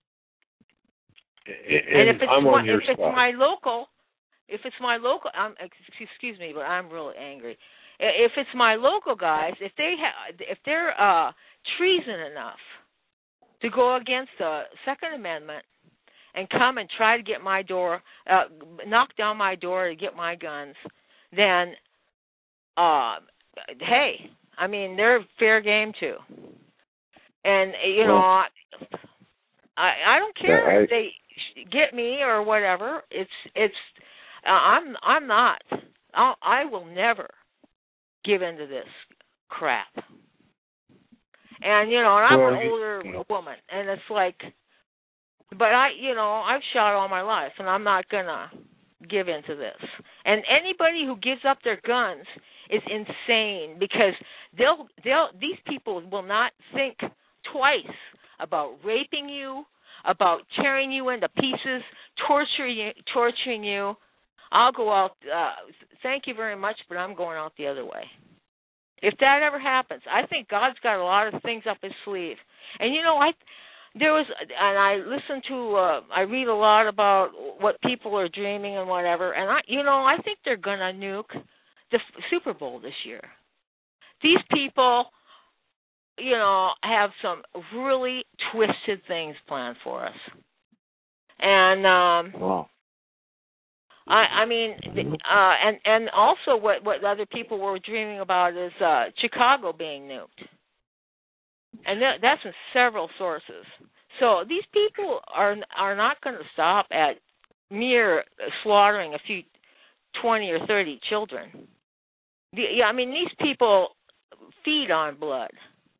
And if it's my local, excuse me, but I'm really angry. If it's my local guys, if they're treason enough to go against the Second Amendment and come and try to get my door, knock down my door to get my guns, then, hey, I mean, they're fair game too. And, I don't care if they get me or whatever. I will never give into this crap. And, I'm an older woman, and it's like, but I've shot all my life, and I'm not going to give into this. And anybody who gives up their guns is insane, because these people will not think twice about raping you, about tearing you into pieces, torturing you. I'll go out, thank you very much, but I'm going out the other way. If that ever happens, I think God's got a lot of things up his sleeve. And I read a lot about what people are dreaming and whatever, and I think they're going to nuke the Super Bowl this year. These people, have some really twisted things planned for us. And I mean, and also what other people were dreaming about is Chicago being nuked, and that's in several sources. So these people are not going to stop at mere slaughtering a few 20 or 30 children. I mean, these people feed on blood.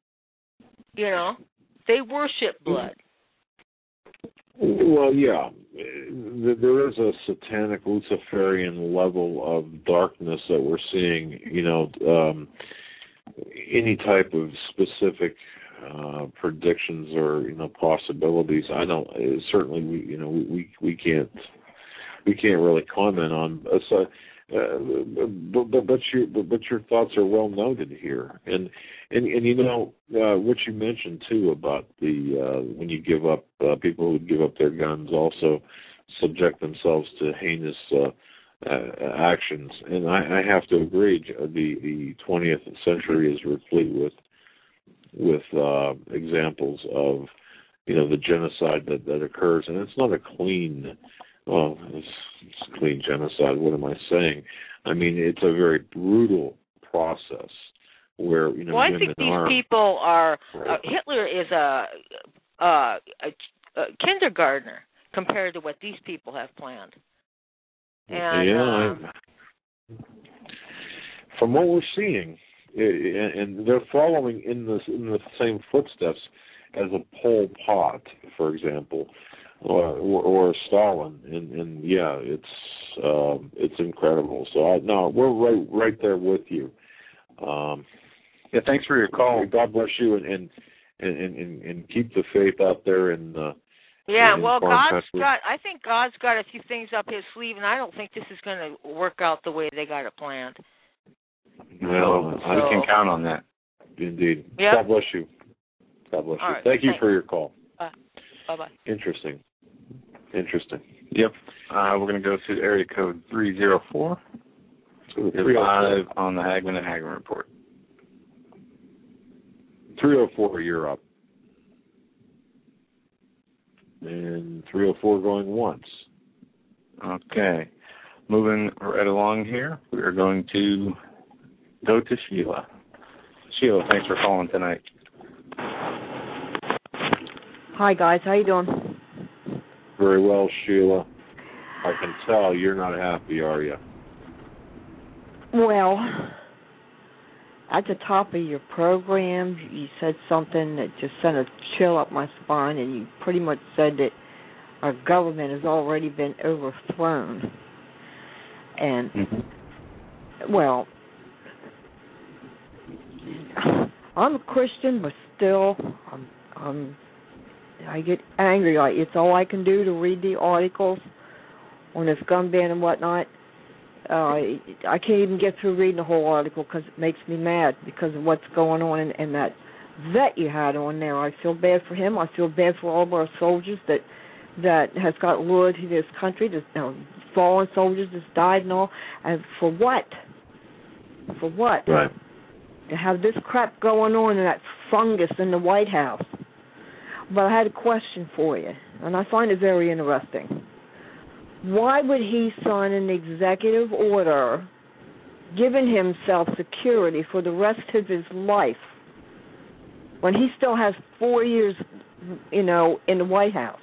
They worship blood. Well, yeah, there is a satanic Luciferian level of darkness that we're seeing. Any type of specific predictions or possibilities, I don't. Certainly, we can't really comment on. But your thoughts are well noted here, and what you mentioned too about the when you give up, people who give up their guns also subject themselves to heinous actions, and I have to agree. The 20th century is replete with examples of the genocide that occurs, and it's not a clean. Well, it's clean genocide. What am I saying? I mean, it's a very brutal process where Well, I think these people are. Hitler is a kindergartner compared to what these people have planned. And, from what we're seeing, and they're following in the same footsteps as a Pol Pot, for example. Or Stalin, and it's incredible. So we're right there with you. Thanks for your call. God bless you, and keep the faith out there in Yeah, well, I think God's got a few things up his sleeve, and I don't think this is going to work out the way they got it planned. Well, I can count on that. Indeed. Yep. God bless you. God bless you. Right, Thank you thanks. for your call. Bye-bye. Interesting. Yep. We're going to go to area code 304. 305 on the Hagman and Hagman Report. 304, you're up. And 304 going once. Okay. Moving right along here, we are going to go to Sheila. Sheila, thanks for calling tonight. Hi, guys. How you doing? Very well, Sheila. I can tell you're not happy, are you? Well, at the top of your program, you said something that just sent a chill up my spine, and you pretty much said that our government has already been overthrown. And, well, I'm a Christian, but still, I get angry. It's all I can do to read the articles on this gun ban and whatnot. I can't even get through reading the whole article because it makes me mad because of what's going on and that vet you had on there. I feel bad for him. I feel bad for all of our soldiers that has got lured to this country, fallen soldiers that's died and all. And for what? For what? Right. To have this crap going on and that fungus in the White House. But I had a question for you, and I find it very interesting. Why would he sign an executive order giving himself security for the rest of his life when he still has 4 years, in the White House?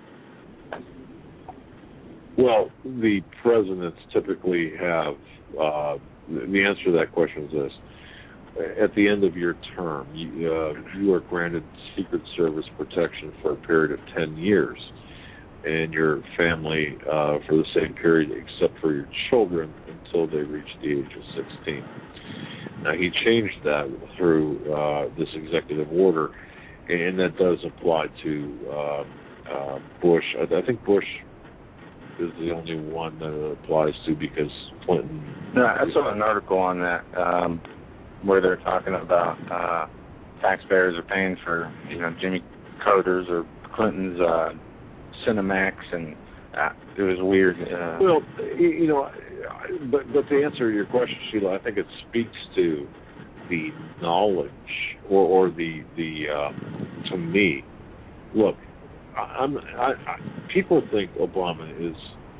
Well, the presidents typically have, the answer to that question is this. At the end of your term, you are granted Secret Service protection for a period of 10 years, and your family for the same period, except for your children, until they reach the age of 16. Now, he changed that through this executive order, and that does apply to Bush. I think Bush is the only one that it applies to because Clinton... No, I saw an article on that where they're talking about taxpayers are paying for, Jimmy Carter's or Clinton's Cinemax, and it was weird. Well, but to answer your question, Sheila, I think it speaks to the knowledge or the to me. Look, people think Obama is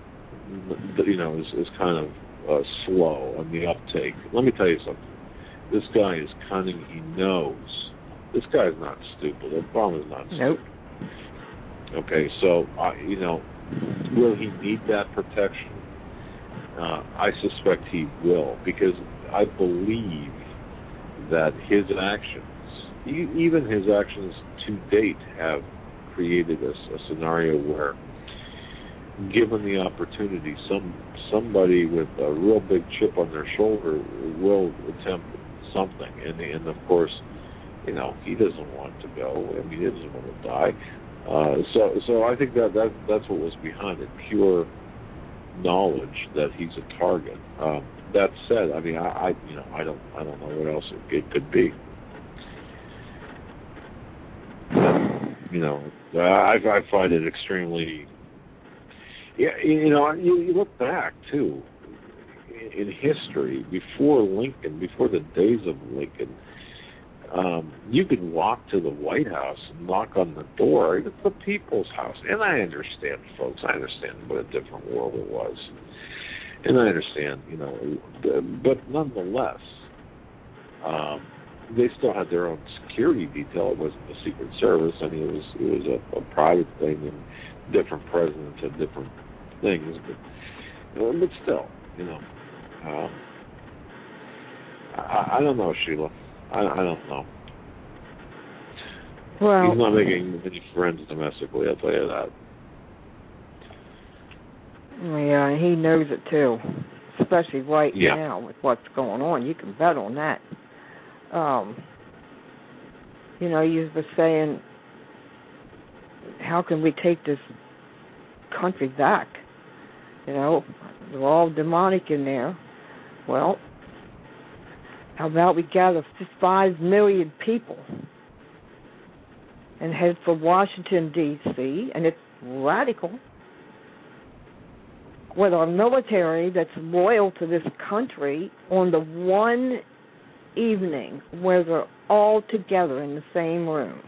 kind of slow on the uptake. Let me tell you something. This guy is cunning. He knows. This guy is not stupid. Obama's not stupid. Nope. Okay, so, will he need that protection? I suspect he will, because I believe that his actions, even his actions to date, have created a scenario where, given the opportunity, somebody with a real big chip on their shoulder will attempt something, and of course, he doesn't want to go. I mean, he doesn't want to die. So I think that's what was behind it, pure knowledge that he's a target. That said, I mean, I don't know what else it could be. I find it extremely. Yeah, you look back too in history before Lincoln, before the days of Lincoln. You could walk to the White House and knock on the door. It's the people's house. And I understand, folks. I understand what a different world it was. And I understand, but nonetheless, they still had their own security detail. It wasn't the Secret Service. I mean, it was a private thing, and different presidents had different things. But still, I don't know, Sheila. I don't know. Well, he's not making many friends domestically, I'll tell you that. Yeah, he knows it too, especially right Yeah. now with what's going on. You can bet on that. You were saying how can we take this country back? You know, they're all demonic in there. Well, how about we gather 5 million people and head for Washington, D.C., and it's radical, with our military that's loyal to this country on the one evening where they're all together in the same room.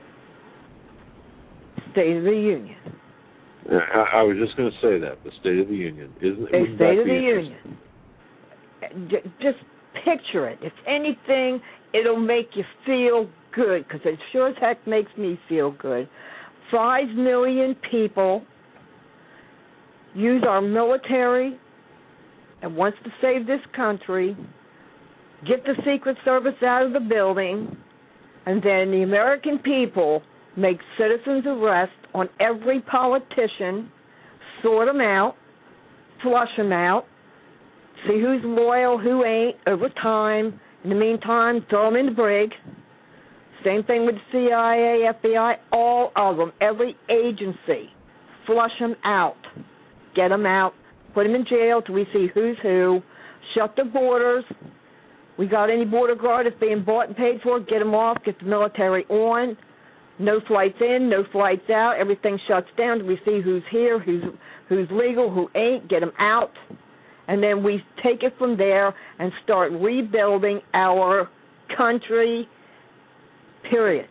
State of the Union. I was just going to say that, the State of the Union. The State of the Union. Just picture it. If anything, it'll make you feel good, because it sure as heck makes me feel good. 5 million people use our military and wants to save this country, get the Secret Service out of the building, and then the American people make citizens arrest on every politician, sort them out, flush them out, see who's loyal, who ain't, over time. In the meantime, throw them in the brig. Same thing with the CIA, FBI, all of them, every agency. Flush them out. Get them out. Put them in jail till we see who's who. Shut the borders. We got any border guard that's being bought and paid for, get them off, get the military on. No flights in, no flights out. Everything shuts down till we see who's here, who's legal, who ain't. Get them out. And then we take it from there and start rebuilding our country, period.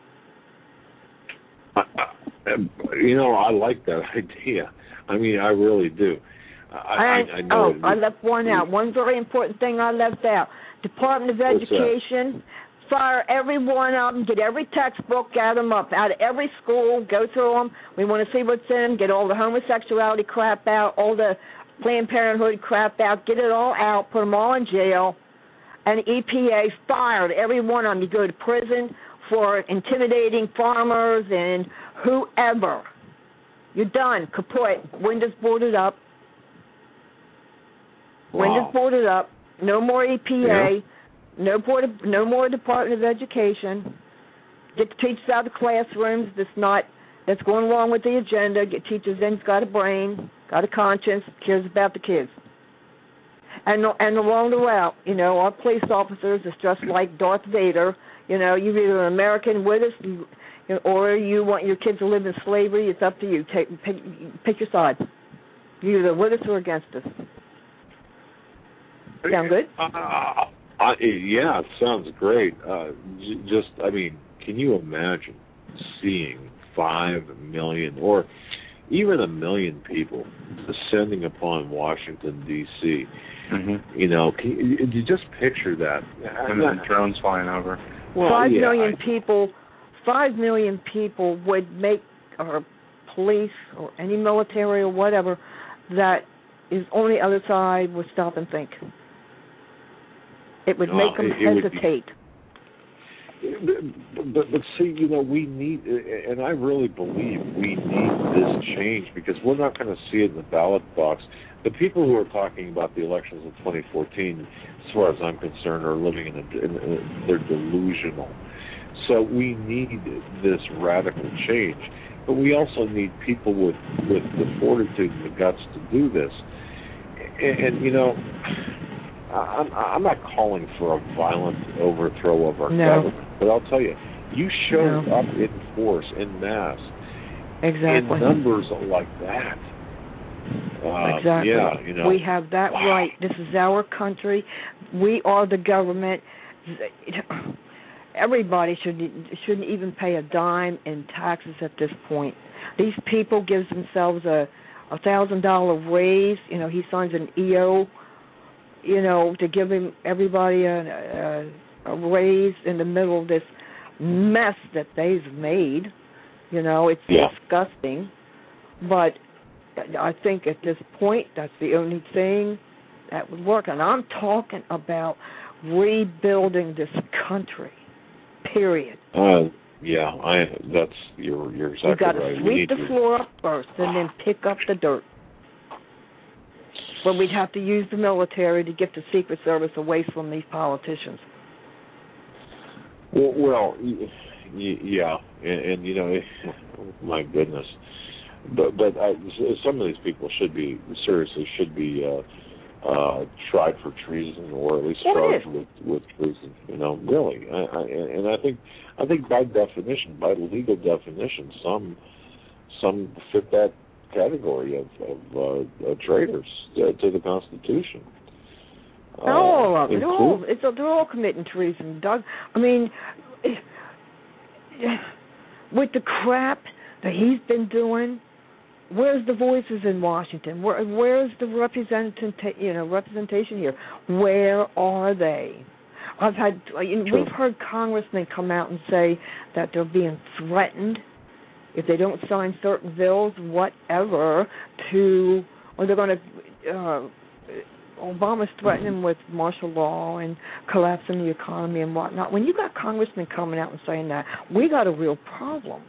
You know, I like that idea. I mean, I really do. I know. I left one out. One very important thing I left out. Department of Education, fire every one of them, get every textbook, gather them up out of every school, go through them. We want to see what's in them, get all the homosexuality crap out, all the Planned Parenthood crap out, get it all out, put them all in jail. And EPA fired every one of them. You go to prison for intimidating farmers and whoever. You're done. Kaput. Windows boarded up. Wow. Windows boarded up. No more EPA. Yeah. No more Department of Education. Get the teachers out of the classrooms. That's going along with the agenda. Get teachers in. Got a brain, got a conscience, cares about the kids. And along the route, you know, our police officers is just like Darth Vader. You know, you're either an American with us, or you want your kids to live in slavery. It's up to you. Pick your side. You're either with us or against us. Sound good? Yeah, it sounds great. I mean, can you imagine seeing 5 million or even 1 million people descending upon Washington, D.C.? Mm-hmm. You know, can you just picture that? And then drones flying over. Well, 5 million people. 5 million people would make our police or any military or whatever that is on the other side would stop and think. It would make them hesitate. But see, you know, we need, and I really believe we need this change, because we're not going to see it in the ballot box. The people who are talking about the elections of 2014, as far as I'm concerned, are living they're delusional. So we need this radical change, but we also need people with the fortitude and the guts to do this. And you know, I'm not calling for a violent overthrow of our government, but I'll tell you, you showed up in force, in mass, in numbers like that. Exactly. Yeah, you know, we have that right. This is our country. We are the government. Everybody shouldn't even pay a dime in taxes at this point. These people give themselves a $1,000 raise. You know, he signs an EO, you know, to give everybody a raise in the middle of this mess that they've made. You know, it's disgusting. But I think at this point, that's the only thing that would work. And I'm talking about rebuilding this country, period. You're exactly right. You've got to sweep the floor up first and then pick up the dirt. But we'd have to use the military to get the Secret Service away from these politicians. Well, Yeah, and you know, my goodness. But some of these people should be tried for treason, or at least charged with treason. You know, really. And I think by definition, by legal definition, some fit that category of traitors to the Constitution. All of it. They're all committing treason, Doug. I mean, with the crap that he's been doing, where's the voices in Washington? Where's the representation here? Where are they? We've heard congressmen come out and say that they're being threatened if they don't sign certain bills, whatever, or they're going to. Obama's threatening with martial law and collapsing the economy and whatnot. When you got congressmen coming out and saying that, we got a real problem.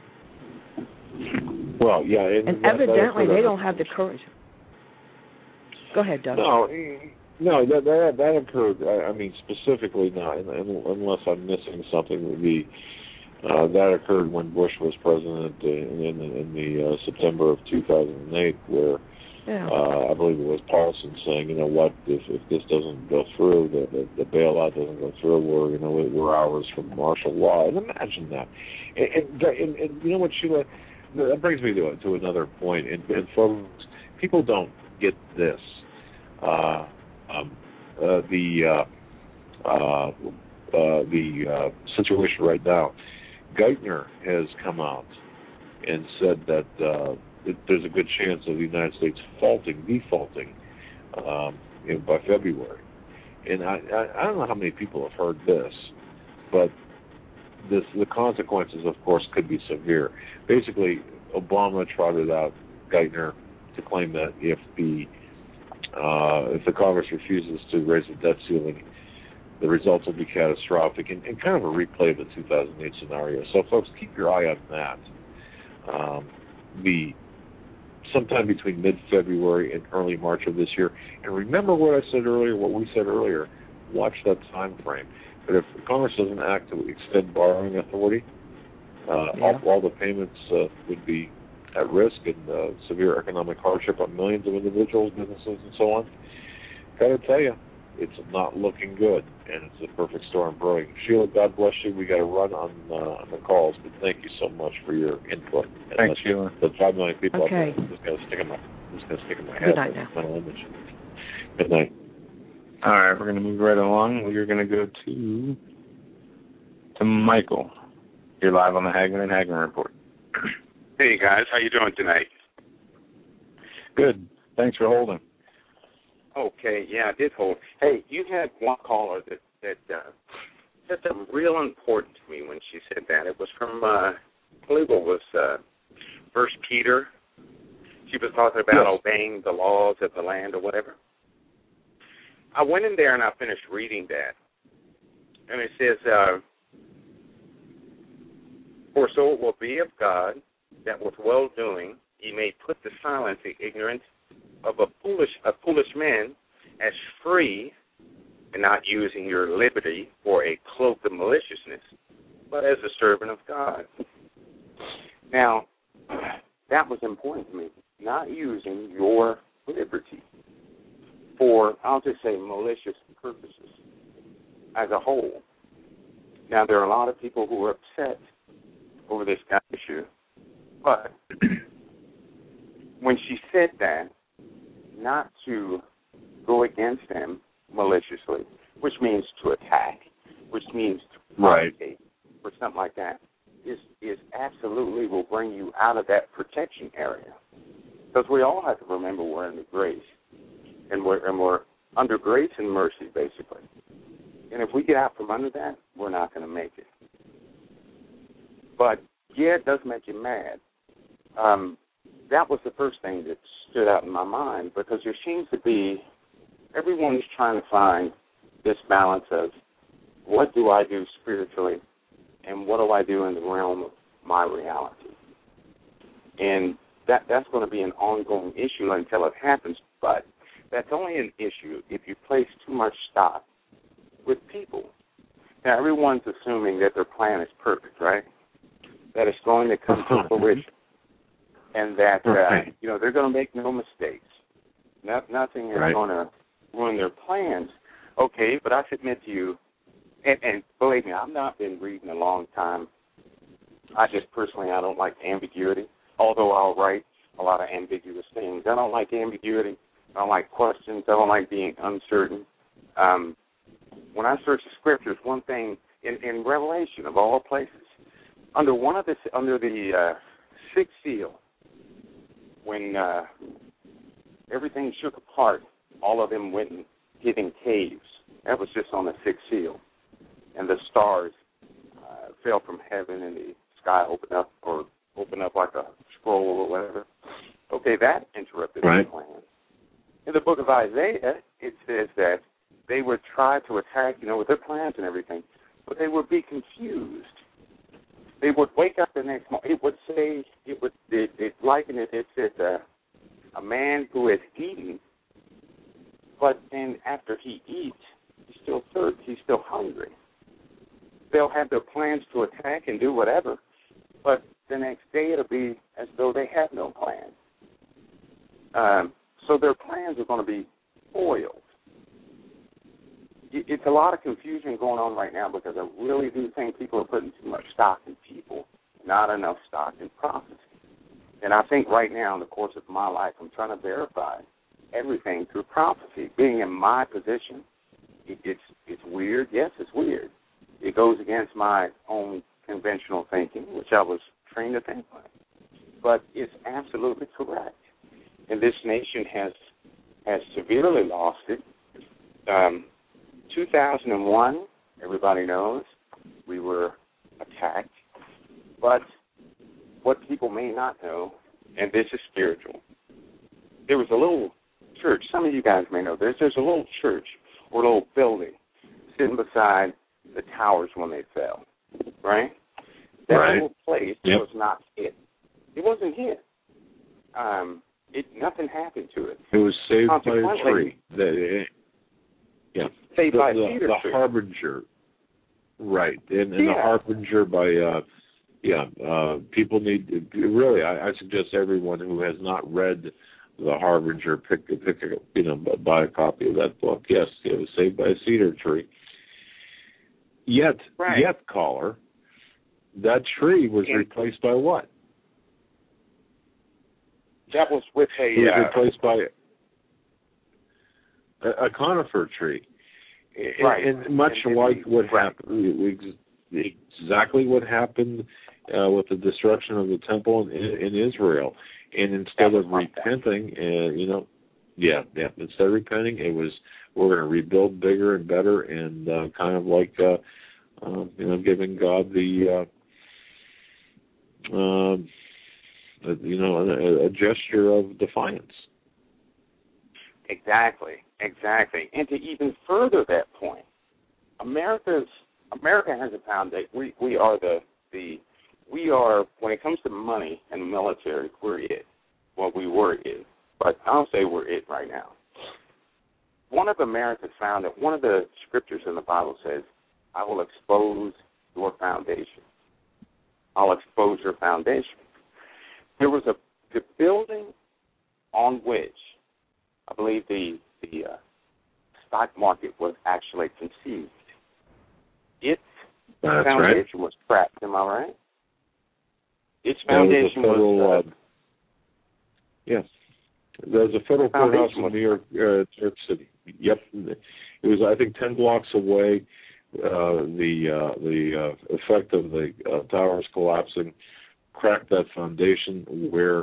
Well, yeah, and evidently they don't have the courage. Go ahead, Doug. No, that occurred. I mean, specifically not, unless I'm missing something. Would be that occurred when Bush was president in the September of 2008, where. Yeah. I believe it was Paulson saying, you know what, if this doesn't go through, the bailout doesn't go through, we're hours from martial law. And imagine that. And you know what, Sheila, that brings me to another point. And folks, people don't get this. The situation right now. Geithner has come out and said that there's a good chance of the United States defaulting by February. And I don't know how many people have heard this, but the consequences, of course, could be severe. Basically, Obama trotted out Geithner to claim that if the Congress refuses to raise the debt ceiling, the results will be catastrophic, and kind of a replay of the 2008 scenario. So, folks, keep your eye on that. Sometime between mid-February and early March of this year. And remember what we said earlier, watch that time frame. But if Congress doesn't act to extend borrowing authority, all the payments would be at risk and severe economic hardship on millions of individuals, businesses, and so on. Got to tell you, it's not looking good, and it's a perfect storm brewing. Sheila, God bless you. We got to run on the calls, but thank you so much for your input. Thanks, Sheila. The 5 million people okay. out there, just got to stick in my head. Good night now. Mental image. Good night. All right, we're going to move right along. We're going to go to Michael. You're live on the Hagman and Hagman Report. Hey, guys. How you doing tonight? Good. Thanks for holding. Okay, yeah, I did hold. Hey, you had one caller that said something real important to me when she said that. It was from, I believe it was 1 Peter. She was talking about obeying the laws of the land or whatever. I went in there and I finished reading that. And it says, for so it will be of God that with well-doing ye may put to silence the ignorance of a foolish man, as free and not using your liberty for a cloak of maliciousness, but as a servant of God. Now, that was important to me, not using your liberty for, I'll just say, malicious purposes as a whole. Now, there are a lot of people who are upset over this issue, but when she said that, not to go against them maliciously, which means to attack, which means to provocate, or something like that, is absolutely will bring you out of that protection area. Because we all have to remember we're under grace, and we're under grace and mercy, basically. And if we get out from under that, we're not going to make it. But, yeah, it does make you mad. That was the first thing that stood out in my mind, because there seems to be, everyone's trying to find this balance of what do I do spiritually and what do I do in the realm of my reality. And that's going to be an ongoing issue until it happens, but that's only an issue if you place too much stock with people. Now, everyone's assuming that their plan is perfect, right? that it's going to come to fruition, and that they're going to make no mistakes. Nothing is going to ruin their plans. Okay, but I submit to you, and believe me, I've not been reading a long time. I don't like ambiguity, although I'll write a lot of ambiguous things. I don't like ambiguity. I don't like questions. I don't like being uncertain. When I search the scriptures, one thing in Revelation, of all places, under the sixth seal, when everything shook apart, all of them went and hid in caves. That was just on the sixth seal, and the stars fell from heaven, and the sky opened up like a scroll or whatever. Okay, that interrupted their plans. In the book of Isaiah, it says that they would try to attack, with their plans and everything, but they would be confused. They would wake up the next morning. It would say, it likened it, it said, a man who has eaten, but then after he eats, he's still thirsty, he's still hungry. They'll have their plans to attack and do whatever, but the next day it'll be as though they have no plan. So their plans are going to be foiled. It's a lot of confusion going on right now because I really do think people are putting too much stock in people, not enough stock in prophecy. And I think right now in the course of my life, I'm trying to verify everything through prophecy. Being in my position, it's weird. Yes, it's weird. It goes against my own conventional thinking, which I was trained to think like. But it's absolutely correct. And this nation has severely lost it. 2001, everybody knows, we were attacked. But what people may not know, and this is spiritual, there was a little church. Some of you guys may know there's a little church or a little building sitting beside the towers when they fell, right? That little place was not hit. It wasn't hit. Nothing happened to it. It was saved by a tree. Saved by a cedar tree. The harbinger, right? And the harbinger by people need really. I suggest everyone who has not read the Harbinger buy a copy of that book. Yes, it was saved by a cedar tree. Yet, caller, that tree was replaced by what? That was with a. It was replaced by a conifer tree, and much like what happened, exactly what happened with the destruction of the temple in Israel. And instead of repenting, instead of repenting, it was we're going to rebuild bigger and better, and kind of like giving God the a gesture of defiance. Exactly. And to even further that point, America has a foundation. We are we are, when it comes to money and the military, we're it. Well, we were it, but I'll say we're it right now. One of America's founded, one of the scriptures in the Bible says, I will expose your foundation. I'll expose your foundation. There was the building on which I believe the stock market was actually conceived. Its foundation was cracked. Am I right? Its foundation was yes. There was a federal courthouse in New York City. Yep, it was I think 10 blocks away. The effect of the towers collapsing cracked that foundation where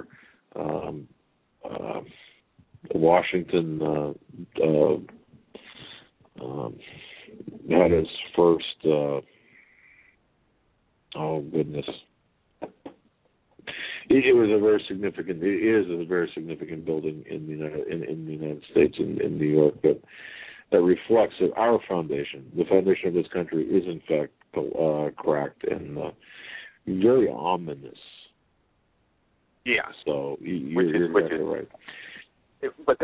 Washington had his first. Oh goodness. It was a very significant. It is a very significant building in the United States in New York that reflects that our foundation, the foundation of this country, is in fact cracked and very ominous. Yeah. So you're exactly right. But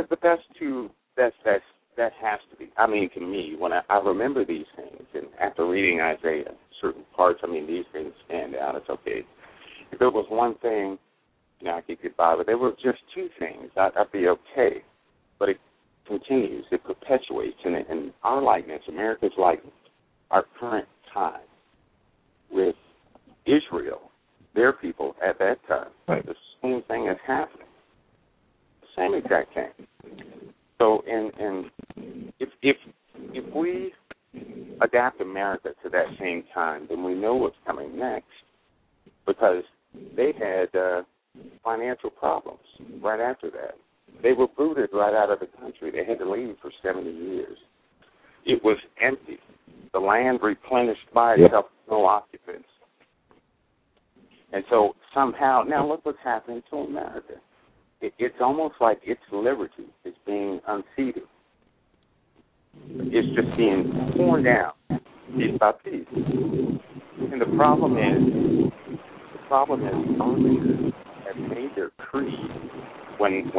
that has to be. I mean, to me, when I remember these things, and after reading Isaiah, certain parts, I mean, these things stand out. It's okay. if there was one thing, I could get by, but there were just two things, I'd be okay. But it continues, it perpetuates, and our likeness, America's likeness, our current time with Israel, their people at that time, the same thing is happening. The same exact thing. So, and if we adapt America to that same time, then we know what's coming next, because they had financial problems right after that. They were booted right out of the country. They had to leave for 70 years. It was empty. The land replenished by itself, no occupants. And so somehow, now look what's happening to America. It's almost like its liberty is being unseated. It's just being torn down piece by piece. And the problem is our leaders have made their creed when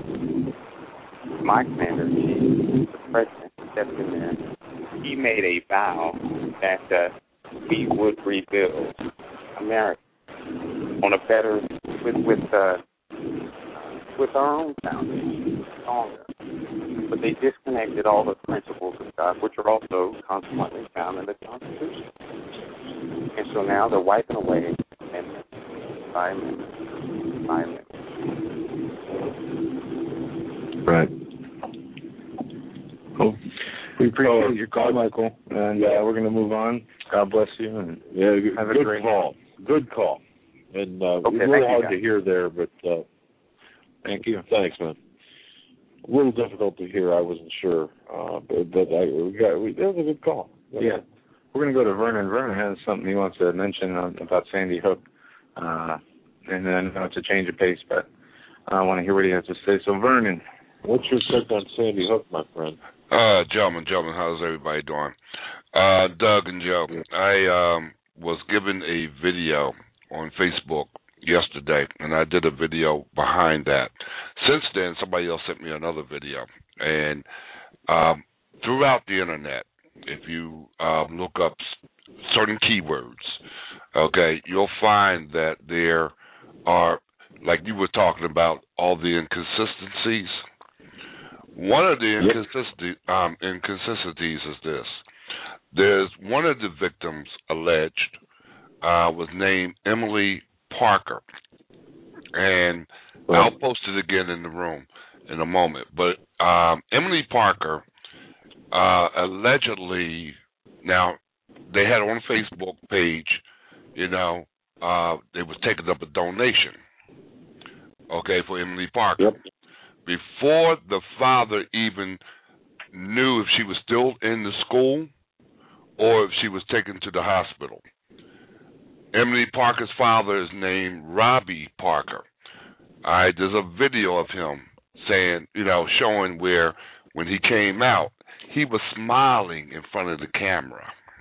my commander-in-chief, the president, stepped in there. He made a vow that we would rebuild America on a better, with our own foundation, stronger. But they disconnected all the principles of God, which are also consequently found in the Constitution. And so now they're wiping away amendment by amendment by amendment. Right. Cool. We appreciate your call, Michael, and we're going to move on. God bless you, and have a great call. Good call. And okay, it's really hard to hear there, but thank you. Thanks, man. A little difficult to hear. I wasn't sure, but that was a good call. Yeah. We're going to go to Vernon. Vernon has something he wants to mention about Sandy Hook, and then I know it's a change of pace, but I want to hear what he has to say. So, Vernon. What's your take on Sandy Hook, my friend? Gentlemen, how's everybody doing? Doug and Joe, I was given a video on Facebook yesterday, and I did a video behind that. Since then, somebody else sent me another video. And throughout the Internet, if you look up certain keywords, okay, you'll find that there are, like you were talking about, all the inconsistencies. One of the inconsistencies is this. There's one of the victims alleged was named Emily Parker. And I'll post it again in the room in a moment. But Emily Parker allegedly, now they had on a Facebook page, they was taking up a donation, okay, for Emily Parker. Yep. Before the father even knew if she was still in the school or if she was taken to the hospital. Emily Parker's father is named Robbie Parker. All right, there's a video of him saying, showing where when he came out, he was smiling in front of the camera,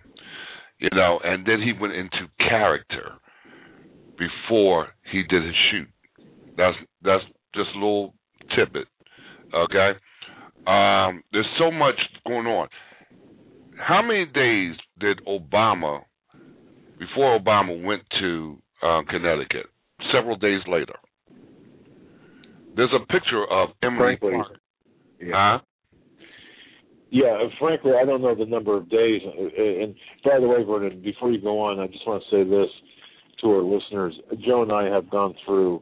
and then he went into character before he did his shoot. That's just a little tidbit, okay? There's so much going on. How many days did Obama, before Obama went to Connecticut, several days later? There's a picture of Emily Parker. Yeah. Yeah, frankly, I don't know the number of days. And by the way, Vernon, before you go on, I just want to say this to our listeners. Joe and I have gone through,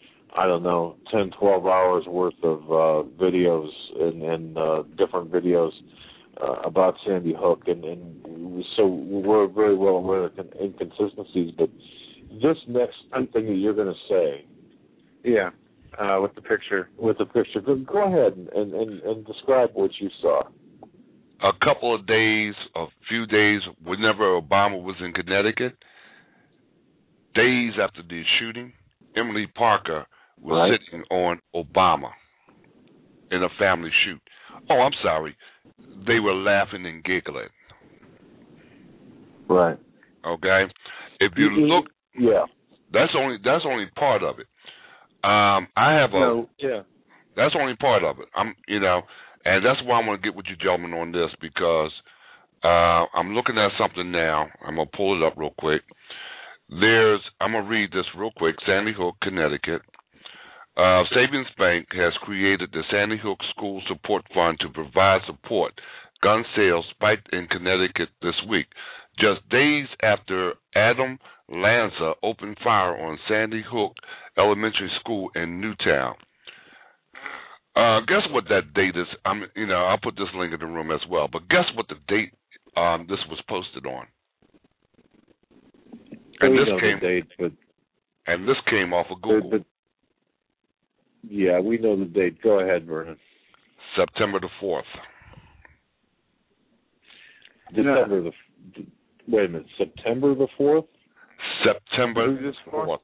10, 12 hours worth of videos and different videos about Sandy Hook, and so we're very well aware of inconsistencies. But this next thing that you're going to say, with the picture, go ahead and describe what you saw. A couple of days, a few days, whenever Obama was in Connecticut, days after the shooting, Emily Parker was sitting on Obama in a family shoot. Oh, I'm sorry. They were laughing and giggling. Right. Okay? If you look, that's only part of it. That's only part of it. And that's why I'm going to get with you gentlemen on this, because I'm looking at something now. I'm going to pull it up real quick. I'm going to read this real quick. Sandy Hook, Connecticut. Savings Bank has created the Sandy Hook School Support Fund to provide support. Gun sales spiked in Connecticut this week, just days after Adam Lanza opened fire on Sandy Hook Elementary School in Newtown. Guess what that date is? I'll put this link in the room as well. But guess what the date this was posted on? And this came off of Google. Yeah, we know the date. Go ahead, Vernon. September the 4th. Wait a minute. September the 4th? September the 4th.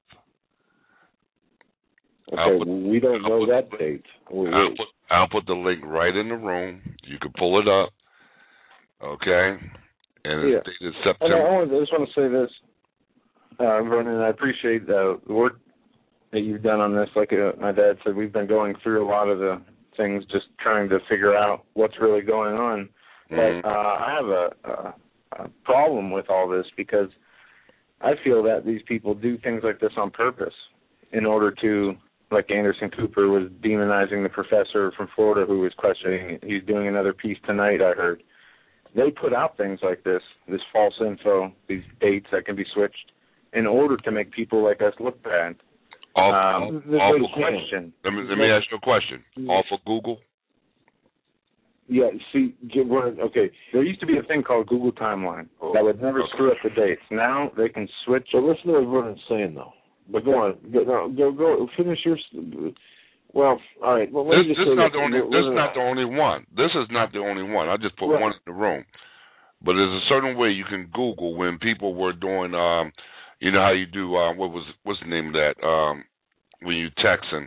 Okay, we don't know that date. I'll put the link right in the room. You can pull it up. Okay? And it's dated September. I just want to say this, Vernon, I appreciate the work that you've done on this. Like my dad said, we've been going through a lot of the things, just trying to figure out what's really going on. But I have a problem with all this because I feel that these people do things like this on purpose in order to, like Anderson Cooper was demonizing the professor from Florida who was questioning. He's doing another piece tonight, I heard. They put out things like this false info, these dates that can be switched, in order to make people like us look bad. Question. Let me ask you a question. Off of Google? Yeah, see, okay. There used to be a thing called Google Timeline that would never screw up the dates. Now they can switch. So listen to what Vernon's saying, though. But go on. Go. Finish your. Well, all right. Well, this is not the only one. This is not the only one. I just put one in the room. But there's a certain way you can Google when people were doing. You know how you do. What's the name of that? When you text and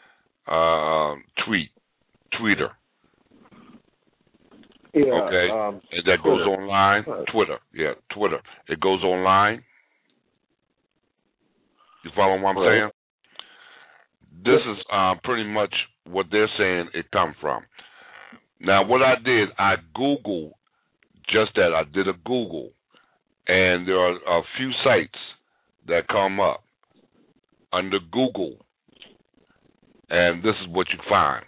Twitter. Yeah, okay. And that goes online. Twitter. Yeah, Twitter. It goes online. You follow what I'm saying? This is pretty much what they're saying it come from. Now, what I did, I Googled just that. I did a Google, and there are a few sites that come up under Google, and this is what you find.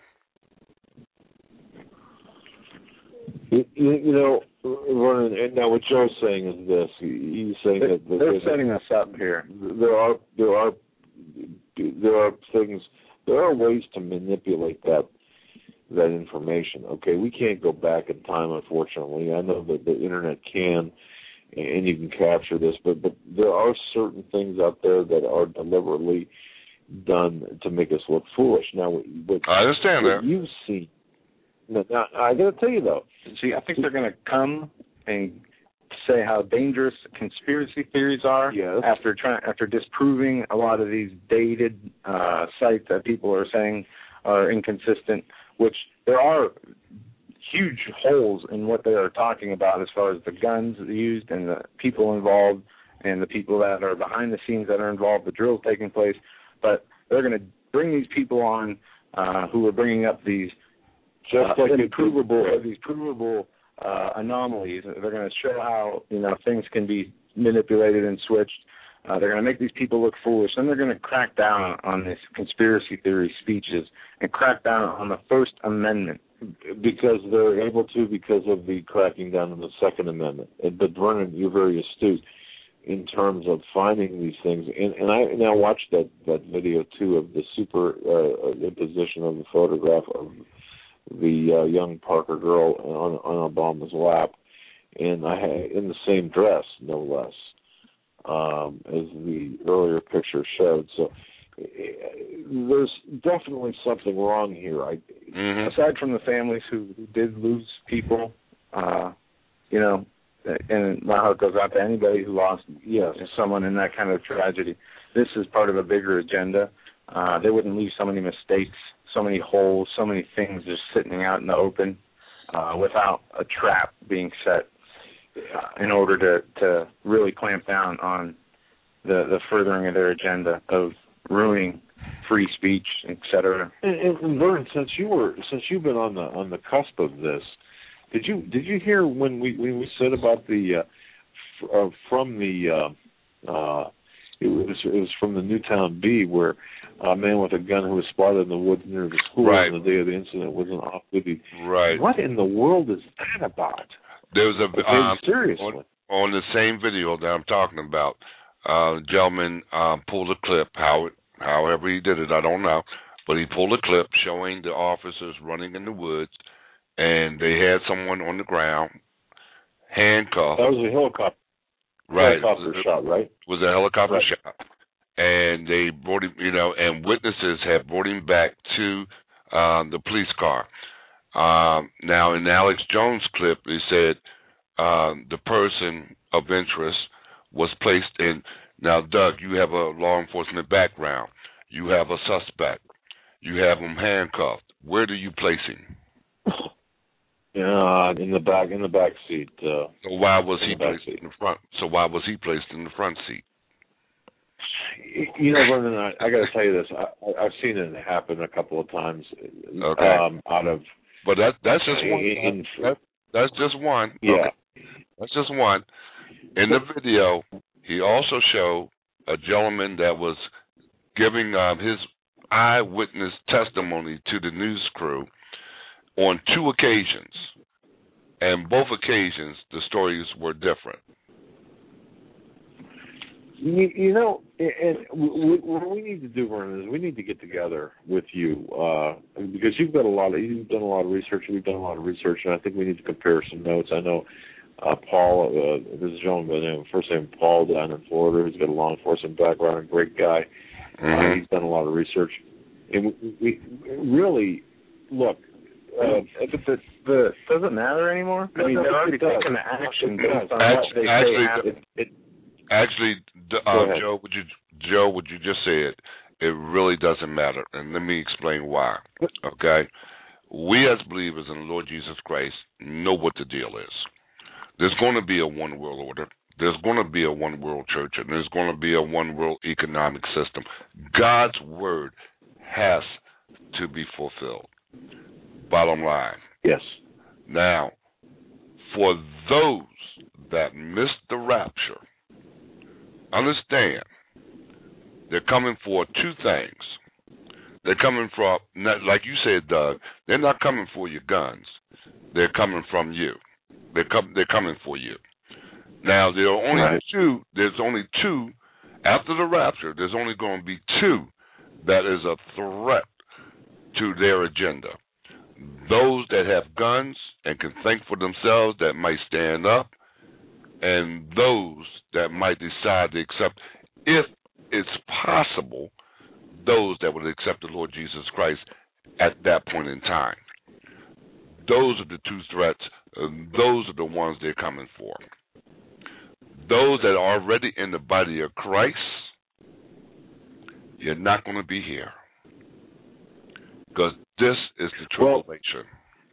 You know, Vernon, and now what Joe's saying is this. He's saying that they're setting us up here. There are things. There are ways to manipulate that information. Okay, we can't go back in time, unfortunately. I know that the internet can, and you can capture this, but there are certain things out there that are deliberately done to make us look foolish. Now, I understand that. You've seen. Now, I got to tell you though. See, I think they're going to come and say how dangerous conspiracy theories are after disproving a lot of these dated sites that people are saying are inconsistent, which there are huge holes in what they are talking about as far as the guns used and the people involved and the people that are behind the scenes that are involved, the drills taking place. But they're going to bring these people on who are bringing up these provable anomalies. They're going to show how things can be manipulated and switched. They're going to make these people look foolish. Then they're going to crack down on these conspiracy theory speeches and crack down on the First Amendment. Because they're able to, because of the cracking down on the Second Amendment. But Vernon, you're very astute in terms of finding these things. And I now watched that video too of the imposition of the photograph of the young Parker girl on Obama's lap, and I had in the same dress, no less, as the earlier picture showed. So there's definitely something wrong here. Aside from the families who did lose people, and my heart goes out to anybody who lost someone in that kind of tragedy. This is part of a bigger agenda. They wouldn't leave so many mistakes, so many holes, so many things just sitting out in the open without a trap being set in order to really clamp down on the furthering of their agenda of ruining free speech, etc. And Vern, since you've been on the cusp of this, did you hear when we said about the from the It was from the Newtown Bee, where a man with a gun who was spotted in the woods near the school on the day of the incident was an off-duty. Right. What in the world is that about? There's a seriously on the same video that I'm talking about. The gentleman pulled a clip. However he did it, I don't know, but he pulled a clip showing the officers running in the woods, and they had someone on the ground, handcuffed. That was a helicopter. Right. Helicopter shot, right? Was a helicopter shot. And they brought him, and witnesses had brought him back to the police car. Now, in the Alex Jones clip, they said the person of interest was placed in. Now, Doug, you have a law enforcement background. You have a suspect. You have him handcuffed. Where do you place him? In the back seat. So why was he placed in the front? So why was he placed in the front seat? Vernon, I got to tell you this. I've seen it happen a couple of times. Okay. But that's just one. That's just one. Yeah. Okay. That's just one. In the video, he also showed a gentleman that was giving his eyewitness testimony to the news crew on 2 occasions, and both occasions the stories were different. And what we need to do, Vernon, is we need to get together with you because you've done a lot of research. We've done a lot of research, and I think we need to compare some notes. I know Paul, this is a gentleman by the name, first name Paul, down in Florida. He's got a law enforcement background, a great guy. He's done a lot of research, and we really look. Does it matter anymore? I mean, they're already taking the action based on what they say happened. Actually, Joe, what you just said, it really doesn't matter, and let me explain why. Okay, we as believers in the Lord Jesus Christ know what the deal is. There's going to be a one world order. There's going to be a one world church, and there's going to be a one world economic system. God's word has to be fulfilled. Bottom line. Yes. Now, for those that missed the rapture, understand, they're coming for 2 things. They're coming from, like you said, Doug, they're not coming for your guns. They're coming from you. They're coming for you. Now, there are only 2. There's only 2. After the rapture, there's only going to be 2 that is a threat to their agenda. Those that have guns and can think for themselves that might stand up, and those that might decide to accept, if it's possible, those that would accept the Lord Jesus Christ at that point in time. Those are the 2 threats. Those are the ones they're coming for. Those that are already in the body of Christ, you're not going to be here. Because this is the tribulation.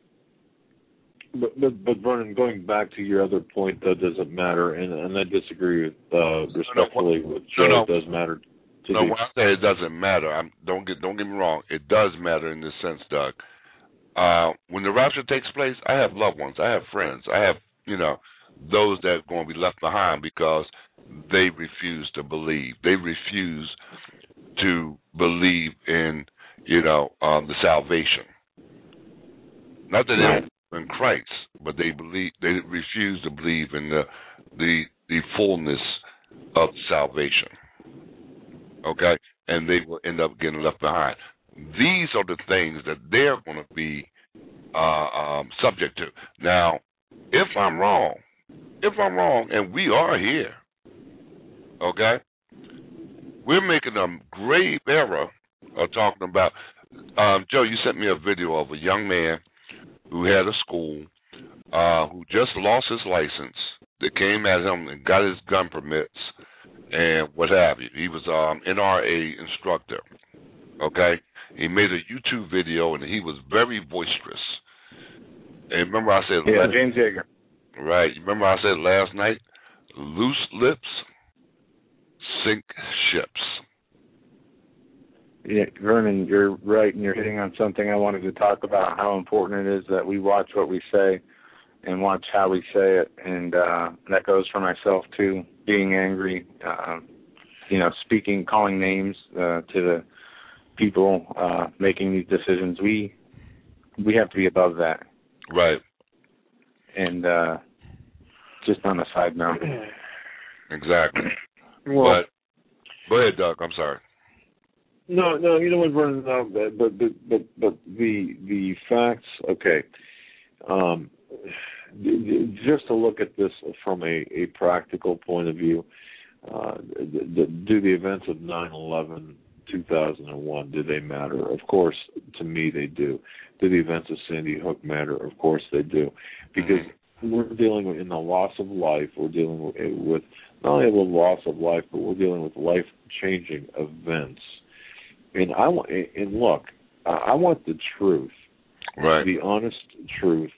But Vernon, going back to your other point, that doesn't matter, and I disagree with respectfully with Joe. It does matter. No, when I say it doesn't matter, don't get me wrong. It does matter in this sense, Doug. When the rapture takes place, I have loved ones, I have friends, I have those that are going to be left behind because they refuse to believe. They refuse to believe in the salvation. Not that they don't in Christ, but they refuse to believe in the fullness of salvation. Okay? And they will end up getting left behind. These are the things that they're going to be subject to. Now, if I'm wrong, and we are here, okay, we're making a grave error of talking about. Joe, you sent me a video of a young man who had a school who just lost his license. They came at him and got his gun permits and what have you. He was NRA instructor. Okay, he made a YouTube video and he was very boisterous. And remember I said, James Yeager. Right. Remember I said last night, loose lips sink ships. Yeah, Vernon, you're right, and you're hitting on something I wanted to talk about, how important it is that we watch what we say and watch how we say it, and that goes for myself, too, being angry. speaking, calling names to the people making these decisions. We have to be above that. Right. And just on a side note. Exactly. Well, but go ahead, Doug. I'm sorry. No, you know what, Vernon? But the facts. Okay. Just to look at this from a practical point of view, do the events of 9/11, 2001, do they matter? Of course, to me they do. Do the events of Sandy Hook matter? Of course they do. Because we're dealing with, in the loss of life, we're dealing with not only the loss of life, but we're dealing with life-changing events. And I want the truth, right? The honest truth,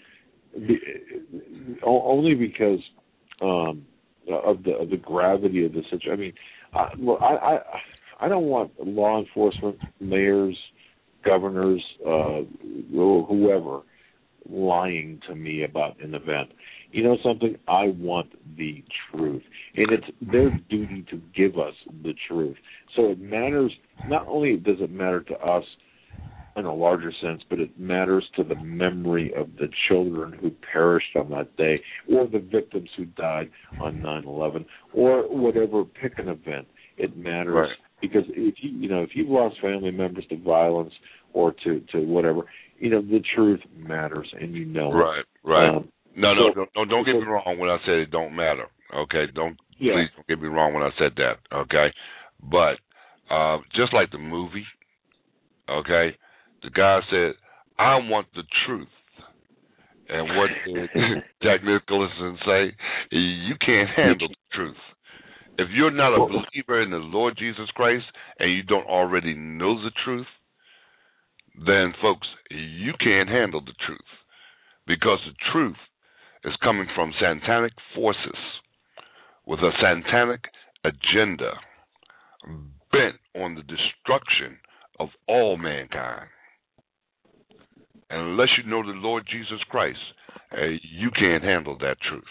only because of the gravity of the situation. I mean, I don't want law enforcement, mayors, governors, whoever, lying to me about an event. You know something? I want the truth. And it's their duty to give us the truth. So it matters, not only does it matter to us in a larger sense, but it matters to the memory of the children who perished on that day, or the victims who died on 9/11, or whatever, pick an event. It matters. Right. Because if you've lost family members to violence or to whatever, the truth matters, and Right. Don't get me wrong when I said it don't matter. Okay, please don't get me wrong when I said that. Okay, but just like the movie, okay, the guy said, "I want the truth," and what did Jack Nicholson say? You can't handle the truth. If you're not a believer in the Lord Jesus Christ and you don't already know the truth, then, folks, you can't handle the truth, because the truth is coming from satanic forces with a satanic agenda bent on the destruction of all mankind. And unless you know the Lord Jesus Christ, you can't handle that truth.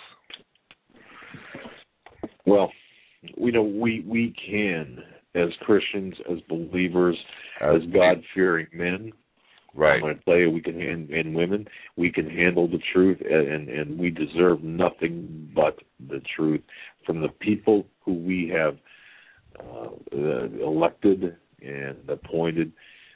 Well, we can, as Christians, as believers, as God-fearing men, right? I'm going to tell you, we can, and women, we can handle the truth, and we deserve nothing but the truth from the people who we have elected and appointed.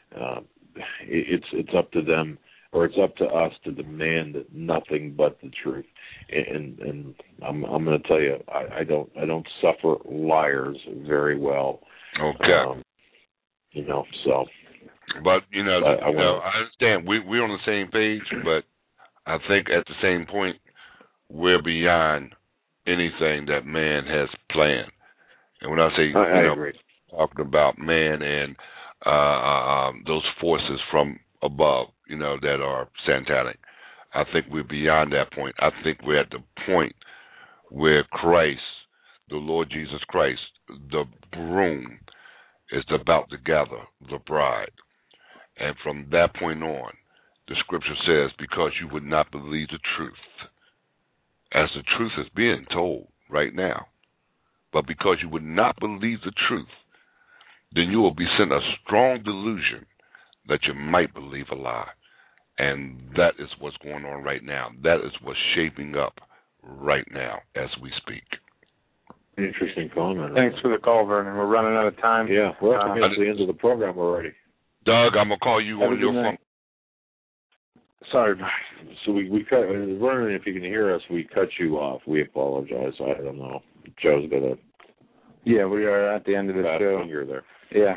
It's up to them, or it's up to us to demand nothing but the truth. And I'm going to tell you, I don't suffer liars very well. Okay. So. But I understand we're on the same page, but I think at the same point we're beyond anything that man has planned. And when I say I agree. Talking about man and those forces from above, that are satanic, I think we're beyond that point. I think we're at the point where Christ, the Lord Jesus Christ, the groom, is about to gather the bride. And from that point on, the scripture says, because you would not believe the truth, as the truth is being told right now, but because you would not believe the truth, then you will be sent a strong delusion that you might believe a lie. And that is what's going on right now. That is what's shaping up right now as we speak. Interesting comment. Thanks for the call, Vernon. We're running out of time. Yeah, we're up against the end of the program already. Doug, I'm going to call you on your phone. Sorry. So we cut, Vernon, if you can hear us, we cut you off. We apologize. I don't know. Joe's got a... Yeah, we are at the end of the show. Finger there. Yeah.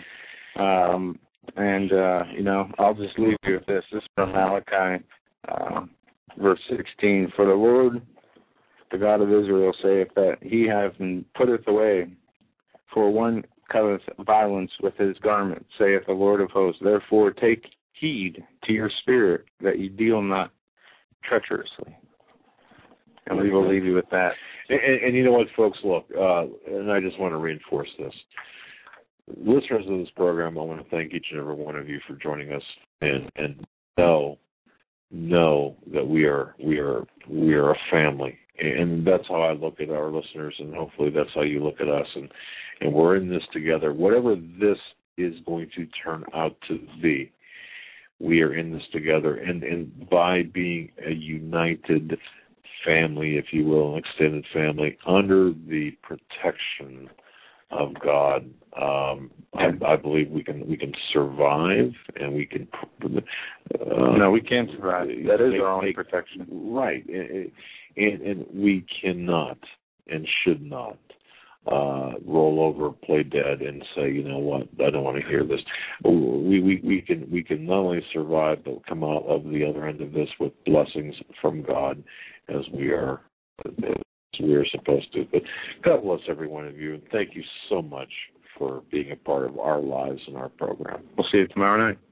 I'll just leave you with this. This is from Malachi, verse 16. For the Lord, the God of Israel, saith that he hath putteth away, for one coveteth violence with his garment, saith the Lord of hosts. Therefore take heed to your spirit, that ye deal not treacherously. And we will leave you with that. And you know what, folks, look, and I just want to reinforce this. Listeners of this program, I want to thank each and every one of you for joining us, and know that we are a family, And that's how I look at our listeners, and hopefully that's how you look at us. And we're in this together. Whatever this is going to turn out to be, we are in this together. And by being a united family, if you will, an extended family, under the protection of God, I believe we can survive, and we can. No, we can't survive. That is our only protection. Right, and we cannot and should not roll over, play dead, and say, you know what, I don't want to hear this. We can not only survive, but come out of the other end of this with blessings from God, as we are supposed to. But God bless every one of you, and thank you so much for being a part of our lives and our program. We'll see you tomorrow night.